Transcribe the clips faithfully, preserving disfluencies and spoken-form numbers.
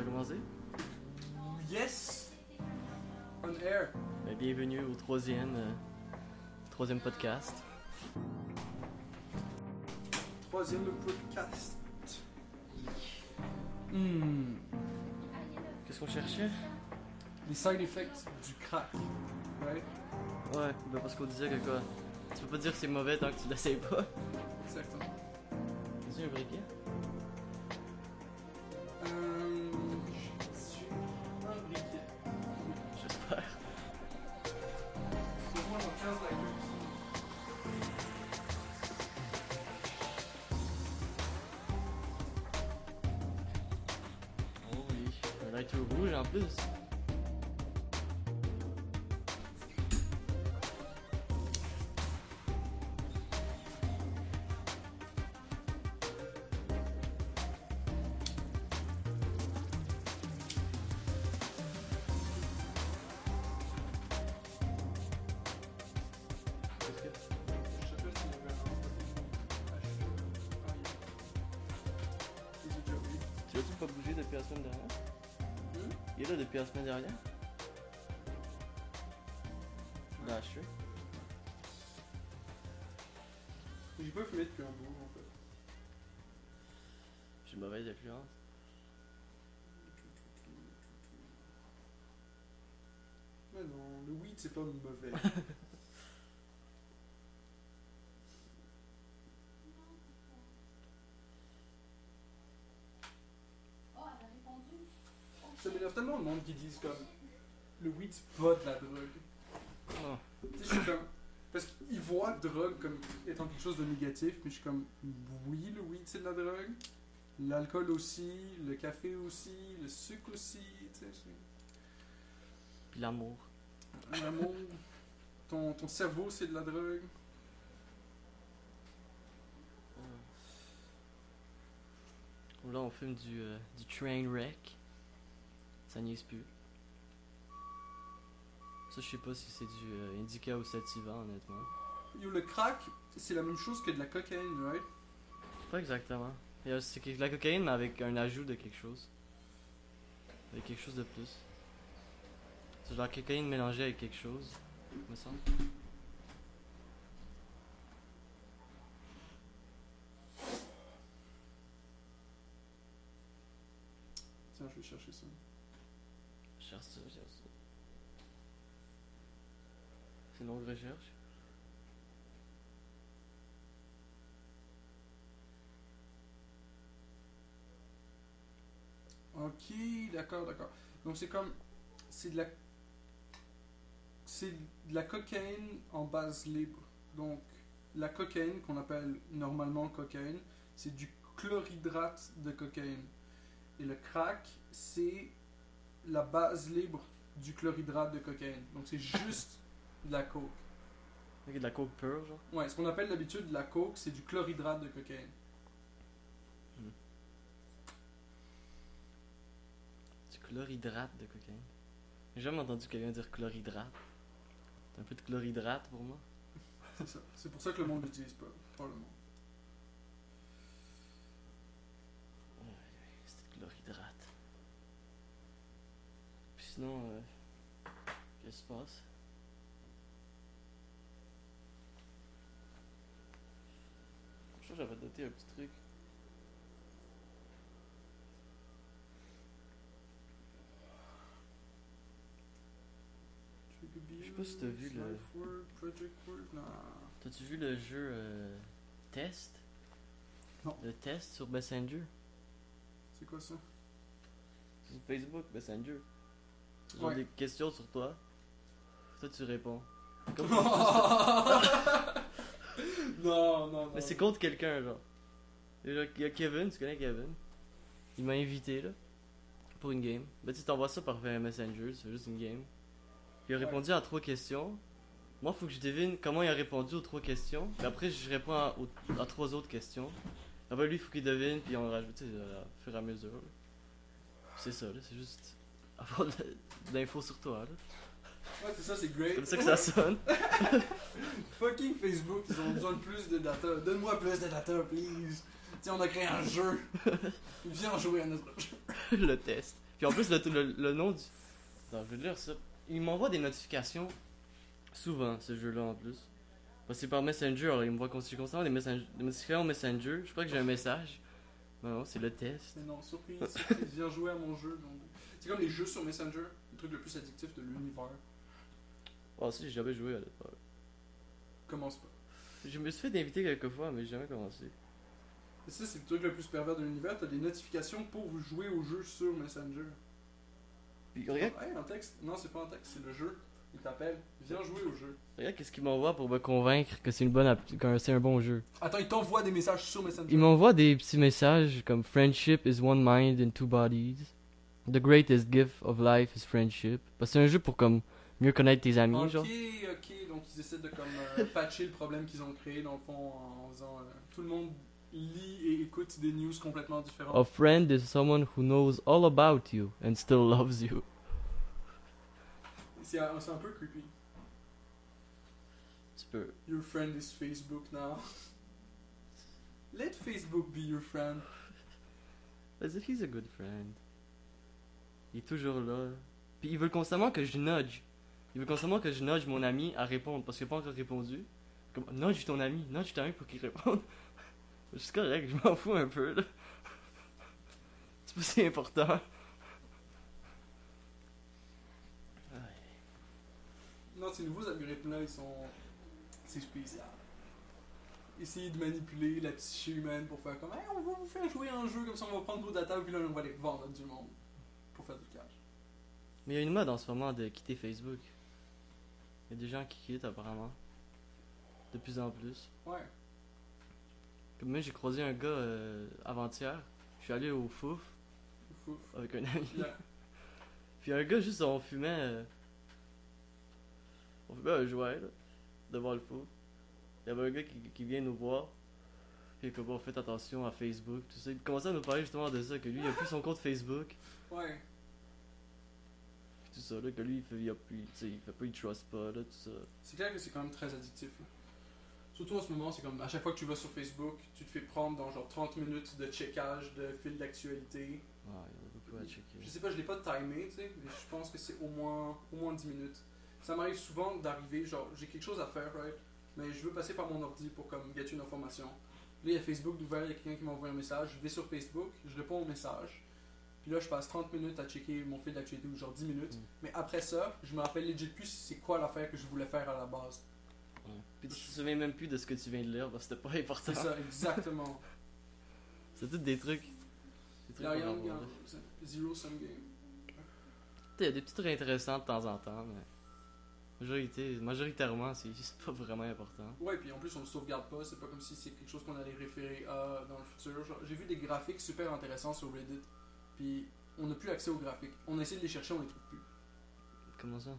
Ça a commencé? Yes! On air. Ben, bienvenue au troisième, euh, troisième podcast. Troisième podcast. Hmm. Qu'est-ce qu'on cherchait? Les side effects du crack. Right? Ouais, ben parce qu'on disait que quoi? Tu peux pas dire que c'est mauvais tant que tu l'essayes pas. Exactement. As-tu un briquet? Euh. Je suis un briquet. J'espère. C'est moi dans quinze lighters. Oh oui, un lighter rouge en plus. Qu'est-ce que... Je sais pas si il y avait un nom. Ah, il y a. Déjà oui. Tu l'as-tu pas bougé depuis la semaine dernière? Hmm? Il est là depuis la semaine dernière? Lâche. J'ai pas fumé depuis un bout en fait. J'ai une mauvaise influence. Mais non, le weed c'est pas mauvais. Ça m'énerve tellement le monde qui disent comme le weed c'est pas de la drogue. Oh. Tu sais, je suis comme. Parce qu'ils voient drogue comme étant quelque chose de négatif, mais je suis comme oui, le weed c'est de la drogue. L'alcool aussi, le café aussi, le sucre aussi, tu sais. c'est- Puis l'amour. L'amour, ton, ton cerveau c'est de la drogue. Là, on fume du, euh, du train wreck. Ça niaise plus. Ça, je sais pas si c'est du euh, indica ou sativa, honnêtement. Yo, le crack, c'est la même chose que de la cocaïne, right? Pas exactement. Il y a- C'est de la cocaïne, mais avec un ajout de quelque chose. Avec quelque chose de plus. C'est genre cocaïne mélangée avec quelque chose, me semble. Tiens, je vais chercher ça. Je cherche ça, je cherche ça. C'est une longue recherche. Ok, d'accord, d'accord. Donc c'est comme. C'est de la. C'est de la cocaïne en base libre. Donc la cocaïne, qu'on appelle normalement cocaïne, c'est du chlorhydrate de cocaïne. Et le crack, c'est la base libre du chlorhydrate de cocaïne. Donc c'est juste de la coke. Avec de la coke pure, genre. Ouais, ce qu'on appelle d'habitude de la coke, c'est du chlorhydrate de cocaïne. Du chlorhydrate de cocaïne. J'ai jamais entendu quelqu'un dire chlorhydrate. C'est un peu de chlorhydrate pour moi. C'est ça. C'est pour ça que le monde l'utilise pas, probablement. C'est de chlorhydrate. Puis sinon, euh, qu'est-ce qui se passe? Je crois que j'avais noté un petit truc. Je sais pas si t'as vu le- Life Work, Project Work, non. T'as-tu vu le jeu euh, Test? Non. Le test sur Messenger? C'est quoi ça? Sur Facebook, Messenger. C'est genre Ouais. des questions sur toi. Toi, tu réponds. Comme... non, non, non. Mais c'est contre quelqu'un, genre. Il y a- il y a Kevin, tu connais Kevin? Il m'a invité, là, pour une game. Ben, tu t'envoies ça par Messenger, c'est juste une game. Il a Ouais. répondu à trois questions. Moi, faut que je devine comment il a répondu aux trois questions. Puis après, je réponds à, aux- à trois autres questions. Après, lui, il faut qu'il devine, puis on rajoute, tu sais, à fur et à mesure. là. C'est ça, là, c'est juste avoir de, de l'info sur toi, là. Ouais, c'est ça, c'est great. C'est comme ça que ça sonne. Fucking Facebook, ils ont besoin de plus de data. Donne-moi plus de data, please. Tiens, on a créé un jeu. Viens jouer à notre jeu. Le test. Puis Puis en plus, le, le, le nom du. Attends, je vais lire ça. Il m'envoie des notifications souvent, ce jeu-là en plus. Parce que c'est par Messenger, alors il me voit constamment des, messenge- des notifications Messenger. Je crois que j'ai un message. Mais non, c'est le test. Mais non, surprise, surprise, viens jouer à mon jeu. Donc... C'est comme les jeux sur Messenger, le truc le plus addictif de l'univers. Oh, si, j'ai jamais joué à l'époque. Commence pas. Je me suis fait d'inviter quelques fois, mais j'ai jamais commencé. Et ça, c'est le truc le plus pervers de l'univers. T'as des notifications pour jouer au jeu sur Messenger. Puis regarde, Hey, un texte. Non, c'est pas un texte, c'est le jeu. Il t'appelle. Viens jouer au jeu. regarde qu'est-ce qu'il m'envoie pour me convaincre que c'est une bonne app- que c'est un bon jeu. Attends, il t'envoie des messages sur Messenger. Il m'envoie des petits messages comme Friendship is one mind and two bodies. The greatest gift of life is friendship. Parce que c'est un jeu pour comme mieux connaître tes amis, Ok, genre. ok. Donc ils essaient de comme euh, patcher le problème qu'ils ont créé dans le fond en faisant. euh, tout le monde lit et écoute des news complètement différentes. A friend is someone who knows all about you and still loves you. C'est un, c'est un peu creepy. Tu peux. Your friend is Facebook now. Let Facebook be your friend. As if he's a good friend. Il est toujours là. Puis il veut constamment que je nudge. Il veut constamment que je nudge mon ami à répondre parce qu'il n'a pas encore répondu. Comme, nudge ton ami, nudge ton ami pour qu'il réponde. C'est correct, je m'en fous un peu là. C'est pas si important. Non, ces nouveaux algorithmes-là, ils sont. C'est spécial. Essayer de manipuler la psyché humaine pour faire comme hey, on va vous faire jouer à un jeu, comme ça on va prendre vos data, puis là on va les vendre à du monde. Pour faire du cash. Mais il y a une mode en ce moment de quitter Facebook. Il y a des gens qui quittent apparemment. De plus en plus. Ouais. Comme moi j'ai croisé un gars euh, avant-hier. Je suis allé au Fouf Ouf, ouf. avec un ami. Yeah. Puis un gars juste on fumait. euh, On fumait un joint là, devant le Fouf. Il y avait un gars qui, qui vient nous voir. Puis comme on fait attention à Facebook, tout ça. Il commençait à nous parler justement de ça, que lui il a plus son compte Facebook. Ouais. Tout ça là, que lui il fait, il a plus, tu sais, il fait pas, il trust pas là, tout ça. C'est clair que c'est quand même très addictif. Là. Surtout en ce moment, c'est comme à chaque fois que tu vas sur Facebook, tu te fais prendre dans genre trente minutes de checkage de fil d'actualité. Ah, il y a beaucoup à checker. Je sais pas, je l'ai pas timé, tu sais, mais je pense que c'est au moins, au moins dix minutes. Ça m'arrive souvent d'arriver, genre, j'ai quelque chose à faire, right? Mais je veux passer par mon ordi pour comme get une information. Là, il y a Facebook d'ouvert, il y a quelqu'un qui m'envoie un message, je vais sur Facebook, je réponds au message. Puis là, je passe trente minutes à checker mon fil d'actualité, ou genre dix minutes. Mm. Mais après ça, je me rappelle legit plus c'est quoi l'affaire que je voulais faire à la base. Ouais. Puis tu te souviens même plus de ce que tu viens de lire parce que c'était pas important. C'est ça, exactement. C'est tout des trucs. Des trucs Là, il y a qu'on un- il y a envoie. un Zero Sum Game. Il y a des petits trucs intéressants de temps en temps, mais majorité, majoritairement, c'est c'est pas vraiment important. Ouais, puis en plus on le sauvegarde pas, c'est pas comme si c'est quelque chose qu'on allait référer à dans le futur. Genre, j'ai vu des graphiques super intéressants sur Reddit, puis on n'a plus accès aux graphiques. On essaie de les chercher, on les trouve plus. Comment ça?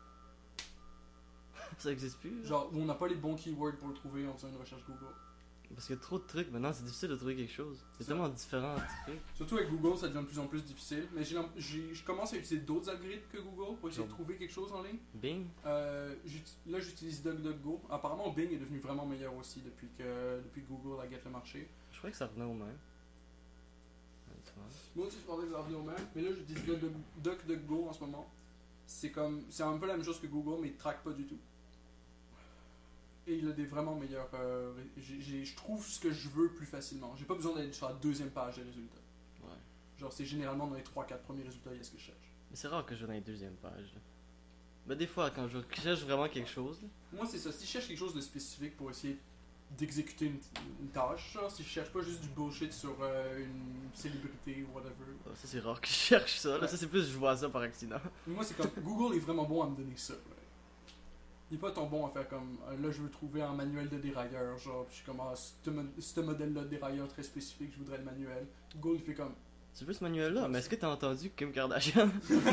Ça existe plus? Genre? Genre, on n'a pas les bons keywords pour le trouver en faisant une recherche Google. Parce qu'il y a trop de trucs maintenant, c'est difficile de trouver quelque chose. C'est Ça. tellement différent de trucs. Surtout avec Google, ça devient de plus en plus difficile. Mais j'ai, l'im- j'ai- je commence à utiliser d'autres algorithmes que Google pour essayer de Genre. trouver quelque chose en ligne. Bing? Euh, j'uti- là, j'utilise DuckDuckGo. Apparemment, Bing est devenu vraiment meilleur aussi depuis que depuis que Google a gagné le marché. Je croyais que ça revenait au même. Ouais, tu vois. Moi aussi, je pensais que ça revenait au même, mais là, j'utilise Duck- DuckDuckGo en ce moment. C'est comme, c'est un peu la même chose que Google, mais il ne traque pas du tout. Et il a des vraiment meilleurs. euh, j'ai- j'ai- je trouve ce que je veux plus facilement. J'ai pas besoin d'aller sur la deuxième page des résultats. Ouais. Genre, c'est généralement dans les trois quatre premiers résultats, il y a ce que je cherche. Mais c'est rare que je vais dans les deuxième page. Là. Mais des fois, quand je cherche vraiment quelque chose, là, Moi, c'est ça. Si je cherche quelque chose de spécifique pour essayer d'exécuter une, une tâche, genre, si je cherche pas juste du bullshit sur euh, une célébrité ou whatever. ah, ça c'est rare que je cherche ça. Là. Ouais. Ça c'est plus je vois ça par accident. Mais moi, c'est comme Google est vraiment bon à me donner ça. Ouais. Il est pas tant bon à faire comme euh, là, je veux trouver un manuel de dérailleur. Genre, puis je suis comme ah, ce mo- ce modèle-là de dérailleur très spécifique, je voudrais le manuel. Google, il fait comme Tu veux ce manuel-là? Mais est-ce que t'as entendu Kim Kardashian?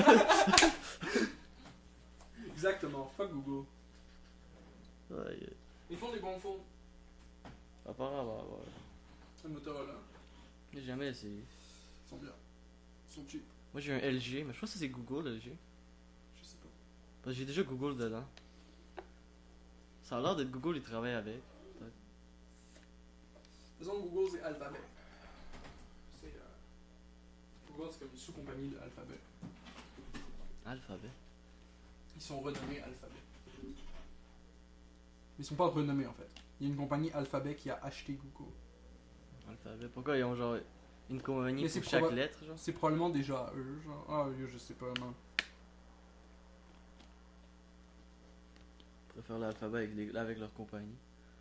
exactement, fuck Google. Ouais, Ils font des bons phones. apparemment, ouais. Un Motorola, J'ai jamais essayé. ils sont bien. Ils sont cheap. Moi j'ai un L G, mais je pense que c'est Google L G. Je sais pas. Parce que j'ai déjà Google dedans. Ça a l'air d'être Google, ils travaillent avec. De toute façon, Google, c'est Alphabet. C'est. Euh... Google, c'est comme une sous-compagnie de Alphabet. Alphabet. Ils sont renommés Alphabet. Mais ils sont pas renommés en fait. Il y a une compagnie Alphabet qui a acheté Google. Alphabet. Pourquoi ils ont genre une compagnie Mais pour c'est chaque proba- lettre, genre? C'est probablement déjà à eux, genre. Ah, yo, je sais pas vraiment. Ils préfèrent l'alphabet avec, les- avec leur compagnie.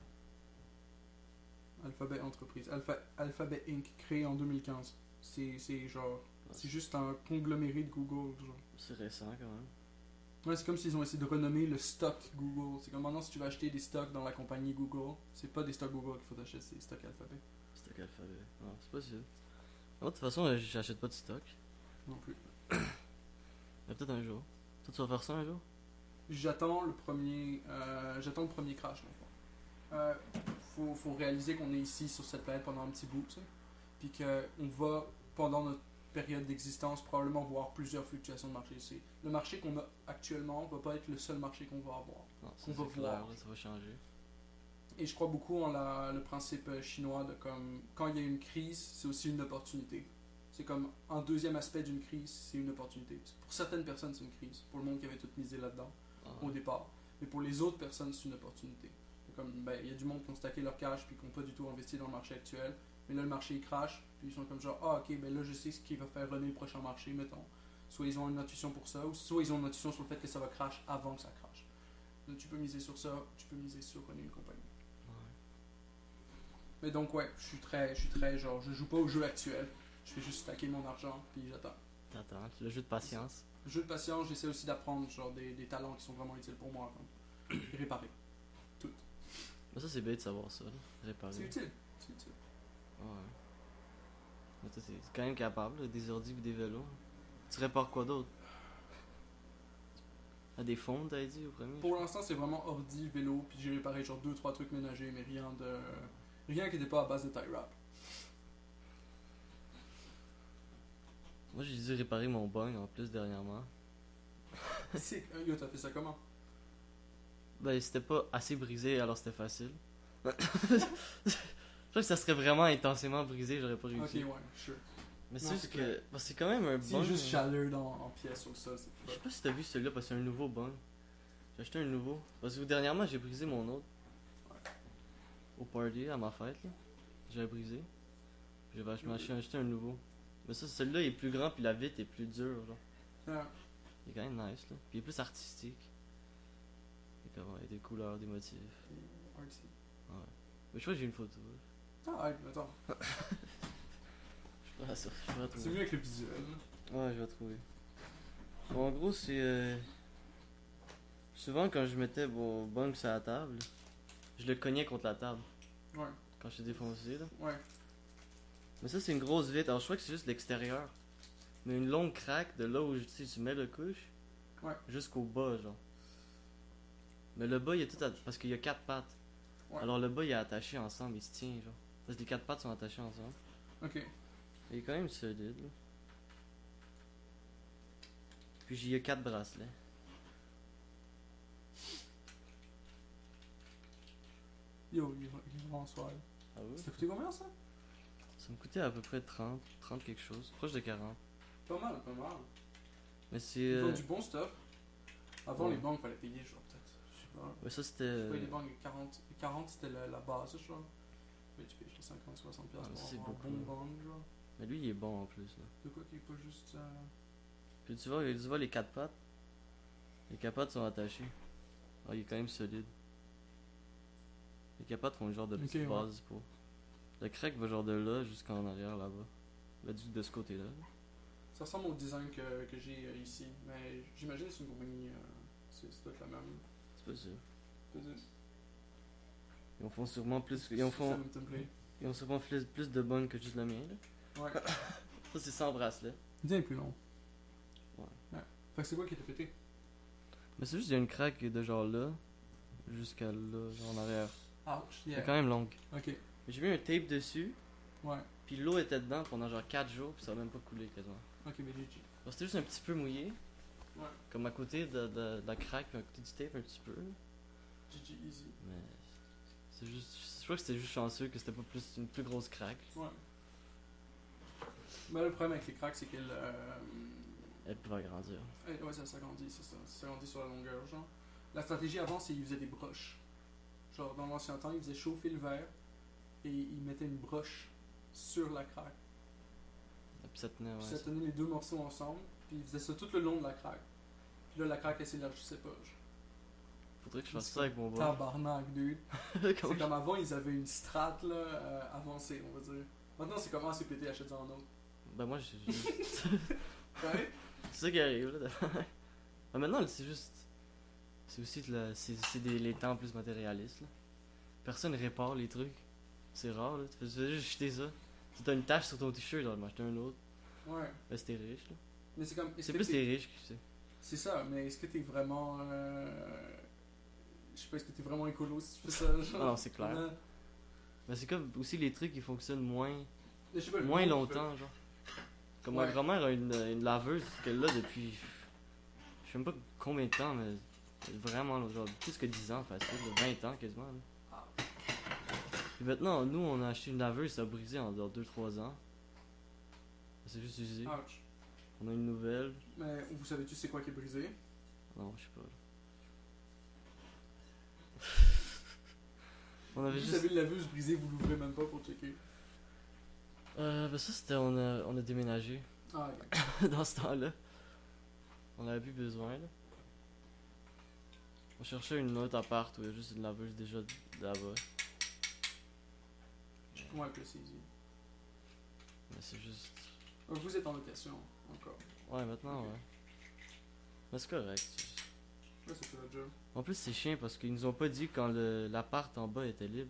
Alphabet Entreprise. Alpha, Alphabet Inc. créé en deux mille quinze. C'est c'est genre. C'est juste un congloméré de Google, genre. C'est récent quand même. Ouais, c'est comme s'ils ont essayé de renommer le stock Google. C'est comme maintenant, si tu veux acheter des stocks dans la compagnie Google, c'est pas des stocks Google qu'il faut acheter, c'est des stocks Alphabet. Stock Alphabet. Non, c'est possible. Non, de toute façon, euh, j'achète pas de stock. Non plus. Mais peut-être un jour. Toi, tu vas faire ça un jour? J'attends le premier. Euh, J'attends le premier crash, dans le fond. Euh, faut, faut réaliser qu'on est ici sur cette planète pendant un petit bout, tu sais. Puis qu'on va, pendant notre période d'existence, probablement voir plusieurs fluctuations de marché. C'est, le marché qu'on a actuellement va pas être le seul marché qu'on va avoir. Non, ça, On va c'est clair, voir. là, ça va changer. Et je crois beaucoup en la, le principe euh, chinois de comme quand il y a une crise, c'est aussi une opportunité. C'est comme un deuxième aspect d'une crise, c'est une opportunité. Pour certaines personnes, c'est une crise. Pour le monde qui avait tout misé là-dedans Ah, au départ. Mais pour les autres personnes, c'est une opportunité. C'est comme, ben, il y a du monde qui ont stacké leur cash puis qui n'ont pas du tout investi dans le marché actuel. Mais là, le marché il crash, puis ils sont comme genre, ah ok, ben là, je sais ce qui va faire runner le prochain marché, mettons. Soit ils ont une intuition pour ça, ou soit ils ont une intuition sur le fait que ça va crash avant que ça crash. Donc, tu peux miser sur ça, tu peux miser sur runner une compagnie. ouais. Mais donc, ouais, je suis très, je suis très genre, je joue pas au jeu actuel. Je fais juste stacker mon argent, puis j'attends. T'attends, le jeu de patience. Jeu de patience, j'essaie aussi d'apprendre genre des, des talents qui sont vraiment utiles pour moi, comme réparer. Mais ça, c'est bête de savoir ça, là. Réparer. C'est utile, c'est utile. Ouais. Mais toi, t'es t'es quand même capable, là, des ordi ou des vélos. Tu répares quoi d'autre? Ah, des fonds, t'as dit au premier? Pour l'instant, c'est vraiment ordi, vélo, puis j'ai réparé genre deux trois trucs ménagers, mais rien de rien qui n'était pas à base de tie wrap. Moi, j'ai dû réparer mon bug en plus dernièrement. C'est yo, t'as fait ça comment? Ben, c'était pas assez brisé, alors c'était facile. Je crois que ça serait vraiment intensément brisé, j'aurais pas Ok, réussi. ouais, sure. Mais c'est Non, juste c'est que. clair. parce que c'est quand même un C'est bug. juste chaleur dans, en pièces sur le sol, c'est Je sais pas. pas si t'as vu celui-là parce que c'est un nouveau bug. J'ai acheté un nouveau. Parce que dernièrement j'ai brisé mon autre. Au party, à ma fête là. J'avais brisé. J'avais acheté, acheté, acheté un nouveau. Mais ça, celui-là il est plus grand puis la vitre est plus dure genre. Ah, Il est quand même nice là. Puis il est plus artistique. Il est comme, ouais, des couleurs, des motifs. artsy. Mais je crois que j'ai une photo. Ah, ouais, attends. Je sais pas ça, je vais C'est retrouver. mieux avec le visuel. Ouais, je vais trouver. Bon, en gros, c'est. euh, Souvent, quand je mettais mon bunk sur la table, je le cognais contre la table. Ouais, Quand je suis défoncé, là. ouais. Mais ça, c'est une grosse vitre. Alors, je crois que c'est juste l'extérieur. Mais une longue craque de là où tu sais, tu mets le couche Ouais. jusqu'au bas, genre. Mais le bas, il est tout. à- Parce qu'il y a quatre pattes. Ouais. Alors, le bas, il est attaché ensemble. Il se tient, genre. Parce que les quatre pattes sont attachées ensemble. Ok. Il est quand même solide, là. Puis, il y a quatre bracelets. Yo, il est il est vraiment soir. Ah oui? Ça t'a coûté combien ça? Ça me coûtait à peu près trente, trente quelque chose, proche de quarante. Pas mal, pas mal. Mais c'est. Ils Euh... vendent du bon stuff. Avant, Ouais. les banques, fallait payer, genre, peut-être. Je sais pas. Ouais, ça c'était. Je sais euh, pas, les banques, quarante, quarante c'était la, la base, genre. Mais tu payes cinquante soixante piastres Ah, pour ça, c'est avoir un beaucoup, bon là. banque, genre. Mais lui il est bon en plus. Là. De quoi qui est pas juste. euh, Puis tu vois, tu vois les quatre pattes. Les quatre pattes sont attachées. Ah, il est quand même solide. Les quatre pattes font le genre de Ok, petite ouais. base pour. Le crack va genre de là jusqu'en arrière là-bas. Là, du- de ce côté-là. Ça ressemble au design que, que j'ai euh, ici. Mais j'imagine que c'est une compagnie. euh, c'est c'est peut-être la même. C'est pas sûr. Peut-être- Ils en font sûrement plus. c'est- Ils en c'est font, le même template. ils ont sûrement plus, plus de bonnes que juste le mien. Là. Ouais. Ça, c'est sans bracelet. Bien plus long. Ouais. Ouais. Fait que c'est quoi qui t'a pété? Mais c'est juste, il y a une craque de genre là. Jusqu'à là, genre en arrière. Ouch, C'est yeah. quand même longue. Ok. J'ai mis un tape dessus. Ouais. Puis l'eau était dedans pendant genre quatre jours. Puis ça a même pas coulé quasiment. Ok, mais G G. Alors, c'était juste un petit peu mouillé. Ouais. Comme à côté de, de- de la craque, puis à côté du tape un petit peu. G G easy. Mais c'est juste. Je crois que c'était juste chanceux que c'était pas plus une plus grosse craque. Ouais. Mais le problème avec les cracks, c'est qu'elles. Euh, Elle peut agrandir. elles- ouais, ça s'agrandit, c'est ça. Ça s'agrandit sur la longueur, genre. La stratégie avant, c'est qu'ils faisaient des broches. Genre, dans l'ancien temps, ils faisaient chauffer le verre et ils mettaient une broche sur la craque. Et puis ça tenait, ouais. Puis ça ça- tenait les deux morceaux ensemble, puis ils faisaient ça tout le long de la craque. Puis là, la craque, elle s'élargissait pas. genre. Faudrait que je fasse C'est ça avec mon bol. Tabarnak, dude. Comment C'est comme avant, ils avaient une strat là, euh, avancée, on va dire. Maintenant, c'est comment c'est pété, achète-en un autre. Ben moi, j'ai... j'ai- Ouais? c'est ça qui arrive, là. Ben maintenant, c'est juste... C'est aussi de la... C'est c'est des... les temps plus matérialistes, là. Personne répare les trucs. C'est rare, là. Tu fais, tu fais juste jeter ça. Si t'as une tache sur ton t-shirt, genre, m'acheter un autre. Ouais. Ben c'était riche, là. Mais c'est comme. est-ce C'est que plus t'es- les riches qui... c'est- C'est ça, mais est-ce que t'es vraiment. Euh... Je sais pas, est-ce que t'es vraiment écolo si tu fais ça? Genre? Ah non, c'est clair. Non. Ben c'est comme aussi les trucs qui fonctionnent moins... Je sais pas, le moins monde, longtemps, genre. Comme Ouais. ma grand-mère a une, une laveuse qu'elle a depuis. Je sais même pas combien de temps, mais. Vraiment, là, genre plus que dix ans, facile, là, vingt ans quasiment. Là. Ah. Puis maintenant, nous, on a acheté une laveuse, ça a brisé en deux trois ans. C'est juste usé. Ouch. On a une nouvelle. Mais vous savez-tu c'est quoi qui est brisé? Non, je sais pas. on avait Vous juste. savez, la laveuse brisée, vous l'ouvrez même pas pour checker. Euh, ben ça, c'était. On a, on a déménagé Ah, ok. dans ce temps-là. On avait plus besoin, là. On cherchait une autre appart où il y a juste une laveuse déjà là-bas. Je suis moins plus saisi. Mais c'est juste. Vous êtes en location, encore. Ouais, maintenant, Ok. ouais. Mais c'est correct. Là, c'est fait le job. En plus, c'est chiant parce qu'ils nous ont pas dit quand le- l'appart en bas était libre.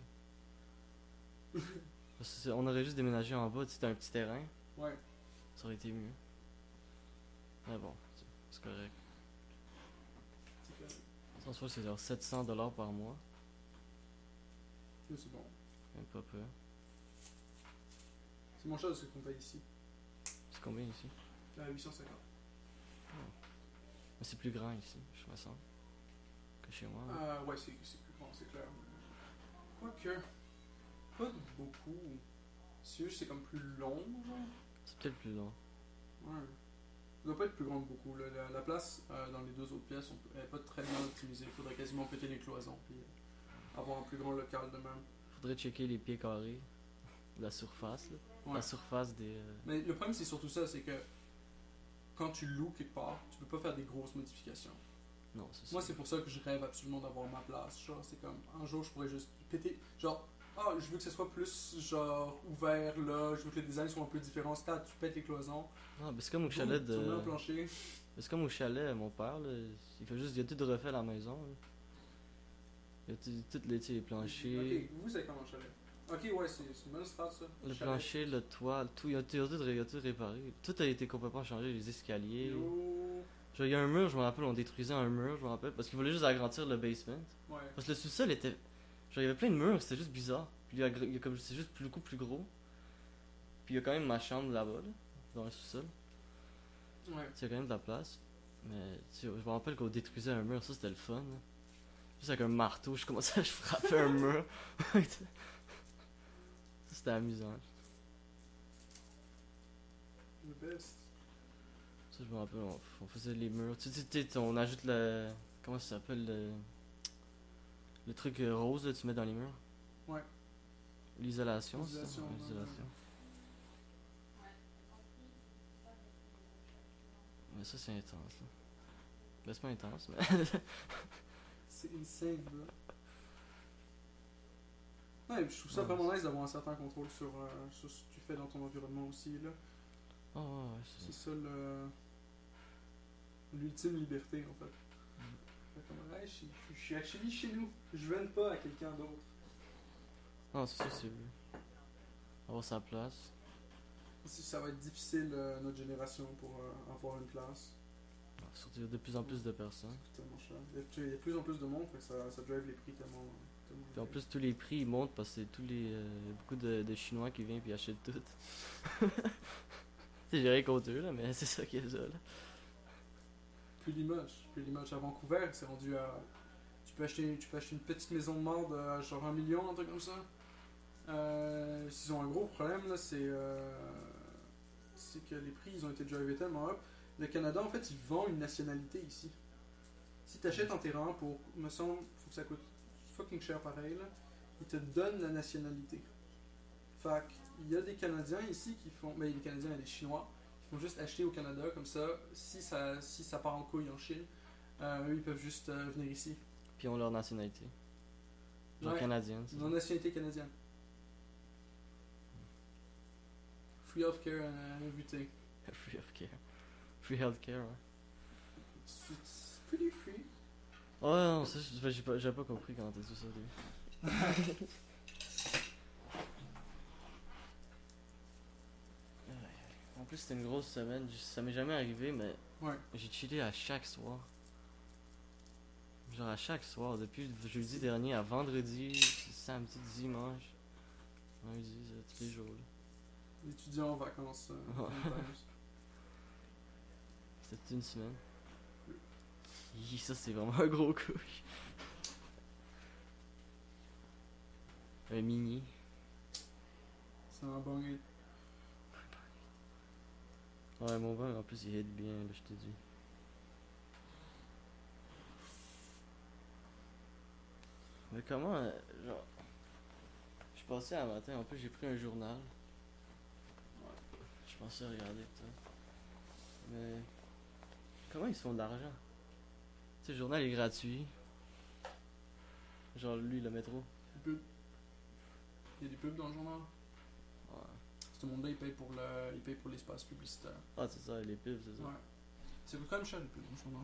Parce que c'est- on aurait juste déménagé en bas, tu sais, c'était un petit terrain. Ouais. Ça aurait été mieux. Mais bon, c'est- c'est correct. C'est correct. En soi, c'est genre sept cents dollars par mois. Là, c'est bon. Même pas peu. C'est mon cher de ce qu'on paye ici. C'est combien ici? À huit cent cinquante. Mais c'est plus grand ici, je me sens. Que chez moi. là. Ah, ouais, c'est c'est plus grand, c'est clair. Quoique. Pas de beaucoup. C'est juste, c'est comme plus long, genre. C'est peut-être plus long. Ouais. Ça doit pas être plus grand que beaucoup. Là. La, la place euh, dans les deux autres pièces, on peut, elle est pas très bien optimisée. Il faudrait quasiment péter les cloisons puis euh, avoir un plus grand local de même. Faudrait checker les pieds carrés. La surface, là. Ouais. La surface des. euh, Mais le problème, c'est surtout ça, c'est que quand tu loues quelque part, tu peux pas faire des grosses modifications. Non, c'est ça. Moi, c'est pour ça que je rêve absolument d'avoir ma place. Genre, c'est comme, un jour, je pourrais juste péter. Genre, ah, je veux que ce soit plus, genre, ouvert là. Je veux que les designs soient un peu différents. C'est là, tu pètes les cloisons. Ah, ben c'est comme au Boum, chalet Tu remets un de. plancher. C'est comme au chalet, mon père, là, il fait juste, il a tout refait à la maison. Là. Il a tout- toutes les, tu sais, les planchers, Ok, vous, c'est comment le chalet? Ok, ouais, c'est c'est une bonne strat, ça. le Chalet. plancher, le toit, tout, il a, tout, il a tout, il a tout réparé. Tout a été complètement changé, les escaliers. Yo. Genre, il y a un mur, je me rappelle, on détruisait un mur, je me rappelle, parce qu'il voulait juste agrandir le basement. Ouais. Parce que le sous-sol était. Genre, il y avait plein de murs, c'était juste bizarre. Puis il y a, il y a comme, c'est juste beaucoup plus gros. Puis il y a quand même ma chambre là-bas, là, dans le sous-sol. Ouais. Tu sais, il y a quand même de la place. Mais, tu sais, je me rappelle qu'on détruisait un mur, ça c'était le fun. Là. Juste avec un marteau, je commençais à frapper un mur. Ça, c'était amusant. Le best. Ça, je me rappelle, on, on faisait les murs. Tu sais, tu sais, on ajoute le. Comment ça s'appelle le. Le truc euh, rose, là, tu mets dans les murs. Ouais. L'isolation, c'est ça? L'isolation, Ouais, ouais, l'isolation. Mais ça, c'est intense, là. Ben, c'est pas intense, mais. C'est insane, là. Ouais, puis je trouve ça Ouais. vraiment nice d'avoir un certain contrôle sur, euh, sur ce que tu fais dans ton environnement aussi, là. Oh, ouais, ouais, C'est c'est. ça le. L'ultime liberté, en fait. Fait comme, ouais, je suis- je suis actually chez nous. Je venne pas à quelqu'un d'autre. Non, c'est ça, c'est. Avoir sa place. Si ça va être difficile, euh, notre génération, pour euh, avoir une place. Ouais, surtout, il y a de plus en plus de personnes. C'est tellement cher. Il y a, tu sais, il y a de plus en plus de monde, fait que ça, ça drive les prix tellement. tellement Puis en élevés. plus, tous les prix ils montent parce que c'est tous les. euh, il y a beaucoup de, de Chinois qui viennent puis achètent tout. Tu sais, j'ai rien contre eux, là, mais c'est ça qui est ça, là. Plus Limoges. Plus Limoges. À Vancouver, c'est rendu à. Tu peux, acheter, tu peux acheter une petite maison de marde à genre un million, un truc comme ça. Euh, S'ils ont un gros problème, là, c'est. Euh, c'est que les prix ils ont été drivés tellement up. Le Canada, en fait, ils vendent une nationalité ici. Si tu achètes un terrain pour, me semble, faut que ça coûte fucking cher pareil, là, ils te donnent la nationalité. Fait il y a des Canadiens ici qui font, ben les Canadiens et les Chinois, qui font juste acheter au Canada, comme ça, si ça, si ça part en couille en Chine, euh, eux ils peuvent juste euh, venir ici. Puis ils ont leur nationalité. Genre Ouais. canadienne. c'est Ils ont nationalité canadienne. Free healthcare and everything. ça. Free healthcare. Free healthcare, ouais. C'est pretty free. Ouais, non, ça, j'ai j'ai pas, j'ai pas compris quand t'as dit ça au début. En plus, c'était une grosse semaine. Ça m'est jamais arrivé, mais Ouais. j'ai chillé à chaque soir. Genre à chaque soir, depuis le jeudi dernier à vendredi, samedi, dimanche, lundi, euh, tous les jours. Là. Les étudiants en vacances. Euh, Ouais. sometimes. C'était une semaine. Hi, ça, c'est vraiment un gros coup. Un mini. C'est un bon hit. Ouais, mon vin, en plus, il hit bien, là, je te dis. Mais comment, euh, genre... Je passais un matin, en plus, j'ai pris un journal. Je pensais regarder, peut-être. Mais... Comment ils se font de l'argent? Tu sais, le journal est gratuit. Genre, lui, le métro. Des pubs. Il y a des pubs dans le journal. Ouais. Ce monde-là, il paye pour le, il paye pour l'espace publicitaire. Ah, c'est ça, les pubs, c'est ça. Ouais. Ça coûte quand même cher les pubs dans le journal.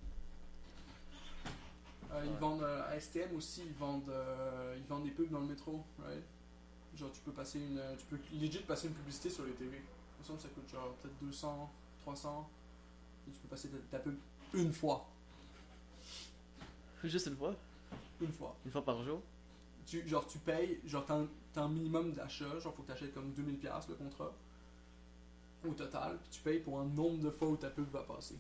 Euh, Ils Ouais. vendent euh, à S T M aussi, ils vendent, euh, ils vendent des pubs dans le métro, right? Genre tu peux passer une, euh, tu peux legit passer une publicité sur les T V. Il me semble que ça coûte genre peut-être deux cents, trois cents. Et tu peux passer ta, ta pub une fois, Juste une fois? une fois. Une fois par jour? Tu, genre tu payes, genre t'as un, t'as un minimum d'achat, genre faut que t'achètes comme deux mille dollars le contrat au total, puis tu payes pour un nombre de fois où ta pub va passer.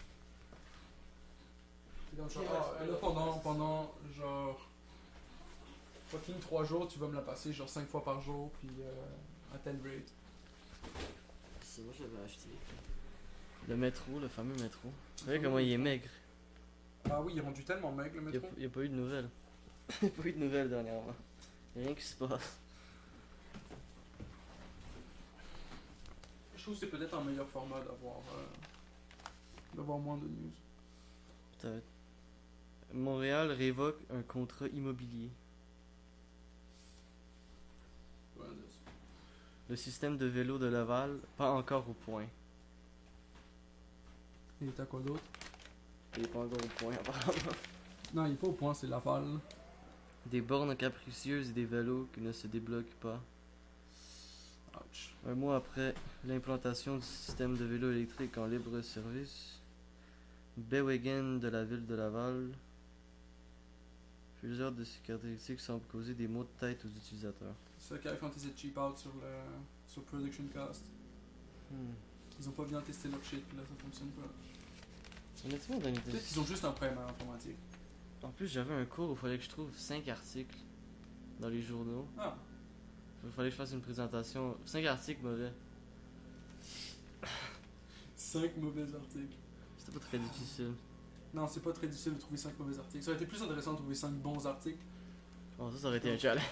C'est comme genre, ah, là pendant, pendant genre fucking trois jours, tu vas me la passer genre cinq fois par jour, puis euh, à tel rate. C'est moi, j'avais acheté. Le métro, le fameux métro. Vous savez comment il est maigre? Ah oui, il est rendu tellement maigre le Il métro. n'y a, pas eu de nouvelles. Il n'y a pas eu de nouvelles dernièrement. Il n'y a rien qui se passe. Je trouve que c'est peut-être un meilleur format d'avoir euh, d'avoir moins de news. Peut-être. Montréal révoque un contrat immobilier. Ouais, c'est- Le système de vélo de Laval, pas encore au point. Il est à quoi d'autre? Il est pas encore au point, apparemment. Non, il est pas au point, c'est Laval. là. Des bornes capricieuses et des vélos qui ne se débloquent pas. Ouch. Un mois après l'implantation du système de vélo électrique en libre service, Bewagen de la ville de Laval, plusieurs de ces caractéristiques semblent causer des maux de tête aux utilisateurs. C'est ça qui arrive quand ils étaient cheap out sur le sur production cost. Hmm. Ils ont pas bien testé leur shit, puis là ça fonctionne pas. Honnêtement, dans les- Peut-être qu'ils ont juste un problème à informatique. En plus, j'avais un cours où il fallait que je trouve cinq articles dans les journaux. Ah, Il fallait que je fasse une présentation. cinq articles mauvais. cinq mauvais articles. C'était pas très difficile. Non, c'est pas très difficile de trouver cinq mauvais articles. Ça aurait été plus intéressant de trouver cinq bons articles. Bon, ça, ça aurait été un challenge.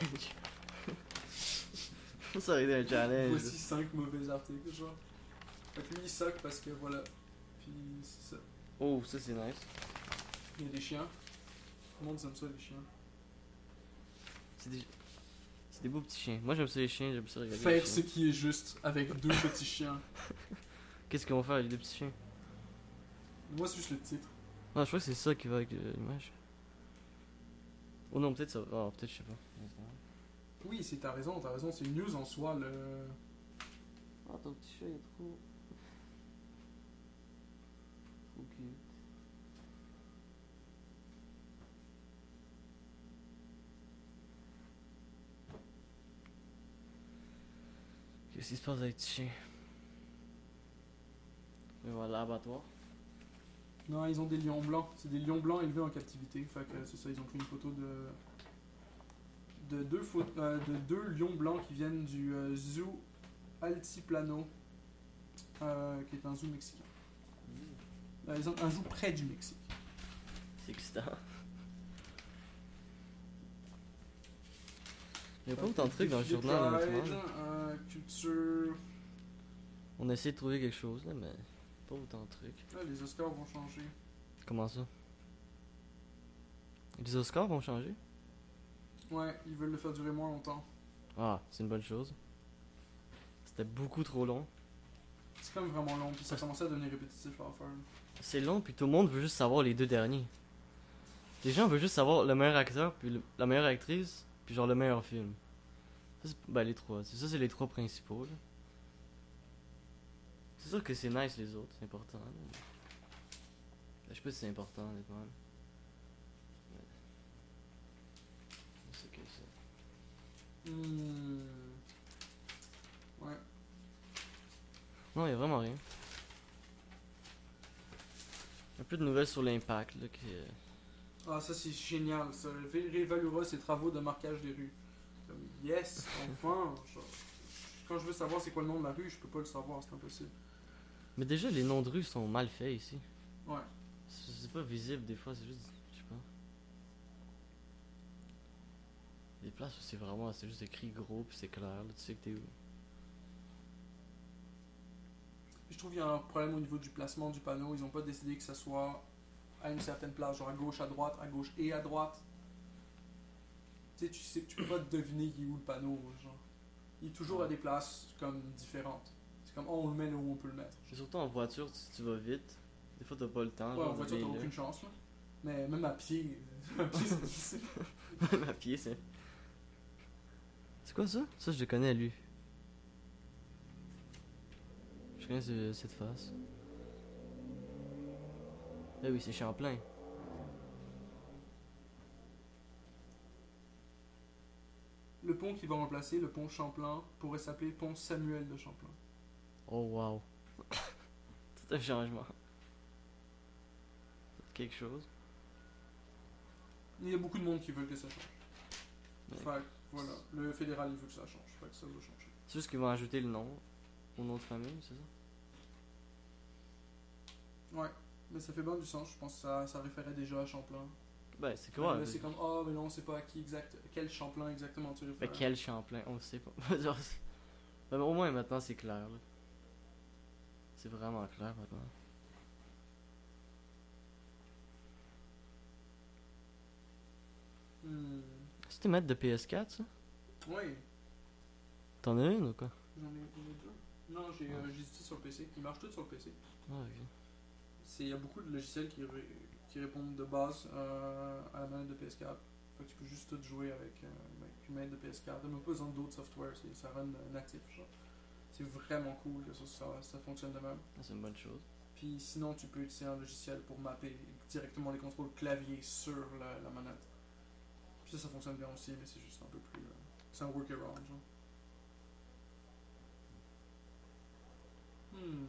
Ça aurait été un challenge. Voici cinq mauvais articles, genre. Fait que lui il suck parce que voilà. Puis c'est ça. Oh, ça c'est nice. Il y a des chiens. Tout le monde aime ça, les chiens. C'est des... c'est des beaux petits chiens. Moi j'aime ça les chiens, j'aime ça regarder les Faire ce chiens. qui est juste avec deux petits chiens. Qu'est-ce qu'ils vont faire avec les deux petits chiens? Moi, c'est juste le titre. Non, je crois que c'est ça qui va avec euh, l'image. Oh non, peut-être ça. Oh, peut-être, je sais pas. Oui, c'est t'as raison, t'as raison. C'est une news en soi, le. Ah, ton petit chat il est trop. Trop cute. Qu'est-ce qui se passe avec le petit chien? Mais voilà, l'abattoir. Non, ils ont des lions blancs. C'est des lions blancs élevés en captivité. Fait que c'est ça, ils ont pris une photo de. De deux, pho- euh, de deux lions blancs qui viennent du euh, zoo Altiplano euh, qui est un zoo mexicain. Euh, ils ont un zoo près du Mexique. C'est excitant. Il n'y a pas autant de trucs dans le Défi de journal, Pride, honnêtement. euh, culture. On a essayé de trouver quelque chose, là, mais pas autant de trucs. Là, les Oscars vont changer. Comment ça? Les Oscars vont changer? Ouais, ils veulent le faire durer moins longtemps. Ah, c'est une bonne chose. C'était beaucoup trop long. C'est comme vraiment long, puis ça commençait à devenir répétitif à faire. C'est long, puis tout le monde veut juste savoir les deux derniers. Les gens veulent juste savoir le meilleur acteur, puis le- la meilleure actrice, puis genre le meilleur film. Ça, c'est- ben, les trois. C'est ça, c'est les trois principaux, là. C'est sûr que c'est nice, les autres, c'est important. Là. Je sais pas si c'est important, honnêtement. Mais... C'est que ça. Hmm. Ouais. Non, y a vraiment rien. Un peu de nouvelles sur l'impact, là, que... Ah, ça c'est génial, ça. Ré- réévaluera ses travaux de marquage des rues. Comme, yes, enfin. genre, quand je veux savoir c'est quoi le nom de la rue, je peux pas le savoir, c'est impossible. Mais déjà, les noms de rues sont mal faits ici. Ouais. C'est c'est pas visible des fois, c'est juste... Je sais pas. Des places où c'est vraiment... C'est juste écrit gros, puis c'est clair, là, tu sais que t'es où. Puis je trouve qu'il y a un problème au niveau du placement du panneau. Ils ont pas décidé que ça soit à une certaine place, genre à gauche, à droite, à gauche et à droite. Tu sais, tu sais, tu peux pas deviner il est où le panneau, genre. Il est toujours à des places comme différentes. C'est comme, oh, on le met là où on peut le mettre. Et surtout en voiture, si tu vas vite, des fois t'as pas le temps. Ouais, genre, en voiture, de t'as bien aucune chance, là. Mais même à pied, à pied, c'est difficile. là. Même à pied, c'est... C'est quoi ça? Ça, je le connais, lui. Je connais ce- cette face. Ah oui, c'est Champlain. Le pont qui va remplacer le pont Champlain pourrait s'appeler pont Samuel de Champlain. Oh wow. C'est un changement. Quelque chose. Il y a beaucoup de monde qui veut que ça change. Ouais. Fait que, voilà, le fédéral il veut que ça change. Fait que ça doit changer. C'est juste qu'ils vont ajouter le nom au nom de famille, c'est ça? Ouais, mais ça fait bien du sens. Je pense que ça, ça référait déjà à Champlain. Ben, c'est Mais quoi? là, c'est comme, oh, mais non, on sait pas à qui exact, quel Champlain exactement tu réfères. Ben, quel Champlain? On le sait pas. Genre, c'est- ben, au moins maintenant c'est clair, là. C'est vraiment clair maintenant. Hmm. C'était maître de P S quatre, ça? Oui, T'en as une ou quoi? j'en ai, j'en ai deux. Non, j'ai euh, j'ai utilisé sur le P C. Ils marchent tous sur le P C. Ah, ok. C'est- Il y a beaucoup de logiciels qui, ré- qui répondent de base euh, à la manette de P S quatre. Fait que tu peux juste tout jouer avec, euh, avec une manette de P S quatre. T'as même pas besoin d'autres software, c'est- ça run euh, natif. genre. C'est vraiment cool que ça, ça, ça fonctionne de même. Ah, c'est une bonne chose. Puis sinon, tu peux utiliser un logiciel pour mapper directement les contrôles clavier sur la, la manette. Puis ça, ça fonctionne bien aussi, mais c'est juste un peu plus. euh, c'est un workaround, genre. Hmm.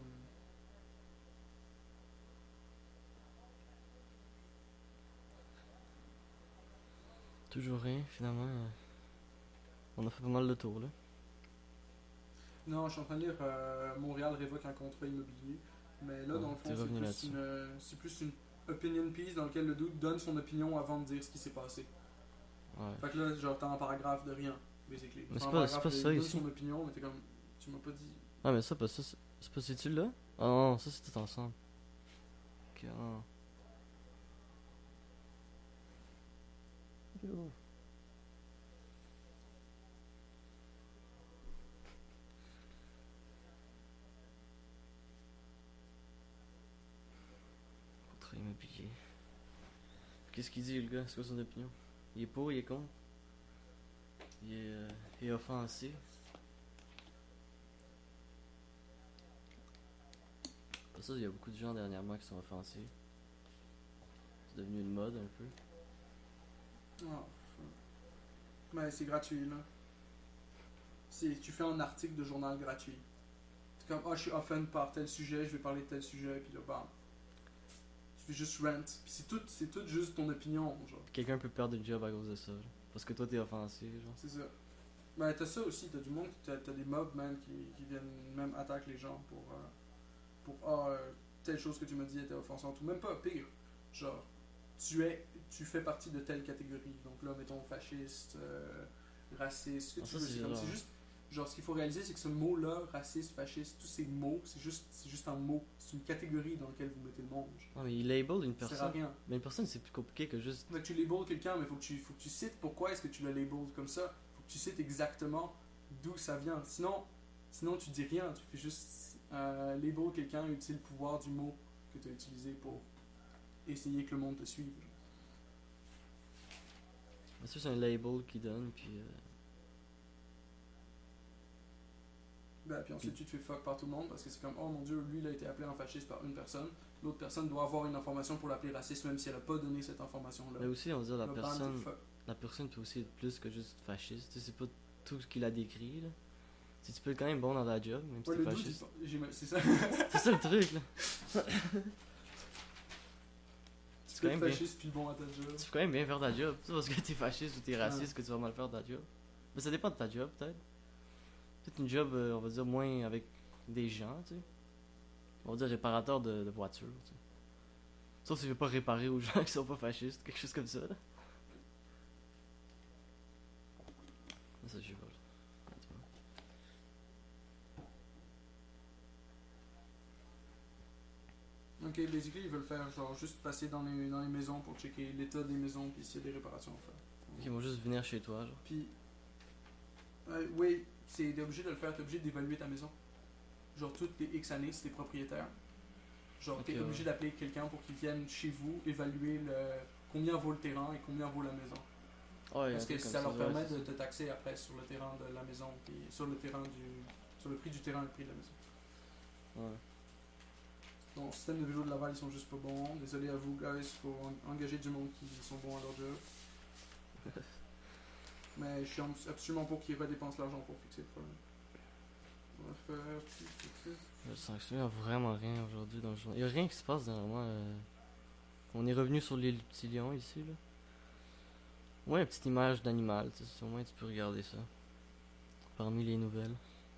Toujours rien, finalement. euh, On a fait pas mal de tours, là. Non, je suis en train de lire euh, Montréal révoque un contrat immobilier. Mais là, Ouais, dans le fond, t'es c'est revenu plus, là-dessus. une, c'est plus une opinion piece dans lequel le doute donne son opinion avant de dire ce qui s'est passé. Ouais. Fait que là, genre, t'as un paragraphe de rien, basically. Mais T'as c'est un pas- paragraphe c'est pas de- ça il donne ici. son opinion, mais t'es comme, tu m'as pas dit. Ah, mais ça, pas ça, c'est c'est pas c'est-tu là? Ah non, ça c'est tout ensemble. Ok, ah. Yo. Contrat immobilier. Qu'est-ce qu'il dit, le gars? C'est quoi son opinion? Il est pour, il est contre? Il est, euh, il est offensé? Pour ça, il y a beaucoup de gens dernièrement qui sont offensés. C'est devenu une mode un peu. Ah, fuck. Mais c'est gratuit, là. C'est, tu fais un article de journal gratuit. C'est comme, ah, je suis offend par tel sujet, je vais parler de tel sujet, puis là, bam. Tu fais juste rant. Puis c'est tout, c'est tout juste ton opinion, genre. Quelqu'un peut perdre une job à cause de ça. genre. Parce que toi t'es offensé, genre. C'est ça. Ben, t'as ça aussi, t'as du monde, t'as, t'as des mobs, même, qui, qui viennent même attaquer les gens pour. euh, telle chose que tu m'as dit était offensante, ou même pas pire, genre, tu es, tu fais partie de telle catégorie, donc là, mettons, fasciste, euh, raciste, ce que Ah, tu ça, veux, c'est c'est comme, genre- c'est juste, genre, ce qu'il faut réaliser, c'est que ce mot-là, raciste, fasciste, tous ces mots, c'est juste, c'est juste un mot, c'est une catégorie dans laquelle vous mettez le monde, genre. Ah, mais il label une Ça sert à personne. rien. Mais une personne, c'est plus compliqué que juste. Fait que tu labels quelqu'un, mais faut que tu, faut que tu cites pourquoi est-ce que tu le labels comme ça. Faut que tu cites exactement d'où ça vient. Sinon, sinon tu dis rien. Tu fais juste euh, label quelqu'un et utiliser le pouvoir du mot que tu as utilisé pour essayer que le monde te suive. C'est juste un label qu'il donne, puis. euh, Ben, puis ensuite tu te fais fuck par tout le monde parce que c'est comme oh mon dieu, lui il a été appelé en fasciste par une personne. L'autre personne doit avoir une information pour l'appeler raciste même si elle a pas donné cette information-là. Mais aussi, on va dire, la Le band, personne. t'es fuck. La personne peut aussi être plus que juste fasciste. Tu sais, c'est pas tout ce qu'il a décrit, là. Tu sais, tu peux être quand même bon dans ta job, même si Ouais, t'es le dude, fasciste. il- j'im- c'est ça. C'est ça le truc, là. Tu quand peux même être bien. fasciste puis bon à ta job. Tu peux quand même bien faire ta job. C'est parce que t'es fasciste ou t'es raciste que tu vas mal faire ta job. Mais ça dépend de ta job, peut-être. Peut-être une job, euh, on va dire, moins avec des gens, tu sais. On va dire réparateur de, de voitures, tu sais. Sauf si je veux pas réparer aux gens qui sont pas fascistes, quelque chose comme ça, là. Mais ça, je sais pas. là. En tout cas. Ok, basically, ils veulent faire genre juste passer dans les, dans les maisons pour checker l'état des maisons puis s'il y a des réparations à faire. Ils vont juste venir chez toi, genre. Puis, euh, oui, c'est t'es obligé de le faire, t'es obligé d'évaluer ta maison. Genre toutes les X années, si t'es propriétaire. Genre Ok, t'es ouais. obligé d'appeler quelqu'un pour qu'il vienne chez vous évaluer le combien vaut le terrain et combien vaut la maison. Ouais, Parce un que truc comme ça leur ouais, permet c'est de ça. te taxer après sur le terrain de la maison puis sur le terrain du sur le prix du terrain et le prix de la maison. Ouais. Donc, le système de vélo de Laval, ils sont juste pas bons. Désolé à vous, guys, faut en- engager du monde qui sont bons à leur job. Mais je suis abs- absolument pour qu'ils redépensent l'argent pour fixer le problème. On va faire. Je sens que il y a vraiment rien aujourd'hui dans le journal. Il y a rien qui se passe dernièrement. euh. On est revenu sur l'île du Petit Lion ici, là. Ouais, une petite image d'animal, tu sais, au moins tu peux regarder ça. Parmi les nouvelles.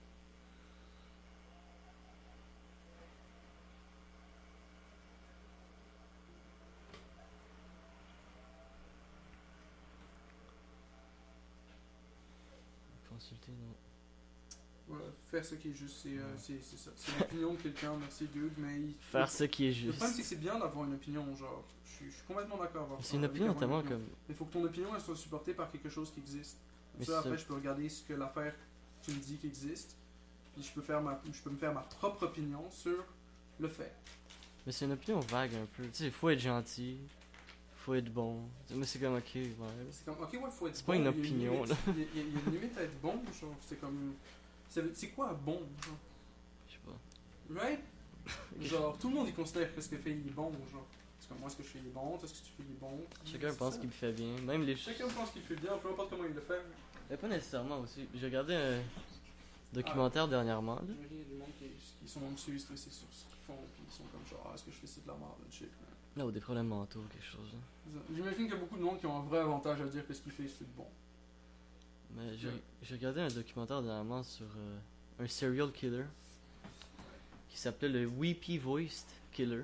Consulter, non. Voilà, faire ce qui est juste, c'est euh, Ouais. c'est- c'est ça. C'est l'opinion de quelqu'un, merci dude, mais. il- Faire ce qui est Le juste. problème, c'est que c'est bien d'avoir une opinion, genre. Je suis, je suis complètement d'accord avec C'est une avec opinion avoir tellement opinion. comme. Mais il faut que ton opinion elle soit supportée par quelque chose qui existe. Comme Mais ça, c'est après, ça. je peux regarder ce que l'affaire tu me dis qui existe. Puis je peux, faire ma, je peux me faire ma propre opinion sur le fait. Mais c'est une opinion vague un peu. Tu sais, faut être gentil. Faut être bon. Mais c'est comme ok, ouais. C'est comme, ok, ouais, faut être C'est bon. pas une il y a opinion, limite- Il y, a- il y a- il y a une limite à être bon, genre. C'est comme. ça veut- C'est quoi bon, genre? Je sais pas. Right? Genre, tout le monde il considère que ce que fait il est bon, genre. C'est comme moi, ce que je fais il est bon, toi, ce que tu fais il est bon. Chacun C'est pense ça. qu'il le fait bien. Même les. Chacun pense qu'il fait bien, peu importe comment il le fait. Mais pas nécessairement aussi. J'ai regardé un documentaire dernièrement, là. J'imagine qu'il y a des gens qui, qui sont anxieux et stressés sur ce qu'ils font, puis ils sont comme genre, ah, est-ce que je fais c'est de la merde, and shit. Là, ou des problèmes mentaux, quelque chose. Là. C'est ça. J'imagine qu'il y a beaucoup de monde qui ont un vrai avantage à dire que ce qu'il fait c'est bon. Mais j'ai Ouais. j'ai regardé un documentaire dernièrement sur euh, un serial killer qui s'appelait le Weepy Voiced Killer.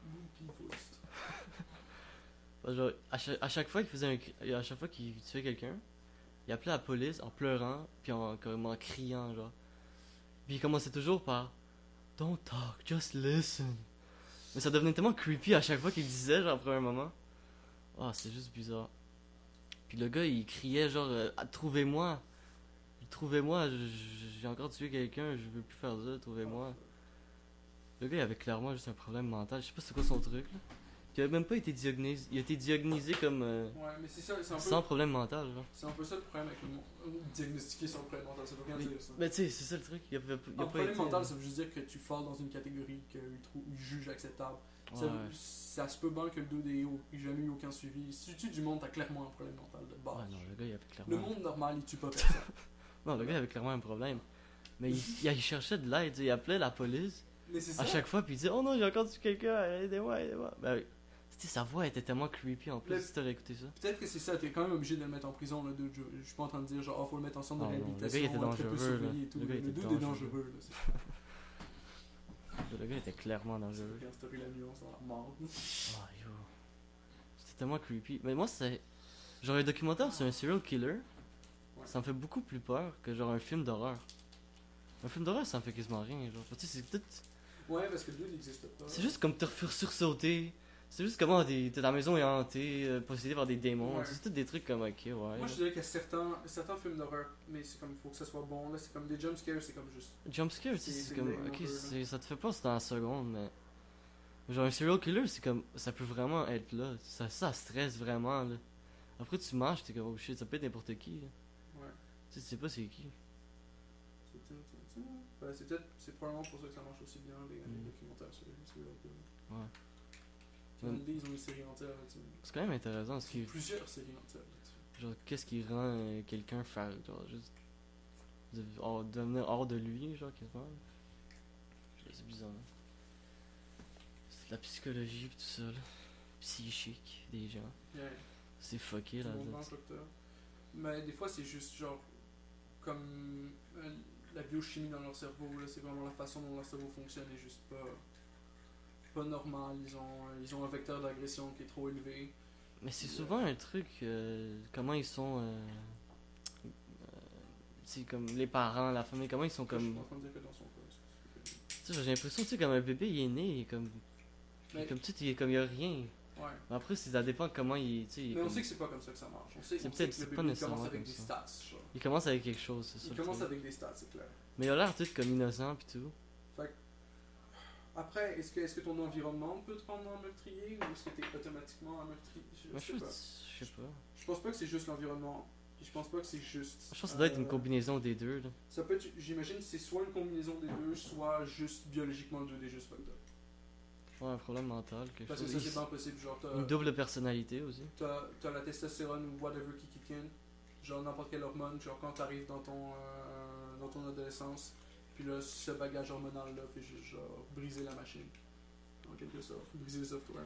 Parce que genre, à, chaque, à chaque fois qu'il faisait un, cri- à chaque fois qu'il tuait quelqu'un, il appelait la police en pleurant puis en, comme en criant genre. Puis il commençait toujours par Don't talk, just listen. Mais ça devenait tellement creepy à chaque fois qu'il le disait genre après un moment. Ah, c'est juste bizarre. Puis le gars il criait genre euh, Ah, trouvez-moi. Trouvez-moi, je- je- j'ai encore tué quelqu'un, je veux plus faire ça, trouvez-moi. Le gars il avait clairement juste un problème mental, je sais pas c'est quoi son truc là. Il a même pas été diagnosé, il a été diagnosé comme euh, Ouais, mais c'est ça, c'est un, peu, sans problème mental genre. c'est un peu ça le problème avec le monde. Diagnostiquer son problème mental, ça veut rien Mais, dire ça. mais tu sais, c'est ça le truc, il a, il a Un pas problème été. mental, euh, ça veut juste dire que tu falls dans une catégorie qu'ils trou- ils jugent acceptable. Ça, ouais. ça se peut bien que le dude ait au- ait jamais eu aucun suivi. Si tu tues du monde, t'as clairement un problème mental de base. Ouais, non, le gars il avait Le clairement. monde normal, il tue pas personne. Non, le gars il avait clairement un problème. Mais il, il, il cherchait de l'aide, tu sais, il appelait la police Mais c'est ça. à chaque fois puis il disait Oh non, j'ai encore tué quelqu'un, aidez-moi, aidez-moi. Ben, tu sais, sa voix était tellement creepy en plus Le- si t'avais écouté ça. Peut-être que c'est ça, t'es quand même obligé de le mettre en prison, le dude. Je, je suis pas en train de dire genre, oh, faut le mettre en centre de Non, non, le réhabilitation, gars, il était très peu dangereux, surveillé là. et tout. Le gars, il Le était dude est dangereux. dangereux, là. c'est- Le gars était clairement dangereux. Puis instaurer la nuance dans la mort. Oh, yo. C'était tellement creepy. Mais moi, c'est. Genre, un documentaire sur un serial killer, Ouais. ça me fait beaucoup plus peur que genre un film d'horreur. Un film d'horreur, ça me fait quasiment rien. Genre, tu sais, c'est peut-être. Ouais, parce que lui, il n'existe pas. C'est juste comme te refaire sursauter. C'est juste comment t'es, t'es- ta maison est hantée, euh, possédée par des démons. Ouais. C'est tout des trucs comme ok, ouais. Moi, là. je dirais qu'il y a certains, certains films d'horreur, mais c'est comme, faut que ça soit bon. Là, c'est comme des jumpscares, c'est comme juste. Jumpscare, tu sais, C'est- c'est c'est comme. lame un Ok, peu, là. c'est- ça te fait pas, c'est dans la seconde, mais. Genre, un serial killer, c'est comme. Ça peut vraiment être là. Ça, ça stresse vraiment, là. Après, tu marches, t'es comme, oh shit, ça peut être n'importe qui, là. Ouais. Tu sais, tu sais pas c'est qui. C'est tin, tin, tin. Ben, c'est peut-être, c'est probablement pour ça que ça marche aussi bien, les, les Mm. documentaires sur les serial killers. Ouais. Tim Mm. and Lee, ils ont une série entière là-dessus. C'est quand même intéressant, parce que. Plusieurs séries entières là-dessus. Genre, qu'est-ce qui rend euh, quelqu'un faire. Genre, juste. de- hors- devenir hors de lui, genre, quasiment. Je sais, c'est bizarre. C'est de la psychologie, pis tout ça, là. Psychique des gens. Yeah. C'est fucké, Tout là. le monde là. mange docteur. Mais des fois, c'est juste genre. Comme euh, la biochimie dans leur cerveau, là, c'est vraiment la façon dont leur cerveau fonctionne est juste pas. pas normal. Ils ont, ils ont un vecteur d'agression qui est trop élevé. Mais c'est souvent un truc, euh, comment ils sont. Euh, euh, c'est comme les parents, la famille, comment ils sont Je suis comme. pas en train de dire que dans son cas, c'est- Tu sais, j'ai l'impression, tu sais, comme un bébé, il est né, il est comme. Mais- Comme tu sais, il est comme il y a rien. Ouais. Mais après, c'est- ça dépend de comment il. Tu sais, il, est Mais on comme- sait que c'est pas comme ça que ça marche. On sait, C'est on sait peut-être- que c'est le pas bébé il nécessairement commence avec comme des ça. stats. Genre. il commence avec quelque chose, c'est ça. Il le commence truc. avec des stats, c'est clair. Mais il a l'air tout comme innocent pis tout. Après, est-ce que, est-ce que ton environnement peut te rendre un meurtrier ou est-ce que t'es automatiquement un meurtrier? Je, Moi, je je, sais pas. je sais pas. Je pense pas que c'est juste l'environnement. Puis je pense pas que c'est juste. Je pense que ça doit être une euh, combinaison des deux, là. Ça peut être, j'imagine, c'est soit une combinaison des deux, soit juste biologiquement le deux des juste fucked up. Ouais, un problème mental, quelque Parce que chose. ça, c'est pas impossible. Genre, t'as, Une double personnalité aussi. t'as, t'as la testostérone ou whatever qui kick in. Genre, n'importe quelle hormone. Genre, quand t'arrives dans ton, euh, dans ton adolescence. Puis là, ce bagage hormonal-là fait juste, genre, briser la machine. En quelque sorte. Briser le software.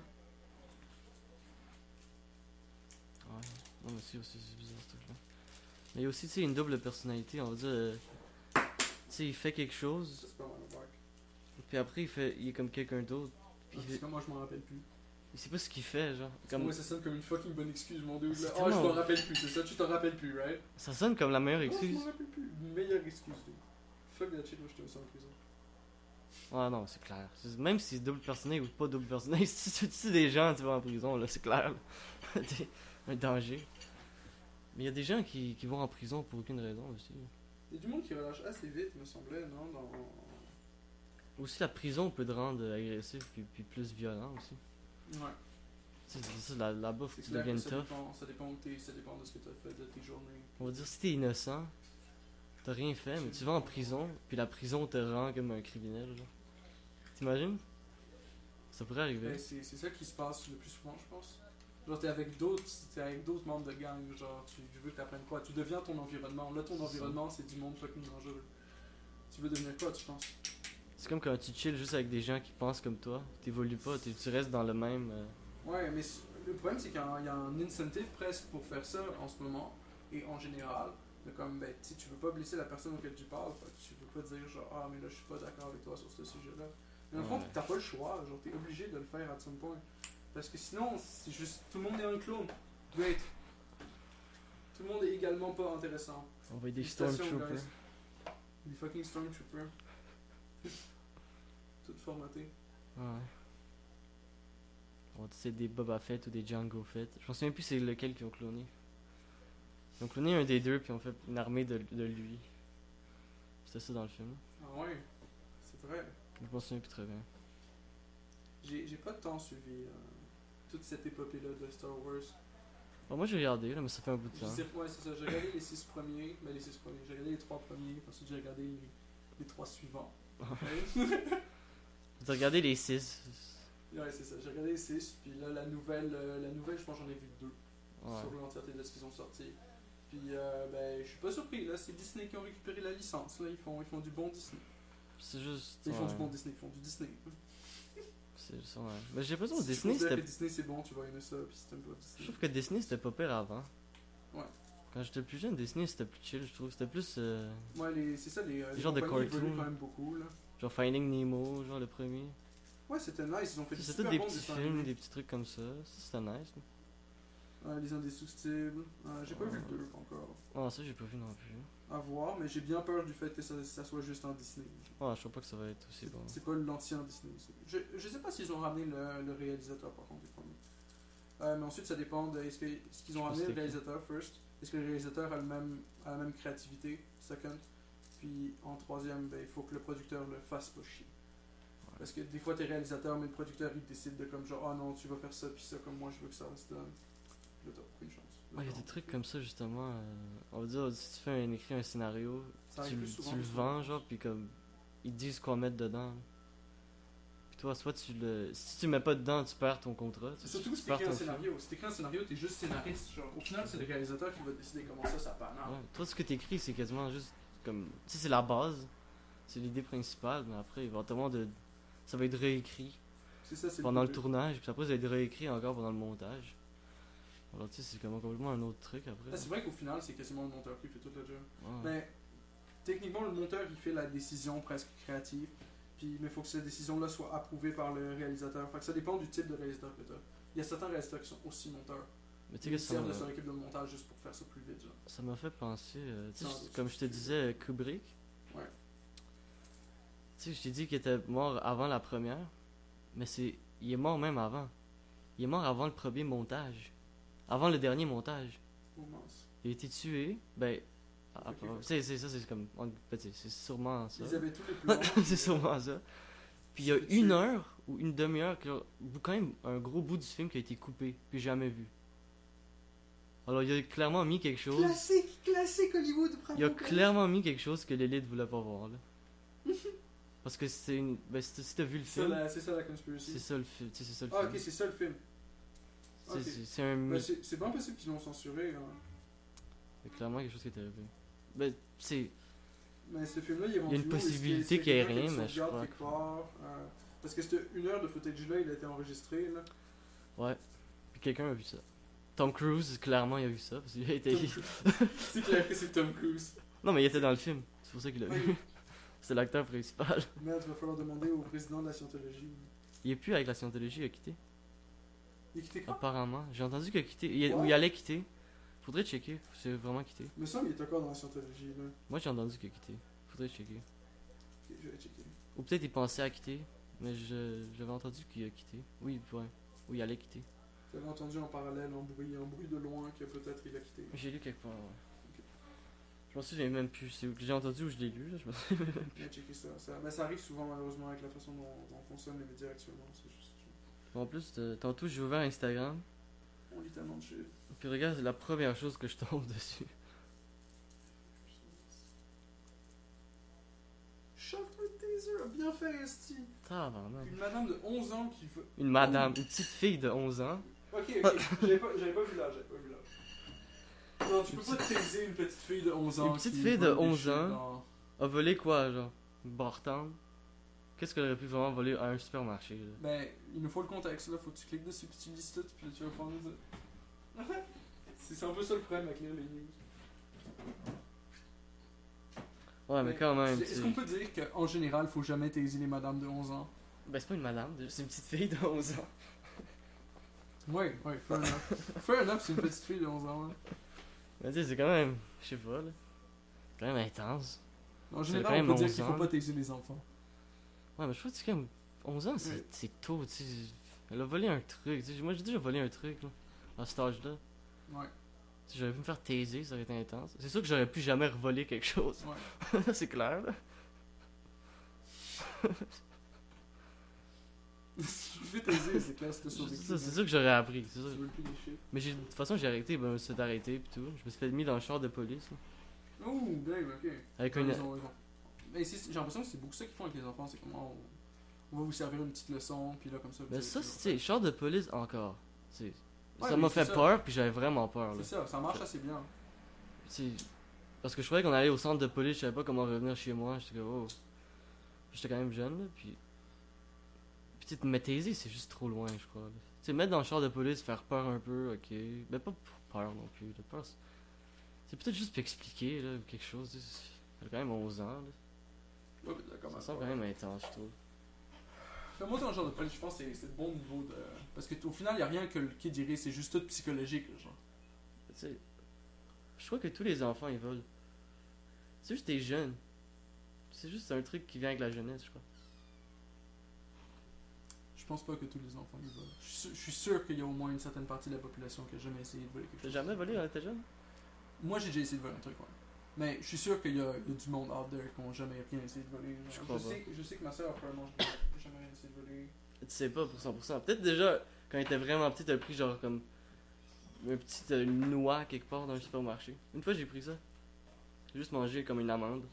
Ouais. Non, mais c'est aussi c'est bizarre, ce truc-là. Mais il y a aussi, tu sais, une double personnalité, on va dire. euh, tu sais, il fait quelque Ça, chose, c'est pas mal à voir. puis après, il fait il est comme quelqu'un d'autre. Puis il, Parce fait- que moi, je m'en rappelle plus. il sait pas ce qu'il fait, genre. Comme, Moi, ça sonne comme une fucking bonne excuse, mon dude. C'est là. Ah, je tellement- m'en rappelle plus, c'est ça, tu t'en rappelles plus, right? ça sonne comme la meilleure Oh, je excuse. m'en rappelle plus. Une meilleure excuse, dude. Fuck that shit, moi, j'étais aussi en prison. Ouais, non, c'est clair. C'est- Même si c'est double personnalité ou pas double personnalité, si tu tues des gens, tu vas en prison, là, c'est clair. là. T'es un danger. Mais il y a des gens qui, qui vont en prison pour aucune raison aussi. Il y a du monde qui relâche assez vite, me semblait, non? Dans... Aussi, la prison peut te rendre agressif puis, puis plus violent aussi. Ouais. Tu sais, c'est ça, là- là-bas, faut C'est que tu clair que deviennes ça tough. dépend, ça dépend où t'es, ça dépend de ce que t'as fait de tes journées. On va dire, si t'es innocent, t'as rien fait, mais tu vas en prison, puis la prison te rend comme un criminel, genre. T'imagines? Ça pourrait arriver. Mais c'est, c'est ça qui se passe le plus souvent, je pense. Genre, t'es avec d'autres, t'es avec d'autres membres de gang, genre, tu, tu veux que t'apprennes quoi? Tu deviens ton environnement. Là, ton C'est ça. environnement, c'est du monde fucking dangereux. Tu veux devenir quoi, tu penses? C'est comme quand tu chill juste avec des gens qui pensent comme toi. T'évolues pas, t'es- tu restes dans le même. euh, Ouais, mais c- le problème, c'est qu'il y a un, il y a un incentive presque pour faire ça en ce moment, et en général. De comme, ben, tu sais, tu veux pas blesser la personne auquel tu parles, fait que tu veux pas dire, genre, ah, mais là, je suis pas d'accord avec toi sur ce sujet-là. Mais dans le fond, Ouais. t'as pas le choix, genre, t'es obligé de le faire à some point. Parce que sinon, c'est juste, tout le monde est un clone. Great. Tout le monde est également pas intéressant. On va être des Félicitations, Stormtroopers. guys. Des fucking Stormtroopers. Tout formaté. Ouais. On va c'est des Boba Fett ou des Jango Fett. Je me souviens plus c'est lequel qu'ils ont cloné. Ils ont cloné un des deux puis ils ont fait une armée de, de lui. C'était ça dans le film. Ah ouais, c'est vrai. Je me souviens plus très bien. J'ai j'ai pas tant suivi euh, toute cette épopée-là de Star Wars. Bon, moi j'ai regardé là, mais ça fait un bout de Je temps. sais- ouais, c'est ça. J'ai regardé les six premiers, mais les six premiers. J'ai regardé les trois premiers, ensuite j'ai regardé les, les trois suivants. Ouais, J'ai regardé les six. ouais, c'est ça. J'ai regardé les six, puis là la nouvelle, euh, la nouvelle, je pense que j'en ai vu deux Ouais. sur l'entièreté de ce qu'ils ont sorti. Puis euh, ben, je suis pas surpris là. C'est Disney qui ont récupéré la licence. Là, ils font, ils font du bon Disney. C'est juste. Ils font ouais. du bon Disney, ils font du Disney. C'est juste, ouais. Mais j'ai l'impression que Si tu Disney considères c'était. que Disney c'est bon, tu vas aimer ça. Puis si t'aimes pas Je Disney. trouve que Disney c'était pas pire avant. Ouais. Quand j'étais plus jeune, Disney c'était plus chill, je trouve. C'était plus. euh, Ouais, les- c'est ça, les, euh, Les genres de compagnies évoluent cartoons. quand même beaucoup là. Genre Finding Nemo, genre le premier. Ouais, c'était nice, ils ont fait des C'était super des bons petits dessins films, animés. des petits trucs comme ça. Ça, c'était nice. Euh, les Indestructibles. Euh, j'ai pas Ouais. vu le deux encore. Ah, ça, j'ai pas vu non plus. À voir, mais j'ai bien peur du fait que ça, ça soit juste en Disney. Ah, je sais pas que ça va être aussi C'est bon. c'est pas l'ancien Disney. c'est- Je, je sais pas s'ils ont ramené le, le réalisateur par contre des premiers. Euh, mais ensuite, ça dépend de est-ce que- est-ce qu'ils ont Je ramené pense le que c'est réalisateur first. Est-ce que le réalisateur a, le même, a la même créativité, second. Puis en troisième, ben, il faut que le producteur le fasse pas chier. Ouais. Parce que des fois, t'es réalisateur, mais le producteur il décide de comme genre, ah non, tu vas faire ça, puis ça, comme moi je veux que ça se donne. Là, t'as aucune chance. Là, Ah, il y a t'as- des trucs comme ça justement. euh, on va dire, si tu fais un, écrit un scénario, Ça tu, arrive le- plus souvent tu le que ça. vends, genre, puis comme. Ils te disent quoi mettre dedans. Puis toi, soit tu le. Si tu le mets pas dedans, tu perds ton contrat. tu- Surtout tu si perds t'écris un ton film. scénario. Si t'écris un scénario, t'es juste scénariste. Genre. Au final, c'est le réalisateur qui va décider comment ça, ça panne. Ouais. Toi, ce que t'écris, c'est quasiment juste comme. Tu sais, c'est la base. C'est l'idée principale, mais après, éventuellement, de... ça va être réécrit C'est ça, c'est pendant le but. tournage, puis après, ça va être réécrit encore pendant le montage. Alors, tu sais, c'est comme complètement un autre truc après. Ah, c'est vrai qu'au final, c'est quasiment le monteur qui fait tout le job. Ouais. Mais techniquement, le monteur, il fait la décision presque créative. Puis, mais il faut que cette décision-là soit approuvée par le réalisateur. Fait que ça dépend du type de réalisateur que t'as. Il y a certains réalisateurs qui sont aussi monteurs. Mais tu sais Ils que ça servent m'a- de leur équipe de montage juste pour faire ça plus vite. Genre. ça m'a fait penser, euh, tu sais, Sans je- doute, comme c'est je te ce que- disais, euh, Kubrick. Ouais. Tu sais, je t'ai dit qu'il était mort avant la première, mais c'est, il est mort même avant. Il est mort avant le premier montage, avant le dernier montage. Oh, mince. Il a été tué, ben, Ok, après- ouais. c'est c'est ça, c'est comme, en fait, c'est c'est sûrement ça. Ils avaient tous les plans. C'est sûrement ça. Puis il y a Il s'est fait une tuer. heure ou une demi-heure, que genre, quand même un gros bout du film qui a été coupé, puis jamais vu. Alors il a clairement mis quelque chose. Classique, classique Hollywood. bravo, Il a bravo. clairement mis quelque chose que l'élite voulait pas voir là. Parce que c'est une. Ben, si t'as- si t'as vu le C'est ça, film, la- c'est ça la conspiracy. c'est ça le film. tu sais, C'est ça le Ah, film. ok, c'est ça le film. C'est- ok. c'est- C'est un. Ben, mythe. c'est c'est pas impossible qu'ils l'ont censuré. Hein. C'est clairement quelque chose qui est arrivé. Ben, c'est. Mais ce film-là, il est vendu une où? Est-ce qu'il- possibilité est-ce qu'il y a qu'il y ait quelqu'un qui rien, le mais je sauvegarde crois quelque part, euh, parce que cette une heure de footage-là, il a été enregistré. Là. Ouais. Puis quelqu'un a vu ça. Tom Cruise, clairement, il a vu ça. Parce qu'il a été. Tom Cruise. C'est clair que c'est Tom Cruise. Non, mais il était dans le film. C'est pour ça qu'il l'a vu. Oui. C'est l'acteur principal. Merde, il va falloir demander au président de la scientologie. Il est plus avec la scientologie, il a quitté. Il a quitté quand? Apparemment. J'ai entendu qu'il a quitté. Il- Ou Ouais. il allait quitter. Faudrait checker. C'est vraiment quitté. Il me semble qu'il est encore dans la scientologie. Là. Moi, j'ai entendu qu'il a quitté. Faudrait checker. Ok, je vais checker. Ou peut-être il pensait à quitter. Mais je j'avais entendu qu'il a quitté. Oui, ouais. Oui, il allait quitter. J'avais entendu en parallèle, en bruit, en bruit de loin, que peut-être il a quitté. J'ai lu quelque part, ouais. Je m'en souviens même plus. C'est où que j'ai entendu ou je l'ai lu, là. Je me souviens même Je vais checker ça. ça. Mais ça arrive souvent, malheureusement, avec la façon dont, dont on consomme les médias actuellement. C'est juste. plus. En plus, euh, tantôt, j'ai ouvert Instagram. On lit tellement de shit. Puis regarde, c'est la première chose que je tombe dessus. Shot with taser, a bien fait, Esti. Tabarnak. Une madame de onze ans qui veut. Une madame, une petite fille de onze ans. Ok, ok, j'avais pas, j'avais pas vu l'âge, j'avais pas vu l'âge. Non, tu peux pas taiser une petite fille de onze ans. Une petite qui fille de vole des onze shit ans. dans- A volé quoi, genre? Une bartende? Qu'est-ce qu'elle aurait pu vraiment voler à un supermarché, là? Ben, il nous faut le contexte, là. Faut que tu cliques dessus, puis tu lises tout, puis là, tu vas prendre les. C'est c'est un peu ça le problème avec lire les news. Ouais, mais quand même, tu Est-ce sais. qu'on peut dire qu'en général, faut jamais taiser les madames de onze ans? Ben, c'est pas une madame, c'est une petite fille de onze ans. Ouais, ouais, fair enough. Fair enough, c'est une petite fille de onze ans. Hein. Mais tu sais, c'est quand même, je sais pas, là. quand même intense. En C'est général, quand même on peut dire onze qu'il faut ans. pas taiser les enfants. Ouais, mais je trouve que c'est quand même. onze ans, c'est Ouais. c'est tôt, tu sais. Elle a volé un truc, tu sais. Moi, j'ai déjà volé un truc, là. À cet âge-là. Ouais, Tu sais, j'aurais pu me faire taiser, ça aurait été intense. C'est sûr que j'aurais pu jamais revoler quelque chose. ouais. C'est clair, là. Si tu fais taiser, c'est clair, c'était C'est survécu. ça, c'est sûr que j'aurais appris, c'est Tu sûr. veux plus des shit. Mais j'ai- de toute façon, j'ai arrêté, ben, c'est d'arrêter pis tout. Je me suis fait mis dans le char de police, là. Oh, Dave, ok. Avec Ouais, une. ils ont raison. Mais c'est- j'ai l'impression que c'est beaucoup ça qu'ils font avec les enfants, c'est comment on, on va vous servir une petite leçon, puis là comme ça. vous Mais allez ça, plus le c'est char de police encore. Tu sais, Ouais, ça mais m'a c'est fait ça. peur, puis j'avais vraiment peur, là. C'est ça, ça marche assez bien. Tu sais, parce que je croyais qu'on allait au centre de police, je savais pas comment revenir chez moi. J'étais comme, oh. J'étais quand même jeune, là, puis. Puis tu sais, me taiser, c'est juste trop loin, je crois. là. Tu sais, mettre dans le char de police, faire peur un peu, ok. Mais pas pour peur non plus. La peur, c'est- c'est peut-être juste pour expliquer, là, quelque chose. tu sais. Elle a quand même onze ans, là. Ouais, mais d'accord, Ça man. sent quand même intense, je trouve. Fais-moi ton genre de police, je pense que c'est- c'est le bon niveau de. Parce qu'au final, y a rien que le kid dirait, c'est juste tout psychologique, genre. Tu sais, je crois que tous les enfants ils volent. C'est juste t'es jeune. C'est juste un truc qui vient avec la jeunesse, je crois. Je pense pas que tous les enfants y volent. Je suis sûr- je suis sûr qu'il y a au moins une certaine partie de la population qui a jamais essayé de voler quelque T'as chose. jamais volé quand t'étais jeune? Moi, j'ai déjà essayé de voler un truc, ouais. Mais je suis sûr qu'il y, a il y a du monde out there qui n'ont jamais rien essayé de voler. Je Genre, crois je, pas. sais, je sais que ma soeur a probablement jamais rien essayé de voler. Tu sais pas pour cent pour cent. Peut-être déjà, quand il était vraiment petit, t'as pris genre comme un petit euh, noix quelque part dans le supermarché. Une fois j'ai pris ça. J'ai juste mangé comme une amande.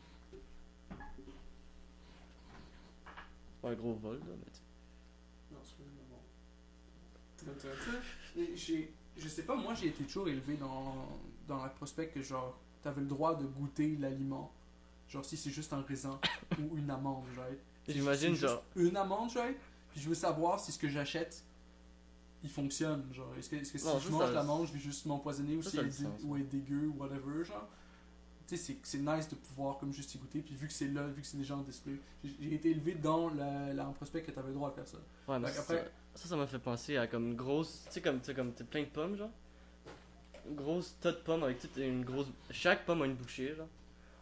Pas un gros vol là, mais tu- Non, c'est pas bon. Très, très, très. Et j'ai- Je sais pas, moi j'ai été toujours élevé dans, dans la prospect que genre, t'avais le droit de goûter l'aliment. Genre si c'est juste un raisin ou une amande, genre. Si J'imagine c'est juste genre. une amande, genre. Puis je veux savoir si ce que j'achète, il fonctionne, genre. Est-ce que, est-ce que si Non, je ça, mange ça- l'amande, je vais juste m'empoisonner ou ça, si ça a elle, du est dé- sens, ou elle est dégueu ou whatever, genre. Tu sais, c'est- c'est nice de pouvoir comme juste y goûter. Puis vu que c'est là, vu que c'est déjà en display, j'ai j'ai été élevé dans la, la en prospect que t'avais le droit de faire ça. Ouais, mais Fait ça, qu'après- ça, ça m'a fait penser à comme une grosse. Tu sais, comme, tu sais, comme t'as plein de pommes, genre. Une grosse tas de pommes avec toute une grosse. Chaque pomme a une bouchée, genre.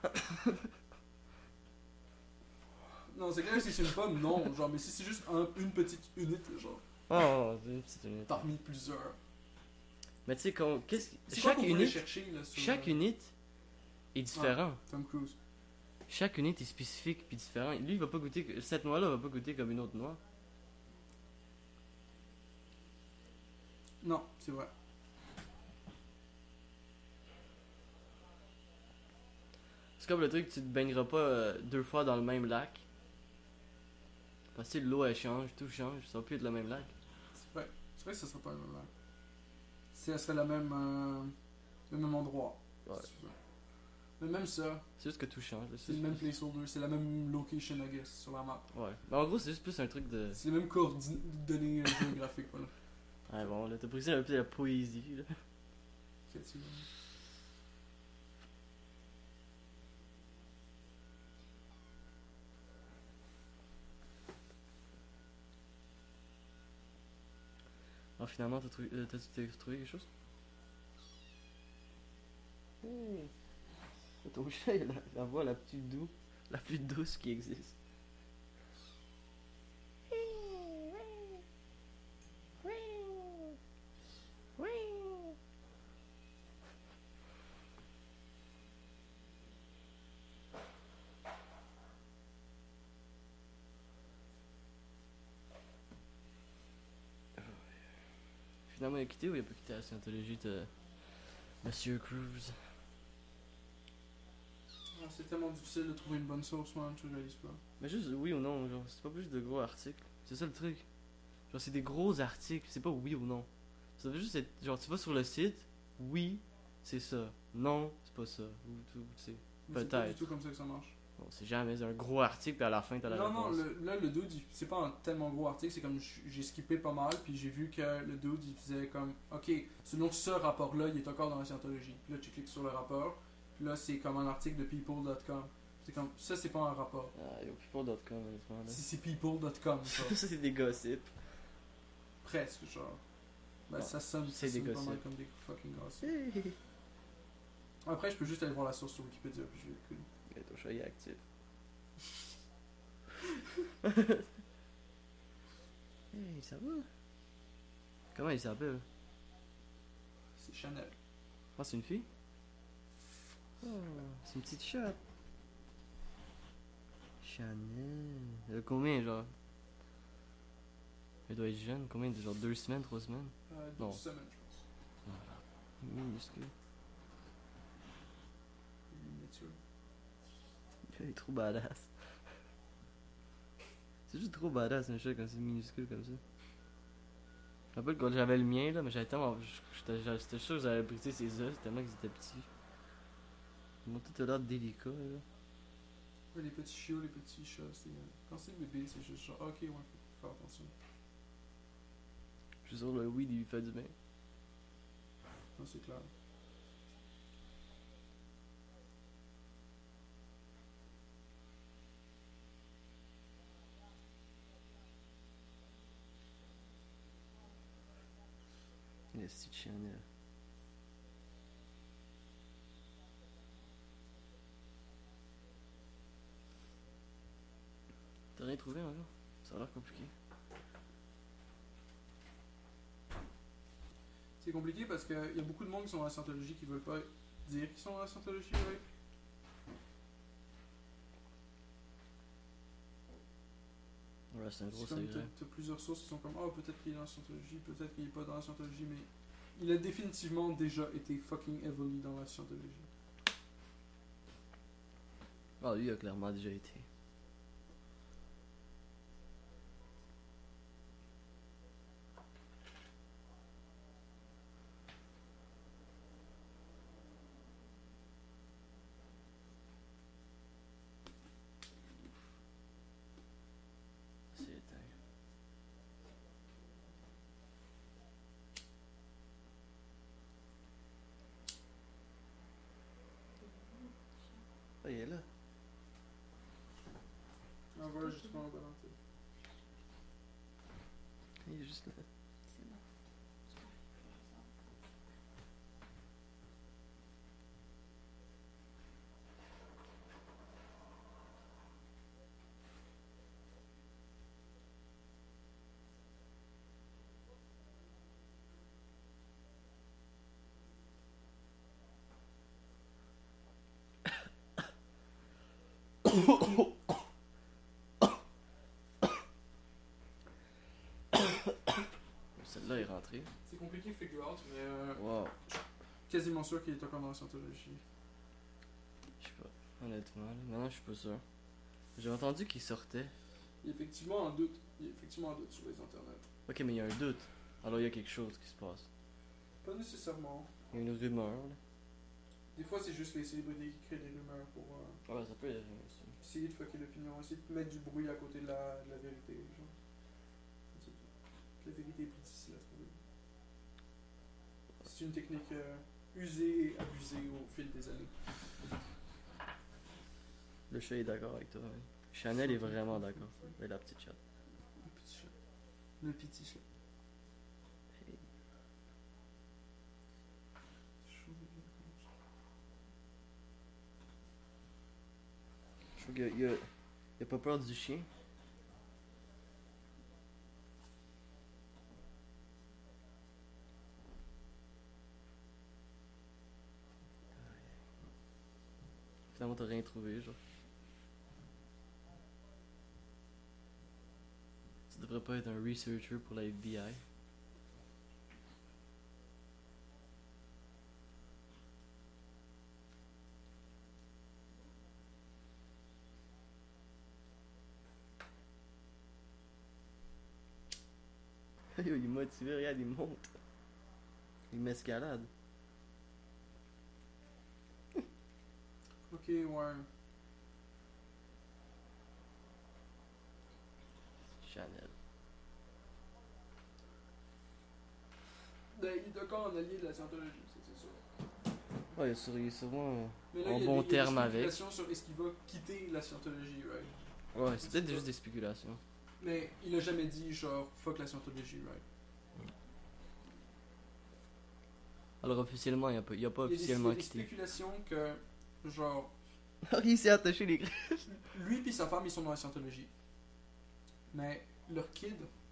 Non, c'est clair que si c'est une pomme, non. Genre, mais si c'est juste un- une petite unité, genre, Oh, c'est une petite unité. parmi plusieurs. Mais tu sais, quand- qu'est-ce qui- C'est quoi chaque qu'on voulait unité. chercher, là, sur Chaque euh, unité est différent. Tom Cruise? Chaque unité est spécifique puis différent. Lui, il va pas goûter. que- Cette noix-là va pas goûter comme une autre noix. Non, c'est vrai. C'est comme le truc que tu te baigneras pas euh, deux fois dans le même lac. Parce que l'eau elle change, tout change, ça va plus être le même lac. C'est vrai. C'est vrai que ça serait pas le même lac. Ça serait la même, euh, le même endroit. Ouais. si tu veux. Mais même ça, C'est juste que tout change. là, c'est le même placeholder, c'est la même location, I guess, sur la map. Ouais. Mais en gros, c'est juste plus un truc de. C'est les mêmes coordonnées euh, géographiques, voilà. Ouais, bon, là, t'as pris un peu de la poésie, là. Effectivement. Alors, finalement, t'as trouvé, euh, t'as t'as trouvé quelque chose? Hey. Ton chat, il a la, la voix la plus douce, la plus douce qui existe. Finalement, il a quitté ou il a pas quitté la scientologie de Monsieur Cruz? Ah, c'est tellement difficile de trouver une bonne source, man, tu réalises pas. Mais juste oui ou non, genre, c'est pas plus de gros articles. C'est ça le truc. Genre, c'est des gros articles, c'est pas oui ou non. Ça veut juste être, genre, tu vas sur le site, oui, c'est ça. Non, c'est pas ça. Ou, tu tu sais. Mais c'est pas du Peut-être. tout comme ça que ça marche. Bon, c'est jamais un gros article, puis à la fin, t'as la Non, non, réponse. le- là, le dude, il- c'est pas un tellement gros article, c'est comme j- j'ai skippé pas mal, puis j'ai vu que le dude, il faisait comme, ok, selon ce rapport-là, il est encore dans la scientologie. Puis là, tu cliques sur le rapport, puis là, c'est comme un article de people point com. C'est comme, ça, c'est pas un rapport. Ah, yo, people point com, honnêtement, là. Si c'est people point com, ça. Ça, c'est des gossips. Presque, genre. Ben, Non, ça sonne, c'est ça des sonne pas mal gossips. comme des fucking gossips. Après, je peux juste aller voir la source sur Wikipédia, puis je vais écouter. Et ton chat il est actif. Hey, ça va? Comment il s'appelle? C'est Chanel. Ah, c'est une fille? Oh, c'est une petite chatte. Chanel. Elle a combien, genre? Elle doit être jeune. Combien? de- Genre deux semaines, trois semaines? Euh, Non. deux semaines, je pense. Minuscule. Miniature. Elle est trop badass. C'est juste trop badass un chat quand c'est minuscule comme ça. Je me rappelle quand j'avais le mien là, mais j'avais tellement. J'étais j'étais sûr que j'avais brisé ses os tellement qu'ils étaient petits. Ils m'ont tout l'air délicat là. Ouais, les petits chiots, les petits chats, c'est. euh, Quand c'est bébé, c'est juste genre, ok, ouais, faut faire attention. Je suis sûr le weed il lui fait du bien. Non, c'est clair. c'est Chanel. T'as rien trouvé encore? Ça a l'air compliqué. C'est compliqué parce qu'il y a beaucoup de monde qui sont dans la scientologie qui veulent pas dire qu'ils sont dans la scientologie, ouais. Ouais, c'est un gros C'est comme secret. t'as, t'as plusieurs sources qui sont comme ah peut-être qu'il est dans la scientologie, peut-être qu'il est pas dans la scientologie, mais il a définitivement déjà été fucking évolué dans la scientologie. Ah, lui, il a clairement déjà été. C'est éteint. Ah, il est là. Ah voilà, justement, on va rentrer. Il est juste là. C'est bon. Celle-là est rentrée. C'est compliqué figure out, mais euh, Wow. quasiment sûr qu'il est encore dans la scientologie. Je sais pas. Honnêtement, là. Maintenant, je suis pas sûr. J'ai entendu qu'il sortait. Il y a effectivement un doute. Il y a effectivement un doute sur les internets. Ok, mais il y a un doute. Alors, il y a quelque chose qui se passe. Pas nécessairement. Il y a une rumeur, là. Des fois, c'est juste les célébrités qui créent des rumeurs pour euh, Ouais, ça peut être ça. essayer de fucker l'opinion, essayer de mettre du bruit à côté de la, de la vérité. Genre. C'est tout. La vérité est plus difficile à trouver. C'est une technique euh, usée et abusée au fil des années. Le chat est d'accord avec toi. Hein. Chanel est vraiment d'accord. Et la petite chatte. Le petit chat. Le petit chat. Hey. Chaud, Je trouve qu'il y a, il a pas peur du chien. Finalement, t'as rien trouvé, genre. Tu devrais pas être un researcher pour la F B I. Yo, il est motivé, regarde, il monte. Il m'escalade. Ok, ouais. Chanel. Ben, il est encore en allié de la scientologie, ça, c'est sûr. Ouais, il est sur- il est sûrement Mais là, en il y a bon des, il y a des terme avec. spéculations sur est-ce qu'il va quitter la scientologie, right? Ouais, c'est peut-être C'est juste pas- des spéculations. Mais il a jamais dit genre fuck la scientologie, right? Alors officiellement, il a pas, il a pas Il y a des, officiellement il y a des quitté. spéculations que genre Il s'est attaché les griffes. lui et sa femme ils sont dans la scientologie. Mais leur kid,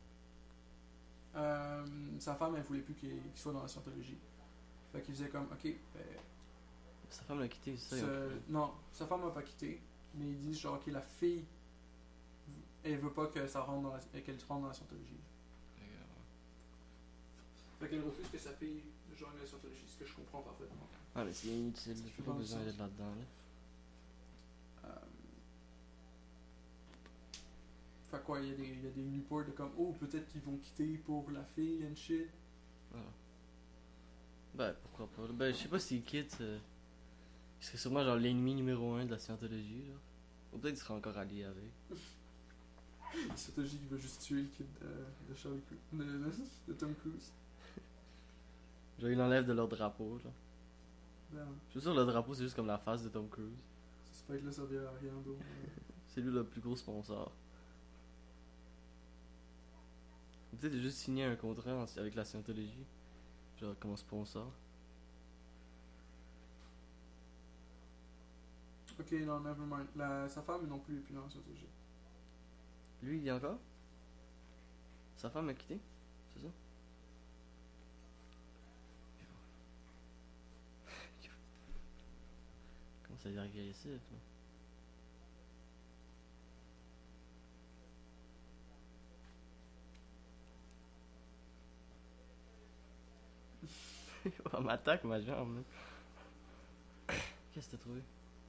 euh, sa femme elle voulait plus qu'il qu'il soit dans la scientologie. Fait qu'il faisait comme ok, ben, Sa femme l'a quitté, c'est ça. ce- non, sa femme n'a pas quitté, mais ils disent genre ok la fille, elle veut pas que ça rentre dans la, qu'elle rentre dans la scientologie. Fait qu'elle refuse que sa fille joigne la scientologie, ce que je comprends parfaitement. Ah, mais c'est inutile, Ça j'ai fait pas dans le besoin sens. d'être là-dedans. Là. Euh, Fait quoi, il y, a des- il y a des reports de comme oh peut-être qu'ils vont quitter pour la fille and shit. Ah. Ben, pourquoi pas. Ben, je sais pas s'il quitte. Euh... Il serait sûrement genre l'ennemi numéro un de la scientologie, genre. Ou peut-être qu'il serait encore allié avec. La scientologie qui veut juste tuer le kid de, de Charlie Cru- de, de, de Tom Cruise. Genre, il enlève de leur drapeau, genre. Ben, Je suis sûr que le drapeau, c'est juste comme la face de Tom Cruise. ce spike là servira à rien d'autre. C'est lui le plus gros sponsor. Ou peut-être qu'il a juste signé un contrat en- avec la scientologie. genre comme sponsor. Ok, non, nevermind. La... Sa femme non plus est plus dans la scientologie. Lui, il y a encore? Sa femme a quitté? C'est ça? Comment ça devient agressif, là? On m'attaque ma jambe, là. Qu'est-ce que t'as trouvé?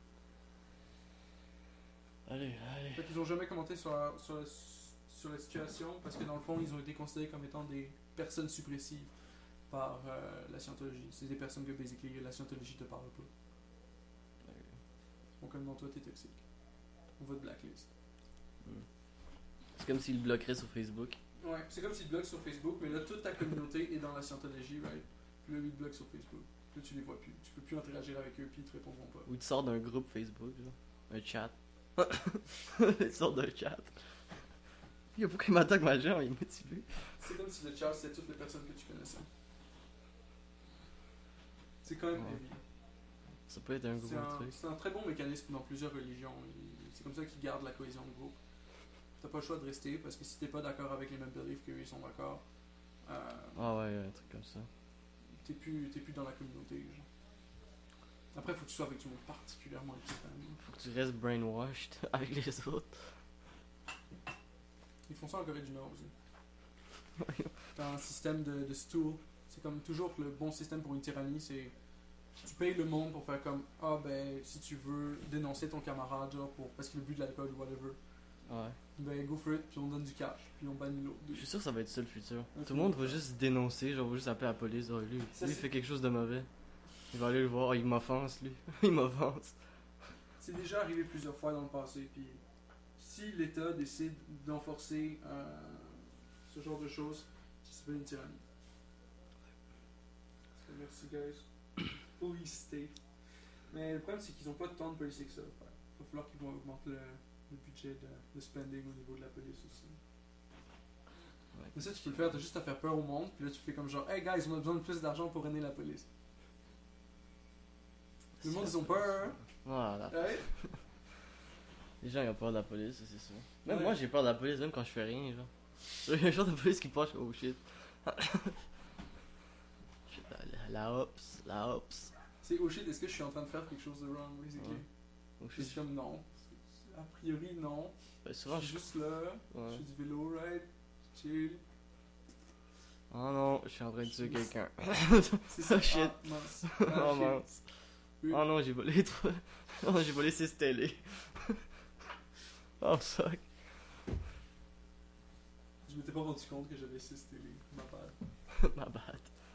Allez, allez. Fait qu'ils ont jamais commenté sur la, sur, la, sur la situation parce que dans le fond, ils ont été considérés comme étant des personnes suppressives par euh, la scientologie. C'est des personnes que, basically, la scientologie te parle pas. Donc, comme non, toi, t'es toxique. On va te blacklist. Hmm. C'est comme s'il le bloquerait sur Facebook. Ouais, c'est comme s'ils te bloquent sur Facebook, mais là, toute ta communauté est dans la scientologie, right? Puis là, ils te bloquent sur Facebook. Là, tu les vois plus. Tu peux plus interagir avec eux, puis ils te répondront pas. Ou tu sors d'un groupe Facebook, genre. Un chat. Il sort d'un chat. Yo, pourquoi il m'attaque ma jambe? Il est motivé. C'est comme si le chat, c'était toutes les personnes que tu connaissais. C'est quand même Ouais. heavy. Ça peut être un gros C'est un, truc. c'est un très bon mécanisme dans plusieurs religions. Il- C'est comme ça qu'ils gardent la cohésion de groupe. T'as pas le choix de rester parce que si t'es pas d'accord avec les mêmes beliefs qu'eux ils sont d'accord, euh, Ah ouais, un truc comme ça. t'es plus, t'es plus dans la communauté. Genre. Après, faut que tu sois avec du monde particulièrement extrême. Faut que tu restes brainwashed avec les autres. Ils font ça en Corée du Nord aussi. T'as un système de, de stool. C'est comme toujours le bon système pour une tyrannie, c'est tu payes le monde pour faire comme ah ben si tu veux dénoncer ton camarade genre pour parce qu'il a bu de l'alcool ou whatever, Ouais. ben go for it puis on donne du cash puis on bannit l'autre. Je suis sûr que ça va être ça le futur. Ok. Tout le monde va juste dénoncer, genre, va juste appeler la police. Oh, lui, Ça, lui il c'est- fait quelque chose de mauvais. Il va aller le voir. Oh, il m'offense, lui. Il m'offense. C'est déjà arrivé plusieurs fois dans le passé puis si l'État décide d'enforcer euh, ce genre de choses, ça s'appelle une tyrannie. Merci guys. Police state. Mais le problème c'est qu'ils ont pas tant de policiers que ça. Il va falloir qu'ils vont augmenter le, le budget de, de spending au niveau de la police aussi. Ouais. Mais ça tu peux le faire, t'as juste à faire peur au monde, puis là tu fais comme genre hey guys on a besoin de plus d'argent pour régner la police. Le monde ils ont peur hein? Voilà. Ouais. Les gens ils ont peur de la police, c'est sûr. Même Ouais. moi j'ai peur de la police, même quand je fais rien, genre. Il y a un genre de police qui passe, oh shit. Shit, la, la ops, la ops. C'est oh shit, est-ce que je suis en train de faire quelque chose de wrong basically? Ouais. Oh Je shit. suis comme non. A priori non. Ben, Je souvent suis je. juste là, je Ouais. fais du vélo ride, chill. Oh non, je suis en train de tuer quelqu'un. C'est ça. Oh shit. Ah, mince. Oh Ah, shit. mince. Oui. Oh non, j'ai volé trop. Oh non, j'ai volé six télé. Oh fuck. Je m'étais pas rendu compte que j'avais six télé. Ma bad. Ma bad.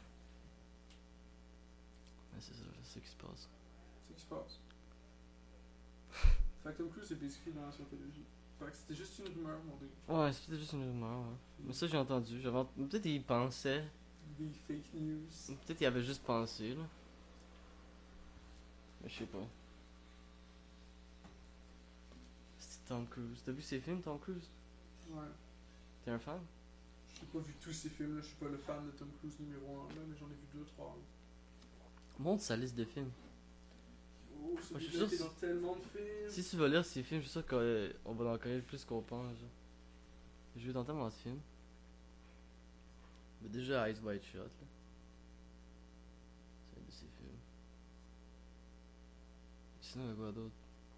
Ouais, c'est ça, c'est ce qui se passe. C'est ce qui se passe. Fait que Tom Cruise est basically dans la scientologie. Fait que c'était juste une rumeur, mon dieu. Ouais, c'était juste une rumeur, ouais. Mais ça j'ai entendu. J'avais ent- Peut-être il pensait. Des fake news. Peut-être il avait juste pensé, là. Mais je sais pas. C'était Tom Cruise. T'as vu ses films, Tom Cruise? Ouais. T'es un fan? J'ai pas vu tous ces films là, je suis pas le fan de Tom Cruise numéro un là, mais j'en ai vu deux, trois. Montre sa liste de films. Oh, je suis celui-là sûr t'es dans tellement de films. Si tu vas lire ces films, je suis sûr qu'on euh, on va en connaître plus qu'on pense, genre. J'ai vu dans tellement de films. Mais déjà Ice White Shot, là. C'est un de ses films. Sinon, il y a quoi d'autre?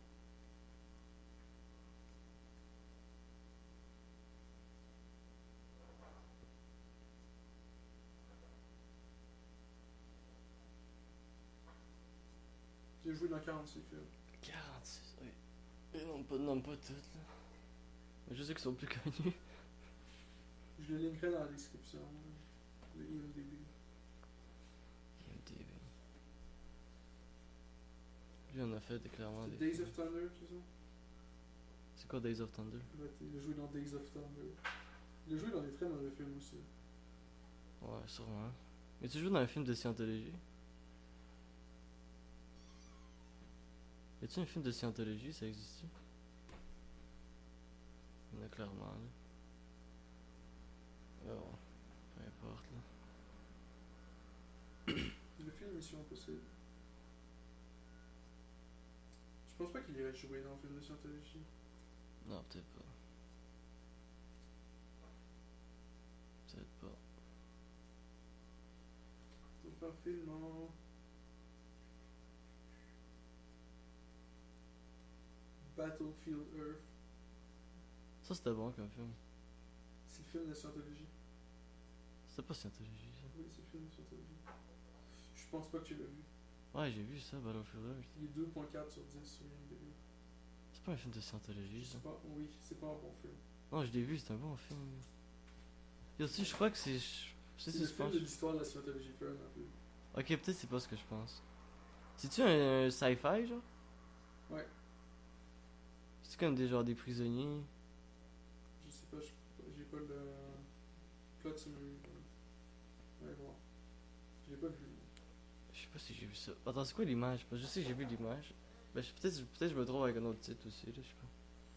J'ai joué dans quarante-six films. quarante-six, oui. Et non, pas, non, pas toutes, là. Mais je sais qu'ils sont plus connus. Je les linkerai dans la description. Le I M D B. I M D B. Lui, on a fait des- clairement C'est des. Days of Thunder, c'est ça? C'est quoi Days of Thunder? Ouais, il a joué dans Days of Thunder. Il a joué dans des très mauvais films aussi. Ouais, sûrement. Mais tu joues dans un film de scientologie? Y a-tu un film de scientologie, ça existe-tu? Il y en a clairement, là. Oh, peu importe, là. aucune mission impossible. Je pense pas qu'il irait jouer dans un film de scientologie. Non, peut-être pas. Peut-être pas. Donc un film en... Battlefield Earth. Ça, c'était bon comme film. C'est le film de scientologie. C'était pas Scientologie, ça. Oui, c'est le film de scientologie. Je pense pas que tu l'as vu. Ouais, j'ai vu ça, Battlefield Earth. Il est deux virgule quatre sur dix sur IMDb. C'est pas un film de Scientologie, ça. C'est pas... Oui, c'est pas un bon film. Non, je l'ai vu, c'est un bon film. Et aussi, je crois que c'est. je- C'est C'est le ce que je film pense. de l'histoire de la scientologie film un peu. Ok, peut-être c'est pas ce que je pense. C'est-tu un, un sci-fi, genre? Ouais. C'est comme des genre des prisonniers. Je sais pas, je- j'ai pas le plot summary. Ouais, voir. Je l'ai pas vu. Je sais pas si j'ai vu ça. Attends, c'est quoi l'image? Parce que je sais que j'ai vu l'image. Ben, je- peut-être peut-être je me trompe avec un autre titre aussi, là, je sais pas.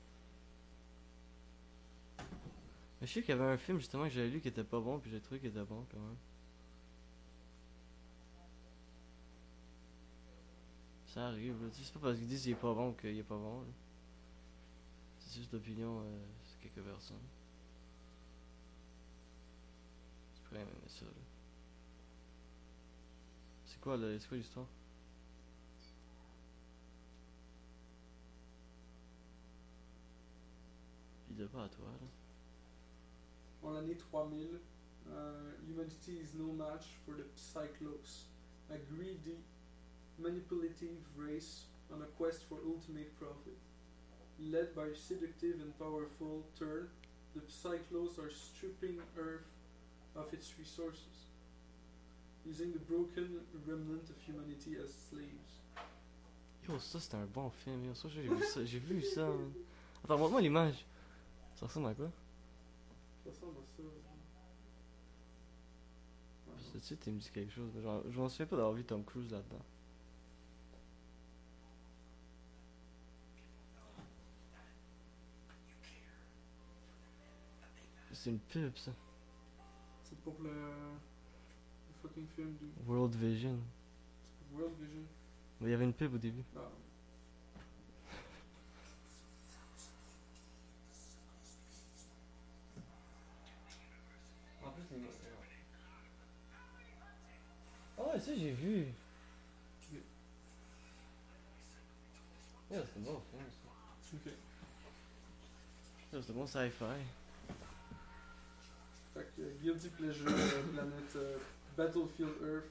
Mais je sais qu'il y avait un film justement que j'avais lu qui était pas bon, puis j'ai trouvé qu'il était bon quand même. Ça arrive, là. Tu sais, c'est pas parce qu'ils disent qu'il est pas bon qu'il est pas bon, là. C'est juste l'opinion euh, de quelques personnes. Tu pourrais aimer ça, là. C'est quoi, là? C'est quoi l'histoire? Il doit pas à toi, là. En l'année trois mille, uh, humanity is no match for the Psychlos, a greedy, manipulative race on a quest for ultimate profit. Led by a seductive and powerful Turn, the Psychlos are stripping Earth of its resources, using the broken remnant of humanity as slaves. Yo, ça c'était un bon film, yo, ça j'ai vu ça, j'ai vu ça, man. Attends, montre-moi l'image. Ça ressemble à quoi? Ça ressemble à ça. Ouais, Parce que tu sais, tu me dis quelque chose, mais genre, je m'en souviens pas d'avoir vu Tom Cruise là-dedans. C'est une pub, ça. c'est pour le, le fucking film du World Vision. World Vision. Mais il y avait une pub au début. Ah. En plus, c'est... Ah ouais, ça j'ai vu. Yeah, c'est bon film, ça. Ok. Yeah, c'est bon sci-fi. Fait que euh, Guilty Pleasure, euh, planète euh, Battlefield Earth.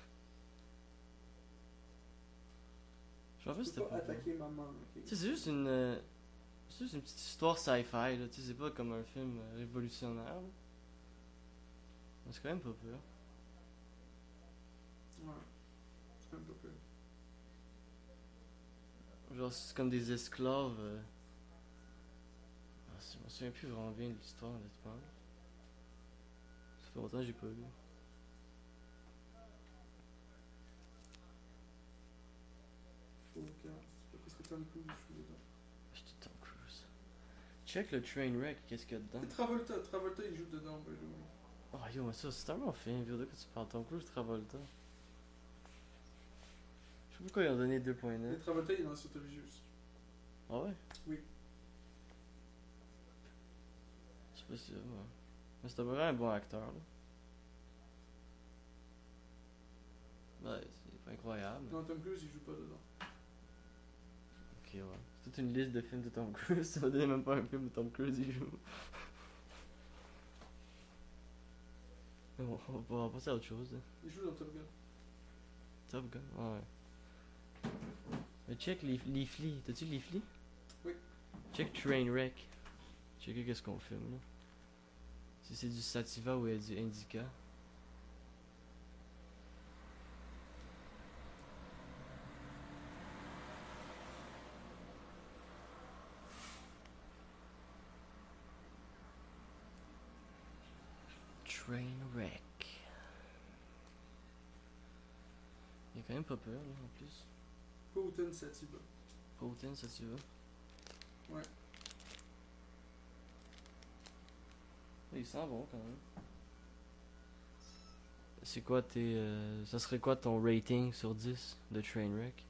Je me rappelle Je c'était peux pas pas bon. attaquer maman. Ok. Tu sais, c'est juste une... euh, C'est juste une petite histoire sci-fi, là. Tu sais, c'est pas comme un film euh, révolutionnaire, là. Mais c'est quand même pas peur. Ouais. C'est un peu peu. Genre, c'est comme des esclaves. euh. Ah, c'est- je me souviens plus vraiment bien de l'histoire, honnêtement. Ça fait longtemps que j'ai pas vu. Faut que. Qu'est-ce que Tom Cruise joue dedans? J'étais Tom Cruise. Check le Trainwreck, qu'est-ce qu'il y a dedans? Et Travolta, Travolta il joue dedans, by the way. Oh yo, mais ça, c'est un bon film, vieux, de quoi tu parles? Tom Cruise, Travolta. Je sais pas pourquoi ils ont donné deux point Et neuf. Travolta il est dans Scientologie aussi. Ah ouais? Oui. C'est possible, ouais. Mais c'était vraiment un bon acteur, là. Ouais, c'est pas incroyable. mais- Non, Tom Cruise il joue pas dedans. Ok, ouais. C'est toute une liste de films de Tom Cruise. Ça m'a donné même pas un film de Tom Cruise, il joue. Mais bon, on va, on va passer à autre chose. Là. Il joue dans Top Gun. Top Gun, ouais. Mais check Leaf- Leafly. T'as-tu Leafly? Oui. Check Trainwreck. Check qu'est-ce qu'on filme là. Si c'est du Sativa ou du Indica. Trainwreck. Il est quand même pas peur là en plus. Potent Sativa. Potent Sativa. Ouais. Il sent bon quand même. c'est quoi tes. Euh, ça serait quoi ton rating sur dix de Trainwreck?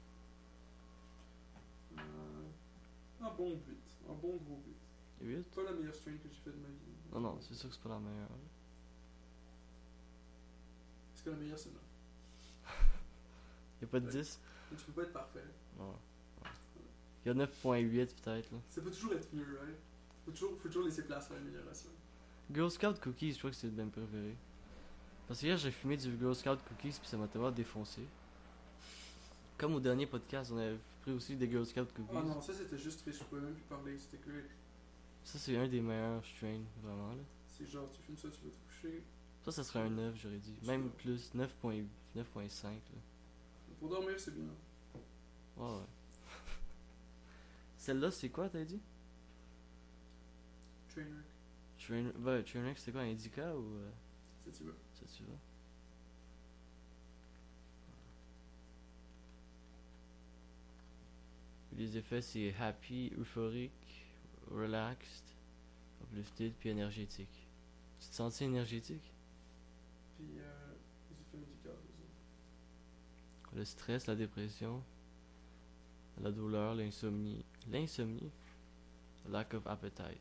Euh, un bon huit. Un bon gros huit. huit? Pas la meilleure strain que j'ai fait de ma vie. Non, non, c'est sûr que c'est pas la meilleure. Parce que la meilleure, c'est neuf. Y'a pas de Ouais. dix? Mais tu peux pas être parfait. Non. Y'a neuf virgule huit peut-être là. Ça peut toujours être mieux, right? Faut toujours, faut toujours laisser place à l'amélioration. Girl Scout Cookies, je crois que c'est le même préféré. Parce que hier j'ai fumé du Girl Scout Cookies puis ça m'a tellement défoncé. Comme au dernier podcast, on avait pris aussi des Girl Scout Cookies. Ah non, ça c'était juste riche, je pouvais même plus parler, c'était great. Ça c'est un des meilleurs strains, vraiment là. C'est genre, tu fumes ça, tu vas te coucher. Ça, ça serait un neuf, j'aurais dit. Même plus, neuf virgule cinq là. Pour dormir, c'est bien. Ouais, ouais. Celle-là, c'est quoi, t'as dit? Trainer, Train... Ouais, Trainwreck, c'était quoi, Indica ou. Euh... c'est tu veux. Ça, tu vois? Les effets, c'est happy, euphorique, relaxed, uplifted, puis énergétique. Tu te sens énergétique? Puis, euh, les effets médicaux, les autres. Le stress, la dépression, la douleur, l'insomnie. L'insomnie? Lack of appetite.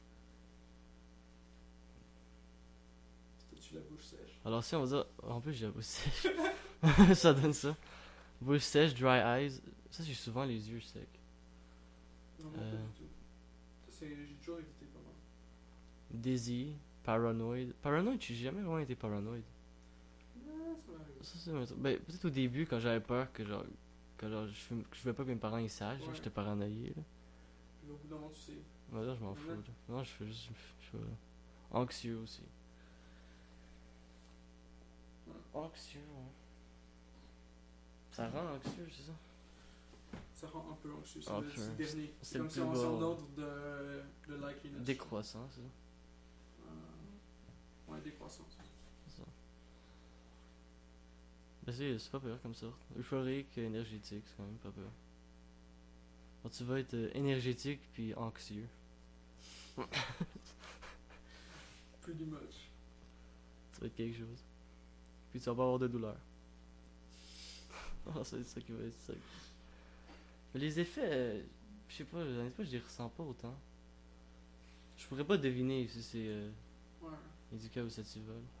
T'as-tu la bouche sèche? Alors si on va dire, en plus j'ai la bouche sèche, ça donne ça. Bouche sèche, dry eyes, ça j'ai souvent les yeux secs. Non, non, Euh. pas du tout. Ça, c'est, j'ai toujours évité pas mal. Dizzy, paranoid. Paranoid, j'ai jamais vraiment été paranoid. Non, ça m'arrive. Ça c'est un truc- Ben peut-être au début quand j'avais peur que genre, que genre je, fume- que je voulais pas que mes parents ils sachent, genre, Ouais. j'étais paranoïé là. Puis au bout d'un moment, tu sais. Mais là je m'en fous Ouais. là. Non je fais juste, je suis pas- anxieux aussi. Anxieux, ouais. Ça rend anxieux, c'est ça? Ça rend un peu anxieux, c'est Un le, peu. c'est le dernier. C'est C'est le comme si plus on c'est en bas. ordre de, de likeliness. Décroissant, c'est ça? Euh, ouais, décroissance. C'est ça. Ben c'est, c'est pas peur comme ça. Euphorique, énergétique, c'est quand même pas peur. Quand tu vas être euh, énergétique puis anxieux. Pretty much. Ça va être quelque chose. Puis tu vas pas avoir de douleur. Ah, c'est ça qui va être ça. Mais les effets, euh, je sais pas, honnêtement, pas, je les ressens pas autant. Je pourrais pas deviner si c'est euh, Ouais. Indica ou Sativa. là.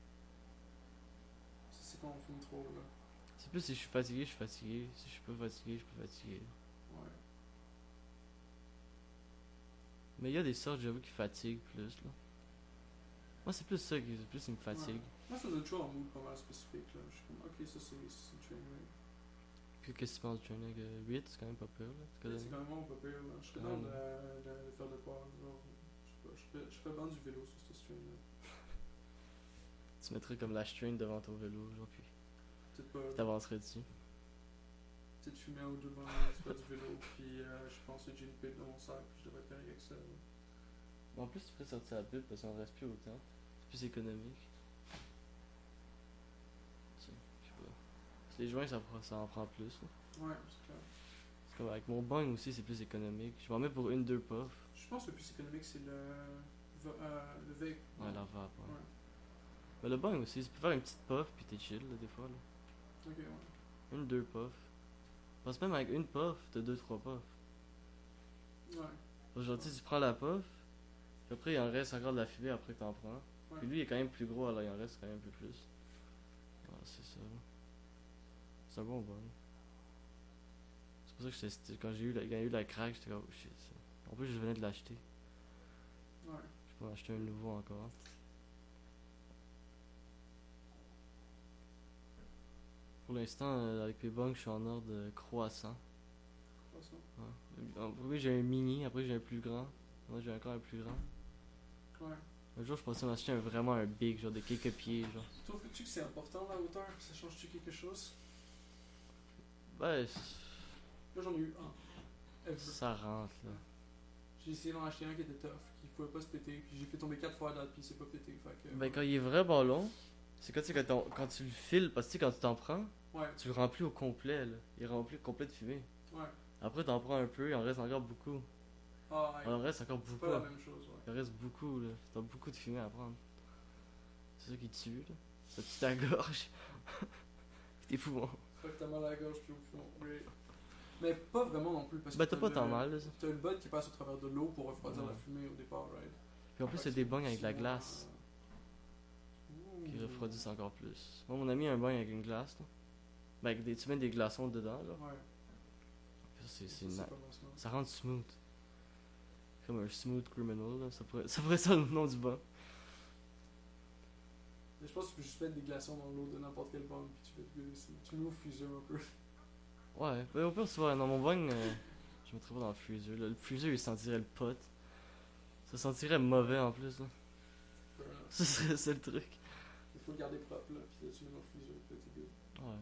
Ça, c'est quand on fume trop, là. C'est plus si je suis fatigué, je suis fatigué. Si je suis pas fatigué, je suis pas fatigué. Ouais. Mais il y a des sortes, j'avoue, qui fatiguent plus, là. Moi, c'est plus ça qui c'est plus, il me fatigue. Ouais. Moi, ça me donne toujours un mood pas mal spécifique, là. Je suis comme, ok, ça, c'est, c'est Trainwreck. Puis qu'est-ce que tu penses du Trainwreck euh, huit, c'est quand même pas peur, là. C'est quand C'est même- quand même vraiment pas pire, là. Je serais Ah, dans ouais. de, de, de faire de quoi, genre. Je sais pas, je fais, je fais bien du vélo sur ce strain-là. Tu mettrais comme la strain devant ton vélo, genre, puis Peut-être pas. t'avancerais dessus. Peut-être fumer un ou deux bancs, faire du vélo, puis euh, je pense que j'ai une pipe dans mon sac, puis je devrais faire avec ça. là. En plus, tu ferais sortir la pipe parce qu'on reste plus autant. C'est plus économique. Tu sais, je sais pas. Parce que les joints, ça, prend- ça en prend plus, là. Ouais, c'est clair. C'est comme avec mon bang aussi, c'est plus économique. Je m'en mets pour une, deux puffs. Je pense que le plus économique, c'est le, va- euh, le vape. Ouais, la vape, ouais. Ouais. Mais le bang aussi, tu peux faire une petite puff puis t'es chill, là, des fois, là. Ok, ouais. Une, deux puffs. Parce que même avec une puff, t'as deux, trois puffs. Ouais. Aujourd'hui, tu prends la puff, puis après, il en reste encore de la fumée après que t'en prends. Ouais. Puis lui, il est quand même plus gros, alors il en reste quand même un peu plus. Ah, c'est ça, là. C'est un bon bang. C'est pour ça que j'étais sti- quand j'ai eu la, quand il y a eu la craque, j'étais comme, oh shit. ça. En plus, je venais de l'acheter. Ouais. Je peux en acheter un nouveau encore. Pour l'instant, euh, avec mes bangs, je suis en ordre euh, croissant. Pas ça. Ouais. En premier, j'ai un mini, après j'ai un plus grand. Moi, j'ai encore un plus grand. Ouais. Un jour, je pensais m'acheter un, vraiment un big, genre de quelques pieds, genre. Trouves-tu que c'est important la hauteur? Ça change-tu quelque chose? Ouais, c- Moi j'en ai eu un. Ever. ça rentre, là. J'ai essayé d'en acheter un qui était tough, qui pouvait pas se péter, puis j'ai fait tomber quatre fois à date, puis il s'est pas pété. Fait que, Ben, quand il est vraiment long, c'est quand, tu sais, quand, t'en- quand tu le files, parce que tu sais, quand tu t'en prends, Ouais, tu le remplis au complet, là. Il est rempli au complet de fumée. ouais. Après, t'en prends un peu, il en reste encore beaucoup. Ah, ouais. Il en reste encore C'est beaucoup. pas la même chose, ouais. Il en reste beaucoup, là. T'as beaucoup de fumée à prendre. C'est ça qui tue, là. Ça tue ta gorge. T'es fou, hein. Fait que t'as mal à la gorge puis au fond. Oui. Mais pas vraiment non plus parce que Ben, t'as pas le- tant mal, là. T'as le bud qui passe au travers de l'eau pour refroidir Ouais. la fumée au départ, right? Puis en plus, Fait c'est que des bagnes avec de la c'est- glace Ouh. qui refroidissent encore plus. Moi, mon ami a un bagne avec une glace, là. Ben, avec des, tu mets des glaçons dedans, là. Ouais. Ça, c'est, c'est Ça, na- pas mal, ça. Ça rend smooth. Comme un smooth criminal, là. Ça pourrait, ça pourrait être ça le nom du bain. Mais je pense que tu peux juste mettre des glaçons dans l'eau de n'importe quel bagne puis tu vas te gueuler dessus. Tu mets au freezer un peu. Ouais, ben au pire, tu vois, dans mon bagne, euh, je mettrais pas dans le freezer, là. Le freezer, il sentirait le pot. Ça sentirait mauvais en plus, là. Fair enough. Ce serait ça le truc. Il faut le garder propre là, puis là tu le mets au freezer, puis là t'es good. Ouais.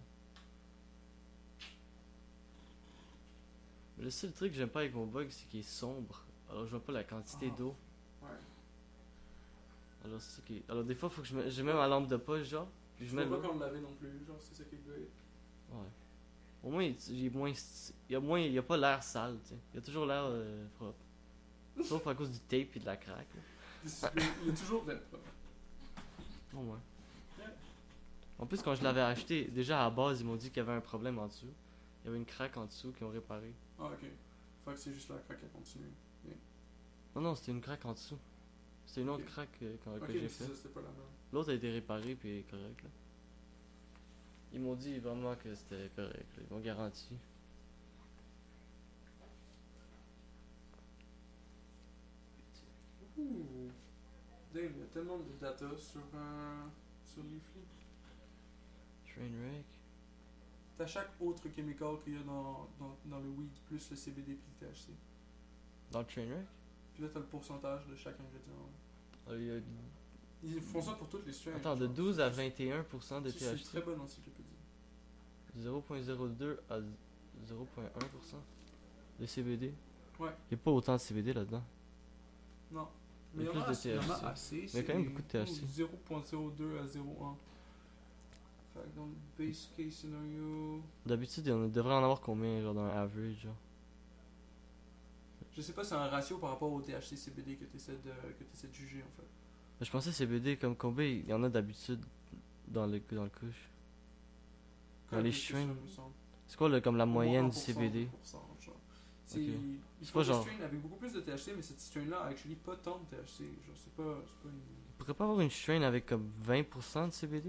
Mais le seul truc que j'aime pas avec mon bug, c'est qu'il est sombre. Alors je vois pas la quantité Ah. d'eau. Ouais. Alors c'est ça qui est- Alors des fois, faut que je mette... je mets ma lampe de poche, genre. Puis Je je mets veux pas l'eau. qu'on le laver non plus, genre c'est ça qui est great. Ouais. Au moins, il il est moins... Il y a moins... Il y a pas l'air sale, tu sais. Il y a toujours l'air euh, propre. Sauf à cause du tape et de la craque, là. Il y a toujours de l'être propre. Au moins. En plus, quand je l'avais acheté, déjà à la base, ils m'ont dit qu'il y avait un problème en dessous. Il y avait une craque en dessous qu'ils ont réparé. Ah ok. Fait que c'est juste la craque à continuer. Non, non, c'était une craque en dessous. C'était une autre Ok. craque euh, quand- Ok, que j'ai mais fait. c'est ça, c'était pas la même. L'autre a été réparé puis elle est correct là. Ils m'ont dit vraiment que c'était correct, là. Ils m'ont garanti. Ouh. Damn, il y a tellement de data sur, euh, sur Leafly. Trainwreck. T'as chaque autre chemical qu'il y a dans, dans, dans le weed, plus le C B D puis le T H C. Dans le Trainwreck? Puis là, t'as le pourcentage de chaque ingrédient. Euh, il y a- Ils font ça pour toutes les strains. Attends, de genre. douze à vingt et un pour cent de C'est c'est une T H très C. bonne encyclopédie. zéro virgule zéro deux à zéro virgule un pour cent de C B D. Ouais. Il n'y a pas autant de C B D là-dedans. Non. Il y Mais a il y en a plus de assez. Il y en a T H C. assez. Il y a c'est quand même des- beaucoup de T H C. ouh, zéro virgule zéro deux à zéro virgule un. Fait que dans le base case scenario. D'habitude, il y en a- devrait en avoir combien, genre dans un average, genre? Je sais pas, c'est un ratio par rapport au T H C C B D que tu essaies de, que t'essaies de juger en fait. Je pensais C B D comme combien il y en a d'habitude dans le, dans le couche. Dans les Plus que ça, strains. il me semble. C'est quoi le, comme la Au moins moyenne un du pour C cent, B D? deux pour cent, genre. C'est- Ok. Ils C'est font pas des genre- strains avec beaucoup plus de T H C, mais cette strain-là a actually pas tant de T H C. Genre, c'est pas, c'est pas une. Il pourrait pas avoir une strain avec comme vingt pour cent de C B D?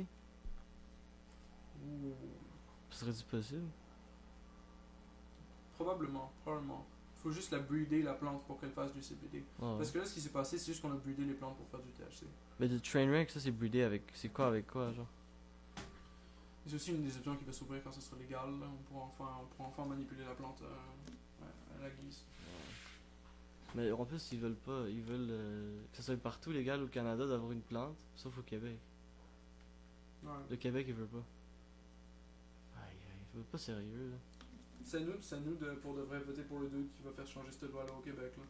Ouh. Ce serait-tu possible? Probablement, probablement. Faut juste la breeder la plante pour qu'elle fasse du C B D. Ah ouais. Parce que là, ce qui s'est passé, c'est juste qu'on a breedé les plantes pour faire du T H C. Mais le Trainwreck, ça c'est breedé avec. C'est quoi avec quoi, genre? C'est aussi une des options qui va s'ouvrir quand ce sera légal. Là. On, pourra enfin, on pourra enfin manipuler la plante euh, ouais, à la guise. Mais en plus, ils veulent pas. Ils veulent euh, que ça soit partout légal au Canada d'avoir une plante, sauf au Québec. Ouais. Le Québec, il veut pas. Aïe aïe, il veut pas sérieux, là. C'est à nous, c'est à nous de, pour de vrai voter pour le dude qui va faire changer cette loi-là au Québec. Là.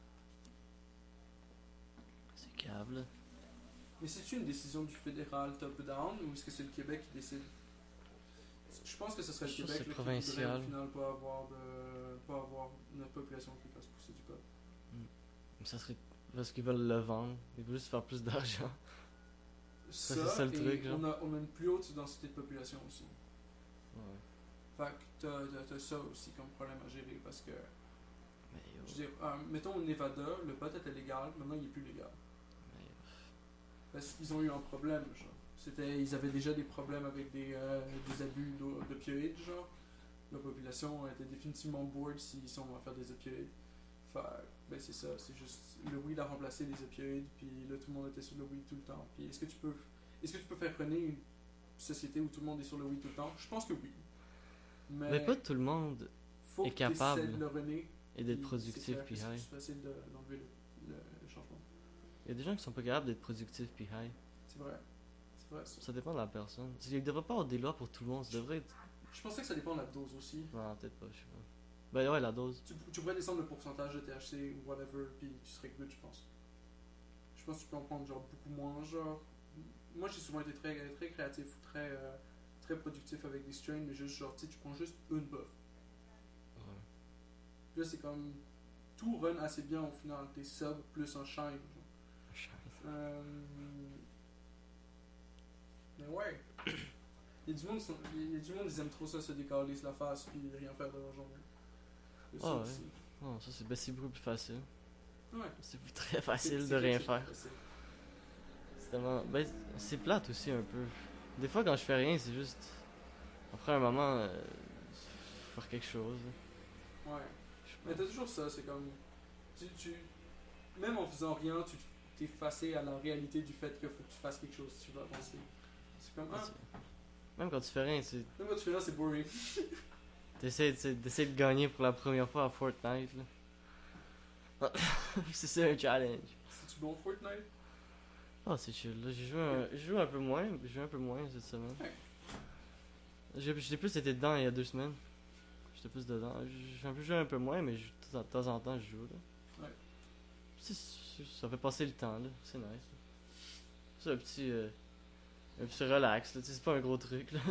C'est câble, là. Mais c'est-tu une décision du fédéral top-down ou est-ce que c'est le Québec qui décide? Je pense que ce serait le Je suis sûr Québec que c'est là, qui voudrait provincial. au final pas avoir, de, pas avoir notre population qui fasse pousser du pot. Mais ça serait. Parce qu'ils veulent le vendre. Ils veulent juste faire plus d'argent. Ça, c'est ça le et truc, genre. on, a, on a une plus haute densité de population aussi. Ouais. Fait que t'as, t'as- t'as ça aussi comme problème à gérer parce que, Mais yo. je veux dire, euh, mettons au Nevada, le pot était légal, maintenant il est plus légal. Mais yo. Parce qu'ils ont eu un problème, genre. C'était, ils avaient déjà des problèmes avec des, euh, des abus d'o- d'opioïdes, genre. La population était définitivement bored s'ils sont à faire des opioïdes. Fait que, ben c'est ça, c'est juste, le weed a remplacé les opioïdes, puis là tout le monde était sur le weed tout le temps. Puis est-ce que tu peux, est-ce que tu peux faire renaître une société où tout le monde est sur le weed tout le temps? Je pense que oui. Mais, Mais pas tout le monde faut est que capable t'essaies de le renaître. est d'être puis productif c'est clair puis que c'est high. plus facile de- d'enlever le, le, le changement. Il y a des gens qui sont pas capables d'être productifs puis high. C'est vrai. C'est vrai ça. Ça dépend de la personne. Il devrait pas avoir des lois pour tout le monde. Ça devrait être. Je pensais que ça dépend de la dose aussi. Non, peut-être pas, je sais pas. Ben ouais, la dose. Tu, tu pourrais descendre le pourcentage de T H C ou whatever, puis tu serais good, je pense. Je pense que tu peux en prendre genre beaucoup moins, genre. Moi j'ai souvent été très, très créatif ou très, euh, très productif avec des strains, mais juste genre, tu sais, tu prends juste une buff. Ouais. Puis là c'est comme. Tout run assez bien au final, tes subs plus un shine. Genre. Euh, Mais ouais, Ouais. Il y a du monde, qui sont- il y a du monde, ils aiment trop ça, se décaler la face puis rien faire de leur journée. C'est ça Ah ouais. aussi. Non, ça c'est ben, c'est beaucoup plus facile. Ouais. C'est plus très C'est- facile c'est de rien quelque chose faire. de facile. C'est tellement. Ben, c'est plate aussi un peu. Des fois, quand je fais rien, c'est juste. Après un moment, euh, faire quelque chose. Ouais. Je sais Mais pas. t'as toujours ça, c'est comme. Tu, tu, même en faisant rien, tu t'es facé à la réalité du fait qu'il faut que tu fasses quelque chose si tu veux avancer. C'est comme. Ah, Même quand tu fais rien, c'est. même quand tu fais là, c'est boring. T'essaies t'essaies- t'essaies de gagner pour la première fois à Fortnite, là. C'est ça un challenge. C'est-tu bon Fortnite? Ah, c'est chill, là. J'ai joué, un... j'ai joué un peu moins, j'ai joué un peu moins cette semaine. Ouais. J'ai j'ai plus été dedans il y a deux semaines. J'étais plus dedans. J'ai un peu joué un peu moins, mais je- de temps en temps, je joue, là. Ouais. C'est- c'est- Ça fait passer le temps, là. C'est nice. là. C'est un petit. euh, Un petit relax, là. Tu sais, c'est pas un gros truc, là.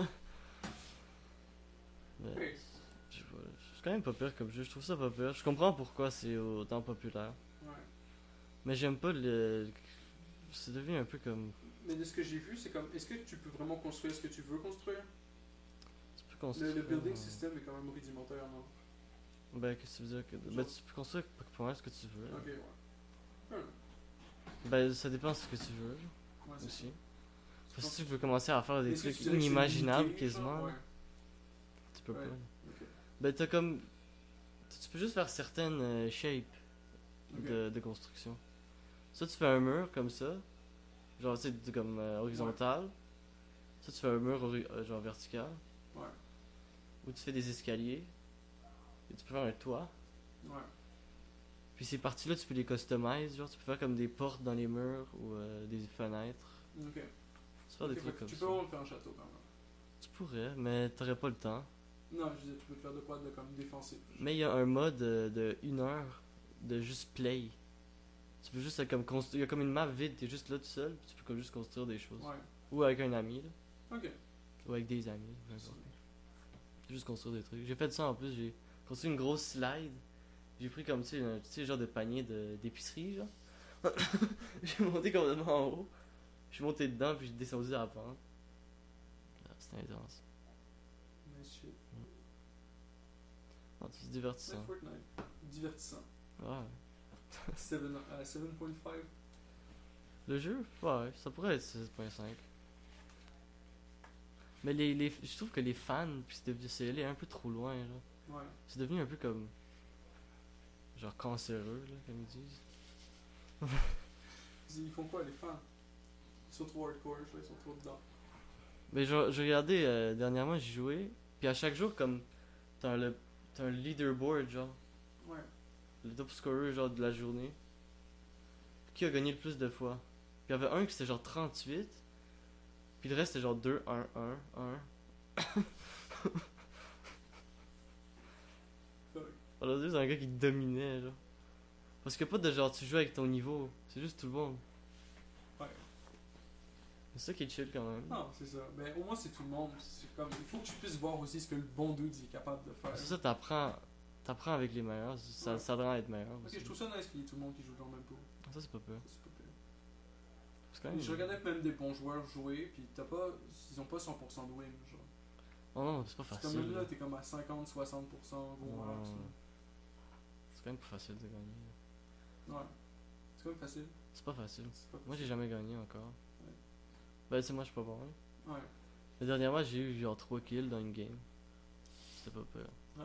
Mais. Oui. Je sais pas, c'est quand même pas pire comme jeu, je trouve ça pas pire. Je comprends pourquoi c'est autant populaire. Ouais. Mais j'aime pas le. C'est devenu un peu comme. Mais de ce que j'ai vu, c'est comme. Est-ce que tu peux vraiment construire ce que tu veux construire? Tu peux Le, construire. le building euh, system est quand même rudimentaire, non? Ben, qu'est-ce que tu veux dire que... Ben, tu peux construire pas mal ce que tu veux. là. Ok, ouais. Hum. Ben, ça dépend de ce que tu veux, Ouais, c'est aussi. ça. Parce que si tu veux commencer à faire des Est-ce que trucs tu dirais que c'est inimaginables limité, genre? quasiment, Ouais. tu peux Ouais. pas. Ok. Ben, t'as comme. Tu peux juste faire certaines euh, shapes Ok. de, de construction. Ça, tu fais un mur comme ça. Genre, tu sais, comme euh, horizontal. Ça, tu fais un mur hori- euh, genre vertical. Ouais. Ou tu fais des escaliers. Et tu peux faire un toit. Ouais. Puis ces parties-là, tu peux les customize. Genre, tu peux faire comme des portes dans les murs ou euh, des fenêtres. Ok. Tu peux faire Ok, des fait trucs que comme tu ça. peux vraiment faire un château quand même. Tu pourrais, mais t'aurais pas le temps. Non, je disais, tu peux te faire de quoi de comme défensif. Mais il y a un mode euh, de une heure de juste play. Tu peux juste euh, comme construire. Il y a comme une map vide, t'es juste là tout seul. Puis tu peux comme juste construire des choses. Ouais. Ou avec un ami, là. Ok. Ou avec des amis. peu importe. Juste construire des trucs. J'ai fait ça en plus, j'ai construit une grosse slide. J'ai pris comme, tu sais, un tu sais, genre de panier de- d'épicerie, genre. J'ai monté complètement en haut. Je suis monté dedans, puis j'ai descendu à la pente. Ah, c'était intense. Nice shit. Ah, c'est Ouais, divertissant. Fortnite. Divertissant. Ouais. sept euh, sept point cinq. Le jeu, ouais, ça pourrait être sept point cinq. Mais les, les, je trouve que les fans, puis c'est devenu- c'est allé un peu trop loin, là. Ouais. C'est devenu un peu comme. Genre cancéreux, là, comme ils disent. Ils font quoi, les fans? Ils sont trop hardcore, je sais, ils sont trop dedans. Mais j'ai j'ai regardé euh, dernièrement, j'ai joué, puis à chaque jour, comme. T'as un, le- t'as un leaderboard, genre. Ouais. Le top scorer, genre, de la journée. Qui a gagné le plus de fois. Puis il y avait un qui c'était genre trente-huit. Puis le reste c'était genre deux, un, un, un. Ouais. Alors, c'est un gars qui dominait, là. Parce qu'il n'y a pas de genre, tu joues avec ton niveau, c'est juste tout le monde. Ouais. C'est ça qui est chill quand même. Non, c'est ça. Ben, au moins, c'est tout le monde. C'est comme, il faut que tu puisses voir aussi ce que le bon dude est capable de faire. C'est ça, t'apprends, t'apprends avec les meilleurs, ça, Ouais. ça te rend à être meilleur. Ok, aussi. je trouve ça nice qu'il y ait tout le monde qui joue dans le même pool. Ça, c'est pas peur. Ça, c'est pas pire. C'est quand même. Je regardais même des bons joueurs jouer, puis t'as pas, ils ont pas cent pour cent de win, genre. Oh non, c'est pas C'est facile. comme même là, là. t'es comme à cinquante soixante pour cent gros Ouais. max. C'est quand même pas facile de gagner. là. Ouais. C'est quand même facile. C'est pas facile. C'est pas Moi, j'ai jamais gagné encore. Ouais. Ben, tu sais, moi, je suis pas bon. hein. Ouais. Mais dernièrement, j'ai eu genre trois kills dans une game. C'était pas peur. Ouais.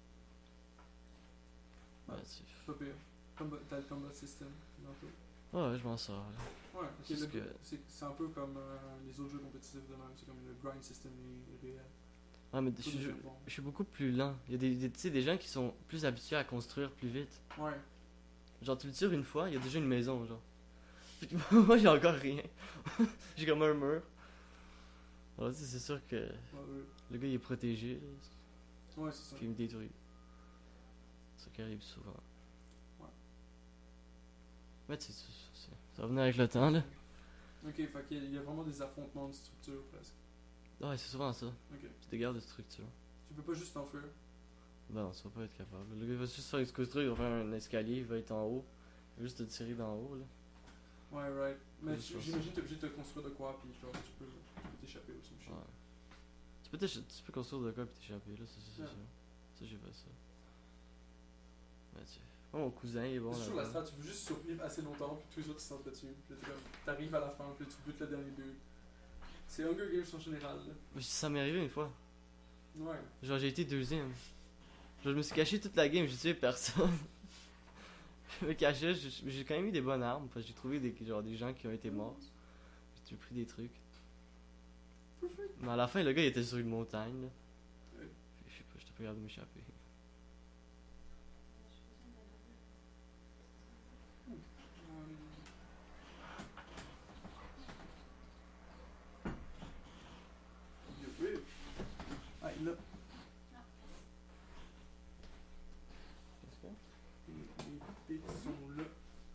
Ouais, Ouais. c'est- C'est pas pire. Combat, t'as le combat system dans tout. Ouais, je m'en sors. Là. Ouais, ok, C'est le- ce que- c'est c'est un peu comme euh, les autres jeux compétitifs de même, c'est comme le grind system est est réel. Ouais, mais Tout je, je, devient bon. je suis beaucoup plus lent. Il y a des, des, tu sais, des gens qui sont plus habitués à construire plus vite. Ouais, Genre, tu le tires une fois, il y a déjà une maison, genre. Puis que moi, j'ai encore rien. J'ai comme un mur. Alors, tu sais, c'est sûr que ouais, ouais. le gars, il est protégé, là, Ouais, c'est ça. puis il me détruit. C'est ça qui arrive souvent. Ouais. Mais tu sais, c'est- c'est- ça va venir avec le temps, là. Ok, fait qu'il y a- il y a vraiment des affrontements de structure presque. Ouais, c'est souvent ça. Ok. C'est des guerres de structure. Tu peux pas juste t'enfuir. Ben non, ça va pas être capable. Le gars, il va juste faire une construire, il va faire un escalier, il va être en haut. Il va juste te tirer d'en haut, là. Ouais, right. Mais Juste tu- pour ça. j'imagine que t'es obligé de te construire de quoi, puis genre, tu peux tu peux t'échapper aussi. je sais. Ouais. Tu peux, t'écha- tu peux construire de quoi puis t'échapper, là, ça, c'est c'est Ouais. sûr. Ça, j'ai fait ça. Mais tu sais. Moi, mon cousin, il est bon C'est toujours la là-dedans. strat, tu veux juste survivre assez longtemps, puis tous les autres ils sentent dessus. Puis là, t'es comme, t'arrives à la fin, puis là, tu butes le dernier but. C'est Hunger Games en général, là. Mais Ça m'est arrivé une fois. Ouais. Genre, j'ai été deuxième. Genre, je me suis caché toute la game, j'ai tué personne. Je me cachais, j'ai j'ai quand même eu des bonnes armes, parce que j'ai trouvé des, genre, des gens qui ont été morts. J'ai pris des trucs. Mais à la fin, le gars, il était sur une montagne, là. Ouais. Je sais pas, j'étais pas capable de m'échapper. Oui. Ah, là. Qu'est-ce que Les pics sont là.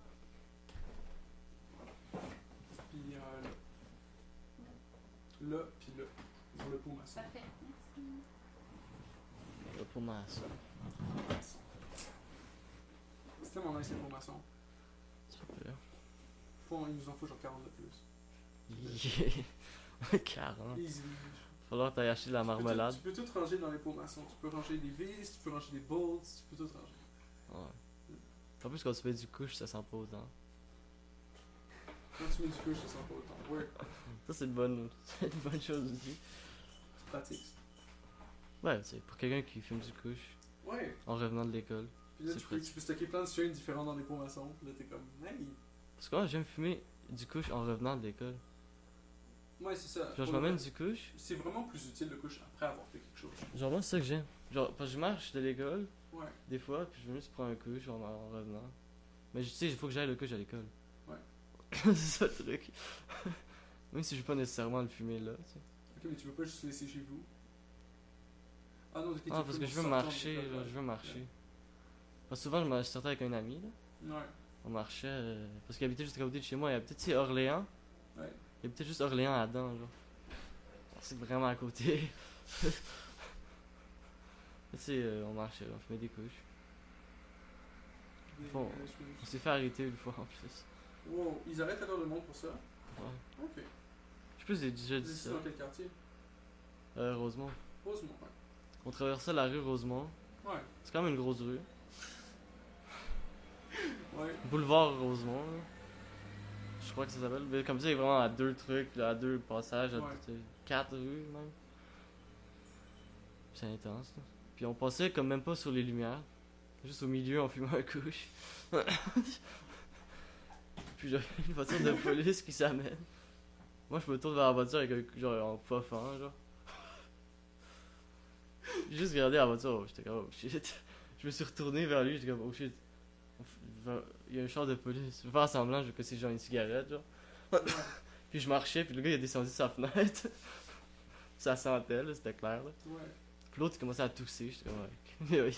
Puis euh, là. Là, puis là. Pour le pot maçon. Parfait. Merci. Là, pour ma ça. C'était mon ancien pot maçon. C'est pas pire. Faut, il nous en faut genre quarante de plus. Yeah. quarante. Easy. Falloir que t'ailles acheter de la Tu peux tout- marmelade. Tu peux tout ranger dans les pots maçons. Tu peux ranger des vis, tu peux ranger des bolts, tu peux tout ranger. Ouais. En plus, quand tu fais du couche, ça sent pas autant. Quand tu mets du couche, ça sent pas autant. Ouais, Ça, c'est une bonne, c'est une bonne chose aussi. c'est pratique. Ouais, c'est pour quelqu'un qui fume du couche Ouais. en revenant de l'école. Puis là, C'est tu peux, pratique. tu peux stocker plein de strains différents dans les pots maçons. Puis là, t'es comme, hey. Parce que moi, j'aime fumer du couche en revenant de l'école. Ouais, c'est ça. Genre, Pour je le m'amène vrai, du couche. C'est vraiment plus utile le couche après avoir fait quelque chose. Genre, moi, c'est ça que j'aime. Genre, parce que je marche de l'école, Ouais. des fois, puis je veux juste prendre un couche en, en revenant. Mais tu sais, il faut que j'aille le couche à l'école. Ouais. c'est ça le truc. Même si je veux pas nécessairement le fumer là, tu sais. Ok, mais tu peux pas juste le laisser chez vous. Ah non, ok, tu Ah, peux parce que le je veux sortir de marcher, l'école, genre, ouais. je veux marcher. Parce que souvent, je me sortais avec un ami, là. Ouais. On marchait, euh, parce qu'il habitait juste à côté de chez moi. Il habitait, tu sais, Orléans. Ouais. Il habitait juste Orléans à Adam, genre. C'est vraiment à côté. Tu sais, euh, on marchait, on fumait des couches. Des- Bon. euh, je- On s'est fait arrêter une fois en plus. Wow, ils arrêtent alors le monde pour ça? Ouais. Ok. Je sais pas si j'ai déjà Vous dit êtes ça. dans quel quartier? Euh, Rosemont. Rosemont, On traversait la rue Rosemont. ouais. Ouais. C'est quand même une grosse rue. Ouais. Boulevard Rosemont, là. Je crois que ça s'appelle. Mais comme ça, il est vraiment à deux trucs, là, à deux passages, à Ouais. tu sais, quatre rues même. C'est intense, là. Puis on passait comme même pas sur les lumières. Juste au milieu, on fumait un couche. Puis j'ai une voiture de police qui s'amène. Moi, je me tourne vers la voiture avec un genre en puffant, genre. J'ai juste regardé la voiture, oh, j'étais comme oh shit. Je me suis retourné vers lui, j'étais comme oh shit. On f- Il y a un char de police. Je vais faire semblant que c'est genre une cigarette, genre. Puis je marchais, puis le gars il a descendu sa fenêtre. Ça sentait, là, c'était clair, là. Ouais. Puis l'autre il commençait à tousser, j'étais comme ouais. Oui.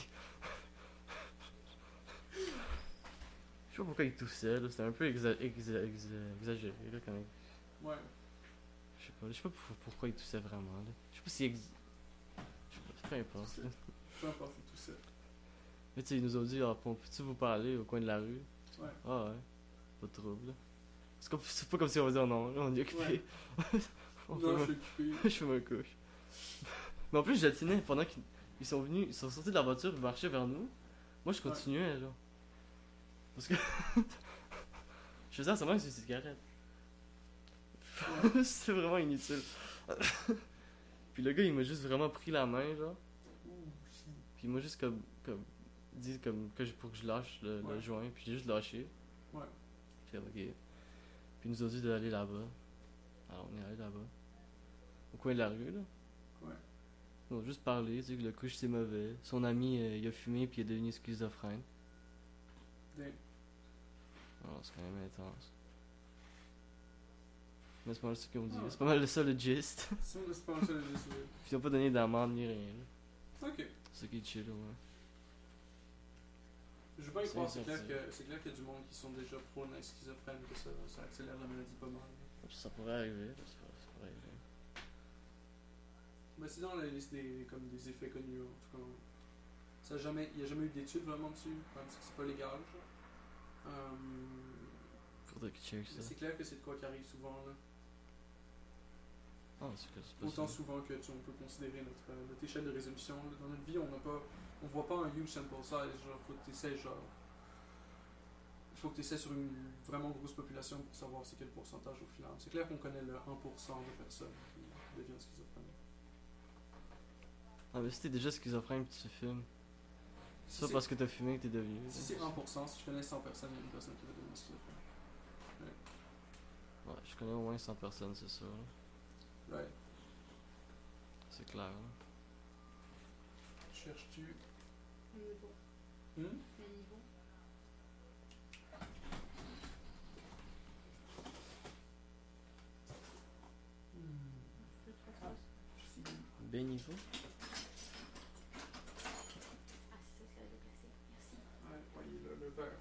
Je sais pas pourquoi il toussait, là. C'était un peu exa- exa- exa- exagéré, là, quand même. Ouais. Je sais pas, je sais pas pour- pourquoi il toussait vraiment, là. Je sais pas si ex... Je sais pas, peu importe, là. Peu importe, c'est tout ça. Mais tu sais, ils nous ont dit, ah, on peut-tu vous parler au coin de la rue? Ouais. Ah ouais, pas de trouble. C'est comme- c'est pas comme si on va dire non, là, on est occupé. On Non, je fait suis occupé. je fais ma couche. Mais en plus, je j'atinais pendant qu'ils ils sont venus, ils sont sortis de la voiture, ils marchaient vers nous. Moi, je continuais, genre. Parce que. Je faisais semblant que c'est une cigarette. Ouais. C'était vraiment inutile. Puis le gars, il m'a juste vraiment pris la main, genre. Ouh, shit. Puis il m'a juste comme, comme dit comme que je, pour que je lâche le, le Ouais. joint, puis j'ai juste lâché. Ouais. Puis ok. Puis il nous a dit d'aller là-bas. Alors on est allé là-bas. Au coin de la rue, là. Ouais. Ils ont juste parlé, tu sais que le couche c'est mauvais. Son ami, euh, il a fumé puis il est devenu schizophrène. Damn. Alors c'est quand même intense. Mais c'est pas mal ça qu'ils ont dit. Ah. C'est pas mal ça le gist. C'est c'est pas ça, je sais. Puis ils ont pas donné d'amende ni rien. là. Ok. C'est ça qui est chill, ouais. Je veux pas y C'est croire, c'est clair sorti. que c'est clair qu'il y a du monde qui sont déjà prônes à schizophrène, que ça, ça accélère la maladie pas mal. Ça pourrait arriver, ça, ça pourrait arriver. Mais c'est dans la liste des, comme des effets connus, en tout cas. Ça a jamais, il n'y a jamais eu d'études vraiment dessus, même si c'est pas légal. genre. Euh, Faudrait que check Mais ça. c'est clair que c'est de quoi qui arrive souvent, là. Ah, c'est que c'est pas Autant ça. souvent que tu, on peut considérer notre, euh, notre échelle de résolution. Là. Dans notre vie, on n'a pas, on voit pas un huge sample size. Genre, faut que tu essaies, genre, il faut que tu essaies sur une vraiment grosse population pour savoir c'est quel pourcentage au final. C'est clair qu'on connaît le un pour cent de personnes qui deviennent schizophrènes. Ah, mais si t'es déjà schizophrène pis tu fumes, Si c'est pas c'est- parce que t'as fumé que t'es devenu. Si c'est un pour cent, si je connais cent personnes, il y a une personne qui va devenir schizophrène. Ouais, je connais au moins cent personnes, c'est ça. là. Ouais. C'est clair. là. Cherches-tu. Niveau. Hmm? Le niveau. Je trouve ça. Si. B niveau? Ah, c'est ça, c'est le déplacer. Merci. Ouais, voyez le, le vert.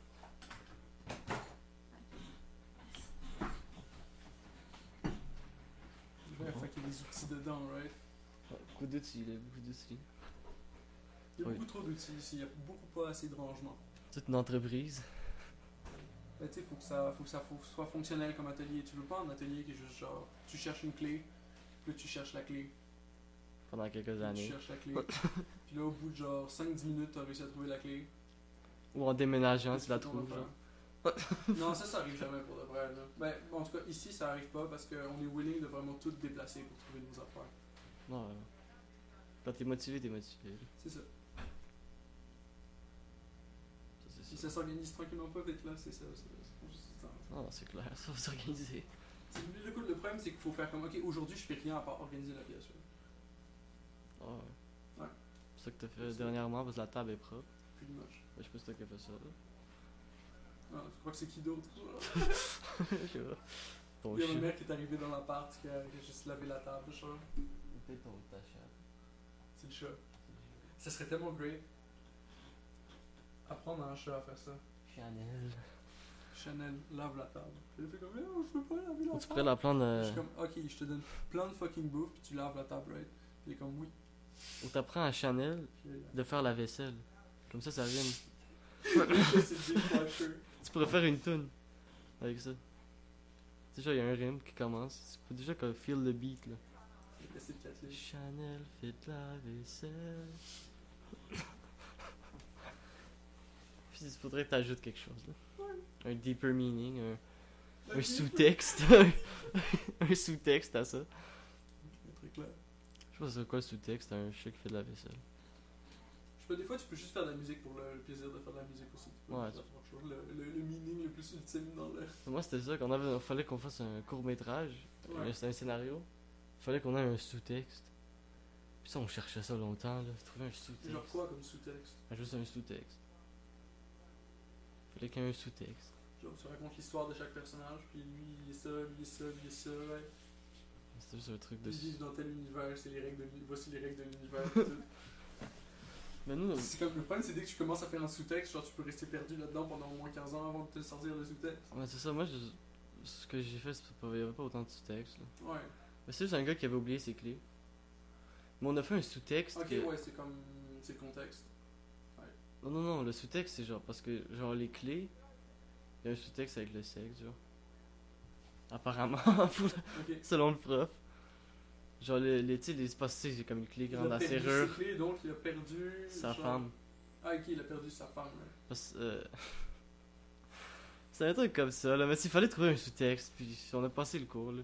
Le vert, fait qu'il y a des outils dedans, right? Ah, beaucoup d'outils, il y a beaucoup d'outils. Il y a Oui. beaucoup trop d'outils ici, il y a beaucoup pas assez de rangement. Toute une entreprise. Ben, tu sais, faut que ça, faut que ça faut- soit fonctionnel comme atelier. Tu veux pas un atelier qui est juste genre, tu cherches une clé, puis là tu cherches la clé, Pendant quelques puis tu années. cherches la clé. Puis là, au bout de genre cinq dix minutes, t'as réussi à trouver la clé. Ou en déménageant, Puis tu la fais ton trouves. affaire. genre. Non, ça, ça arrive jamais pour de vrai. Là. Ben, en tout cas, ici, ça arrive pas parce qu'on est willing de vraiment tout déplacer pour trouver nos affaires. Non, ouais. Quand t'es motivé, t'es motivé. là. C'est ça. Ça, Si c'est ça. ça s'organise tranquillement pas vite, là, c'est ça. c'est- c'est juste ça. Non, c'est clair, ça va s'organiser. C'est- Le, coup- le problème, c'est qu'il faut faire comme, ok, aujourd'hui, je fais rien à part organiser la pièce. là. Ah ouais. Ouais. C'est ça que t'as fait C'est- dernièrement parce que la table est propre. Pretty much. Ouais, je sais pas si t'as fait ça. Là. Ah, je crois que c'est qui d'autre? Je sais pas. Ton Il y a ma chien. mère qui est arrivée dans l'appart, qui a, qui a juste lavé la table, genre. Peut-être ton ta chatte. C'est le chat. Ça serait tellement great. Apprendre à un chat à faire ça. Chanel. Chanel, lave la table. Elle fait comme, oh, je peux pas laver la Tu table. pourrais la prendre. Je euh, suis comme, ok, je te donne plein de fucking bouffe, puis tu laves la table, right? Il est comme, oui. Ou t'apprends à Chanel Puis, euh, de faire la vaisselle. Comme ça, ça rime. le chat, c'est dishwasher. Tu pourrais faire une tune avec ça. Déjà, il y a un rime qui commence. Tu peux déjà comme feel the beat là. C'est de Kathleen. Chanel fait de la vaisselle. Puis il faudrait que t'ajoutes quelque chose là. Un deeper meaning, un, un sous-texte. un sous-texte à ça. Un truc là. Je sais pas c'est quoi le sous-texte à un chat qui fait de la vaisselle. Je sais pas, des fois, tu peux juste faire de la musique pour le, le plaisir de faire de la musique aussi. Tu peux Ouais, juste faire autre chose. Le, le, le meaning le plus ultime dans le. Moi c'était ça, qu'on avait, fallait qu'on fasse un court-métrage. Ouais. C'était un scénario. Fallait qu'on ait un sous-texte. Puis ça, on cherchait ça longtemps là. Trouver un sous-texte. Genre quoi comme sous-texte? Ah, juste un sous-texte. Fallait qu'il y ait un sous-texte. Genre, tu racontes l'histoire de chaque personnage, puis lui, il est ça, lui, il est ça, lui, il est ça, ouais. C'était juste un truc de. Ils vivent dans tel univers, c'est les règles de l'univers, voici les règles de l'univers. et tout. Mais nous, C'est comme le problème, c'est dès que tu commences à faire un sous-texte, genre tu peux rester perdu là-dedans pendant au moins quinze ans avant de te sortir le sous-texte. ouais, c'est ça, moi, je- ce que j'ai fait, c'est pas, il y avait pas autant de sous-texte. là. Ouais. Mais c'est juste un gars qui avait oublié ses clés. Mais on a fait un sous-texte. Ok, que- ouais, c'est comme. C'est le contexte. Non, non, non, le sous-texte, c'est genre parce que, genre, les clés, il y a un sous-texte avec le sexe, genre. Apparemment, pour le- Ok. selon le prof. Genre, les, les, tu sais, les espaces, tu sais, c'est comme une clé Il grande a à perdu serrure. ses clés, donc il a perdu. Sa genre- femme. Ah, ok, il a perdu sa femme, ouais. Parce, euh... c'est un truc comme ça, là. Mais s'il fallait trouver un sous-texte, puis on a passé le cours, là.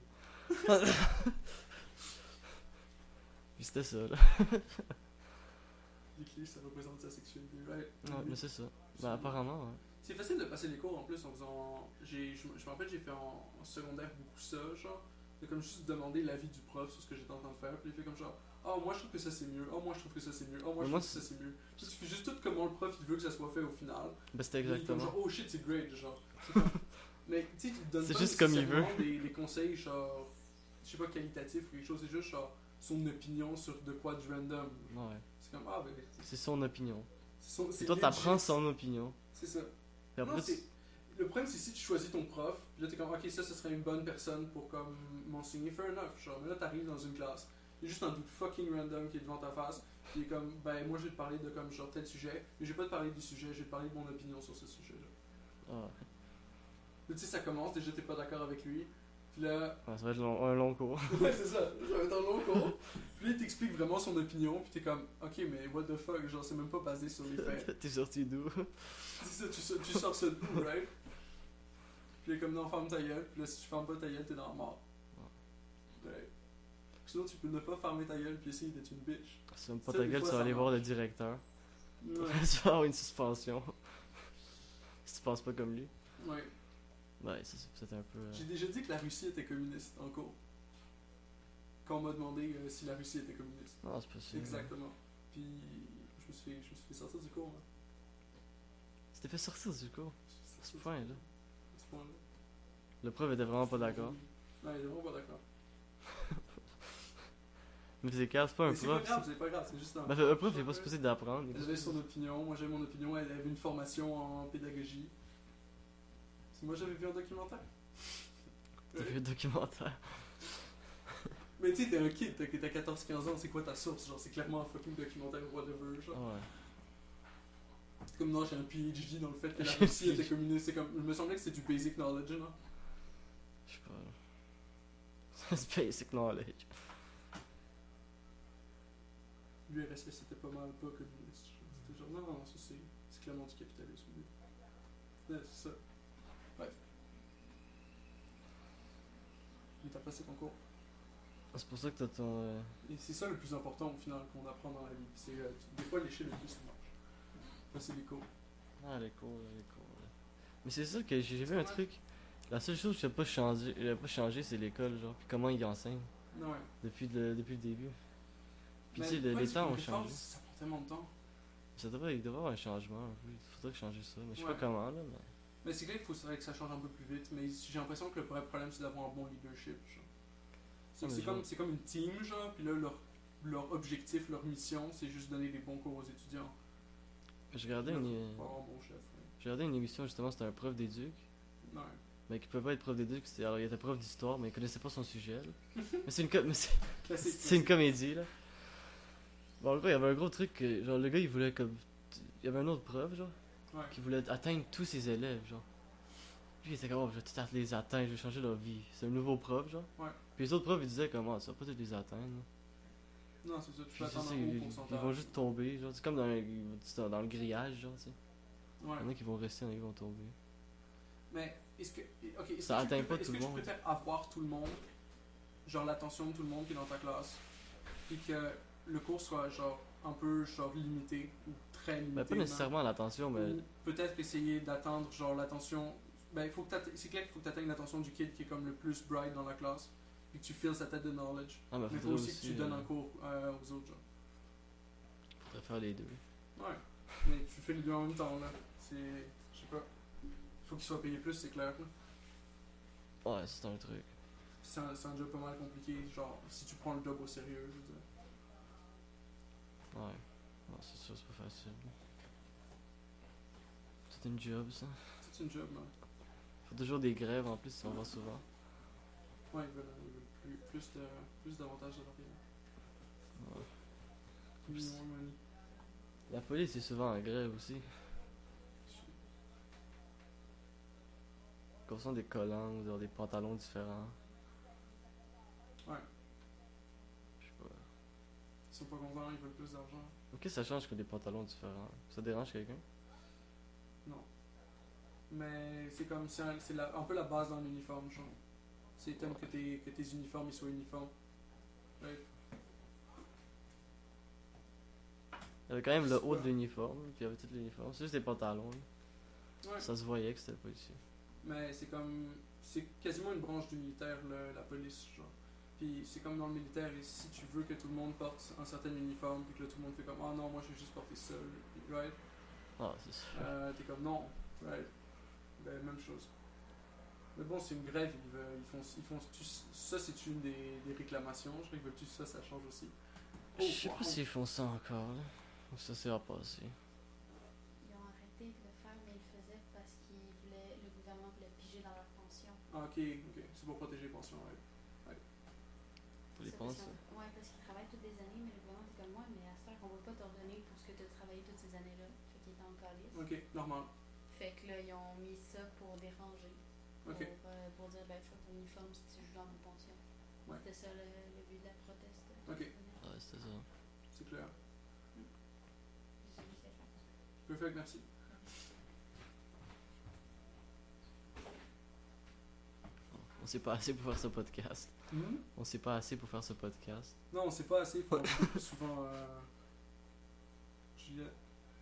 Puis c'était ça, là. Les clés, ça représente sa sexualité, right? Ouais, mais c'est ça. Ben, apparemment, ouais. C'est facile de passer les cours en plus en faisant. J'ai, je, me- je me rappelle, j'ai fait en, en secondaire beaucoup ça, genre. De comme juste demander l'avis du prof sur ce que j'étais en train de faire. Puis il fait comme genre, ah, moi je trouve que ça c'est mieux. Ah, moi je trouve que ça c'est mieux. Ah, moi Mais je moi, trouve que ça c'est mieux. Puis tu fais juste tout comment le prof il veut que ça soit fait au final. Ben, c'était Puis il est comme exactement. genre, oh shit, c'est great, genre. C'est comme- Mais tu sais, il te donne C'est pas juste comme il nécessairement Des, des conseils, genre, je sais pas, qualitatifs ou quelque chose. C'est juste genre son opinion sur de quoi du random. Ouais. C'est comme, ah, ben. C'est son opinion. c'est son- c'est Toi, legit. t'apprends son opinion. C'est ça. Puis après, Non, tu- c'est- Le problème, c'est si tu choisis ton prof, puis là, t'es comme, ok, ça, ce serait une bonne personne pour comme m'enseigner, fair enough. Genre, mais là, t'arrives dans une classe, il y a juste un doute fucking random qui est devant ta face, puis il est comme, ben, moi, je vais te parler de comme, genre, tel sujet, mais je vais pas te parler du sujet, je vais te parler de mon opinion sur ce sujet-là. ah, Puis tu sais, ça commence, déjà t'es pas d'accord avec lui. Puis là, Ouais, ça va être long- un long cours. ouais, c'est ça, ça va être un long cours. Puis là, il t'explique vraiment son opinion, puis t'es comme, ok, mais what the fuck, genre, c'est même pas basé sur les faits. T'es sorti d'où? C'est ça, tu, sors- tu sors ça d'où, right? Puis il est comme, non, ferme ta gueule, puis là, si tu fermes pas ta gueule, t'es dans la mort. Right. Sinon, tu peux ne pas fermer ta gueule, puis essayer d'être une bitch. Si tu pas Ça, ta des gueule, fois, tu vas ça aller voir marche. le directeur. Ouais. Tu vas avoir une suspension. Si tu penses pas comme lui. Ouais. Ouais, ça, c'est peut-être un peu. euh, J'ai déjà dit que la Russie était communiste en cours. Quand on m'a demandé euh, si la Russie était communiste. Non, c'est possible. Exactement. Puis je me suis fait, je me suis fait sortir du cours. Là. Tu t'es fait sortir du cours. Je me suis À ce fait point, là. sortir à ce point-là. Le prof était vraiment pas d'accord. Ouais, il est vraiment pas d'accord. Mais c'est grave, c'est pas un Mais c'est pas prof. grave, c'est- c'est pas grave, c'est juste un. Ben, un prof, il est pas supposé d'apprendre. il est Elle pas avait son supposé- opinion, moi j'avais mon opinion, elle avait une formation en pédagogie. C'est moi j'avais vu un documentaire. T'as vu le documentaire. Mais tu sais, t'es un kid, t'as t'as quatorze quinze ans, c'est quoi ta source? Genre, c'est clairement un fucking documentaire, whatever. Genre. Ouais. C'est comme non, j'ai un P H D dans le fait que la J'ai un Russie était PhD. communiste. C'est comme, il me semblait que c'était du basic knowledge, non? Je sais pas. C'est basic knowledge. L'U R S S c'était pas mal pas communiste. C'était genre, non, non, ça c'est c'est clairement du capitalisme. Ouais, c'est ça. Bref. Mais t'as passé ton cours. C'est pour ça que t'as ton. euh, Et c'est ça le plus important au final qu'on apprend dans la vie. C'est euh, des fois lécher le plus ça marche. Ça c'est les cours. Ah, les cours, les cours. là. Mais c'est ça que j'ai j'ai vu un truc. La seule chose que j'ai pas changé, j'ai pas changé, c'est l'école, genre. Puis comment ils enseignent Non, ouais. depuis le, depuis le début. Puis Mais tu sais, le- ouais, les c'est temps une ont réforme, changé. Ça prend tellement de temps. Ça devrait, il devrait y avoir un changement un peu. Il faudrait changer ça. Mais je sais Ouais. pas comment, là. Mais... Mais c'est clair qu'il faudrait que ça change un peu plus vite. Mais j'ai l'impression que le vrai problème c'est d'avoir un bon leadership. genre. C'est Ah, mais c'est je comme, vois. c'est comme une team, genre. Puis là, leur, leur objectif, leur mission, c'est juste donner des bons cours aux étudiants. J'ai regardé Là, une, faut avoir un bon chef. Ouais. j'ai regardé une émission, justement, c'était un prof d'éduc. Ouais. Mais qui pouvait pas être prof d'éduc. c'était- Alors, il était prof d'histoire, mais il connaissait pas son sujet, là. Mais c'est une, co- mais c'est- Classique. c'est une comédie, là. Bon, en gros, il y avait un gros truc que, genre, le gars, il voulait comme. Il y avait un autre prof, genre, Ouais. qui voulait atteindre tous ses élèves, genre. Lui, il était comme, oh, je vais tout les atteindre, je vais changer leur vie. C'est un nouveau prof, genre. Ouais. Puis les autres profs, ils disaient, comment, ça va pas tous les atteindre, là. Non, c'est ça. Tu Puis peux c'est attendre ça, un haut ils, ils pourcentage. vont juste tomber, genre. C'est comme dans, un- dans le grillage, genre, tu sais. Ouais. Il y en a qui vont rester, il y en a qui vont tomber. Mais est-ce que. Ok, est-ce Ça que tu atteint préfères- pas est-ce tout que le tu monde. préfères avoir tout le monde, genre l'attention de tout le monde qui est dans ta classe, puis que le cours soit genre un peu genre limité ou très limité? Ben, pas même? nécessairement l'attention, mais. Ou peut-être essayer d'atteindre genre l'attention. Ben, il faut que t'atte- c'est clair qu'il faut que tu atteignes l'attention du kid qui est comme le plus bright dans la classe, puis que tu files sa tête de knowledge. Ah, mais Mais il faut faudrait aussi, aussi. que tu donnes euh, un cours euh, aux autres, genre. faudrait faire les deux. Ouais. Mais tu fais les deux en même temps, là. C'est. Je sais pas. Il faut qu'ils soient payés plus, c'est clair, là. Ouais, c'est un truc. C'est un, c'est un job pas mal compliqué, genre, si tu prends le job au sérieux, je veux dire. Ouais. Non, c'est sûr, c'est pas facile. C'est une job, ça. C'est une job, man. Faut toujours des grèves en plus, on va souvent. Ouais, ils veulent, ils veulent plus, plus, de, plus d'avantages à leur vie. Ouais. Plus more money. La police est souvent en grève aussi. Qu'on sent des collants ou genre des pantalons différents. Ouais. Je sais pas. Ils sont pas contents, ils veulent plus d'argent. Ok, ça change que des pantalons différents. Ça dérange quelqu'un? Non. Mais c'est comme, c'est un, c'est la- un peu la base dans l'uniforme, genre. C'est t'aimes que tes, que tes uniformes ils soient uniformes. Ouais. Il y avait quand même le haut de Ouais. l'uniforme, puis il y avait tout l'uniforme. C'est juste des pantalons. là. Ouais. Ça se voyait que c'était le policier. Mais c'est comme. C'est quasiment une branche du militaire, le- la police, genre. Puis c'est comme dans le militaire, et si tu veux que tout le monde porte un certain uniforme, puis que là, tout le monde fait comme ah non, moi je vais juste porter ça, puis, right? Ah, c'est sûr. Euh, T'es comme non, right? Ben, même chose. Mais bon, c'est une grève, ils, veulent, ils font. Ils font tu- ça, c'est une des, des réclamations, je crois qu'ils veulent que ça, ça change aussi. Je sais wow. pas s'ils font ça encore, là. Ou ça s'est repassé. Ils ont arrêté de le faire, mais ils le faisaient parce qu'ils voulaient, le gouvernement voulait piger dans leur pension. Ah, ok, ok. C'est pour protéger les pensions, ouais. Pour les C'est parce pensions. qu'on- Ouais, parce qu'ils travaillent toutes des années, mais le gouvernement c'est comme moi, mais à ce temps, on va pas te redonner pour ce que tu as travaillé toutes ces années-là. Fait qu'ils étaient en calice. Ok, normal. Fait que là, ils ont mis ça pour déranger. Ok. Pour, euh, pour dire, ben, faut ton uniforme si tu joues dans mon pension. Ouais. C'était ça le, le but de la proteste. euh, Ok. Ouais, c'était ça. C'est clair. J'ai laissé faire. Perfect, merci. On sait pas assez pour faire ce podcast. Hmm? On sait pas assez pour faire ce podcast. Non, c'est pas assez, il faut un peu plus souvent. Euh... Juliette.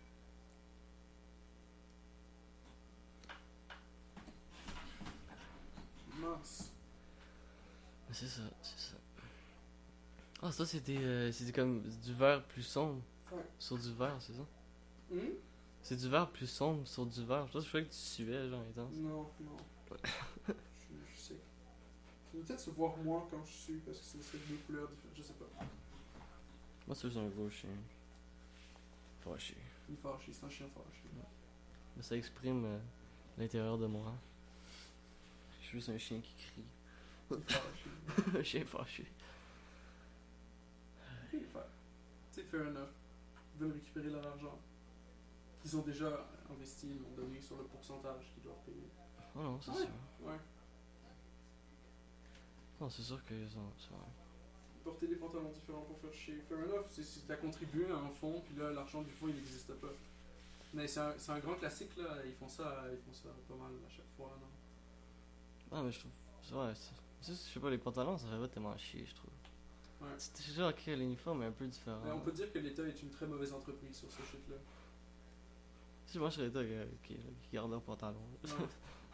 Mince. Mais c'est ça, c'est ça. Ah, ça c'était euh, c'était comme du vert plus sombre Ouais. sur du vert, c'est ça? Hmm? C'est du vert plus sombre sur du vert. Je crois que tu suivais, genre, intense. Non, non. Ouais. je, je sais. Ça doit peut-être se voir moins quand je suis parce que c'est c'est deux couleurs différentes. Je sais pas. Moi, c'est juste un gros chien. Fâché. Il est fâché, c'est un chien fâché. Mais ça exprime euh, l'intérieur de moi. Je suis juste un chien qui crie. Il est fâché. Un chien fâché. Il est fâché. C'est fair enough. Ils veulent récupérer leur argent. Ils ont déjà investi, ils m'ont donné sur le pourcentage qu'ils doivent payer. Oh non, c'est Ouais. sûr. Ouais. Non, c'est sûr qu'ils ont. c'est vrai. Porter des pantalons différents pour faire chier. Fair enough, c'est si t'as contribué à un fonds, puis là, l'argent du fonds, il n'existe pas. Mais c'est un, c'est un grand classique, là. Ils font ça, ils font ça pas mal à chaque fois, non? Ah, mais je trouve. C'est vrai, c'est. c'est juste, je sais pas, les pantalons, ça fait pas tellement chier, je trouve. Ouais. C'est c'est genre, ok, l'uniforme est un peu différent. Mais on peut dire que l'État est une très mauvaise entreprise sur ce shit-là. Si moi je serais toi euh, qui, qui garde leurs pantalons. Ouais.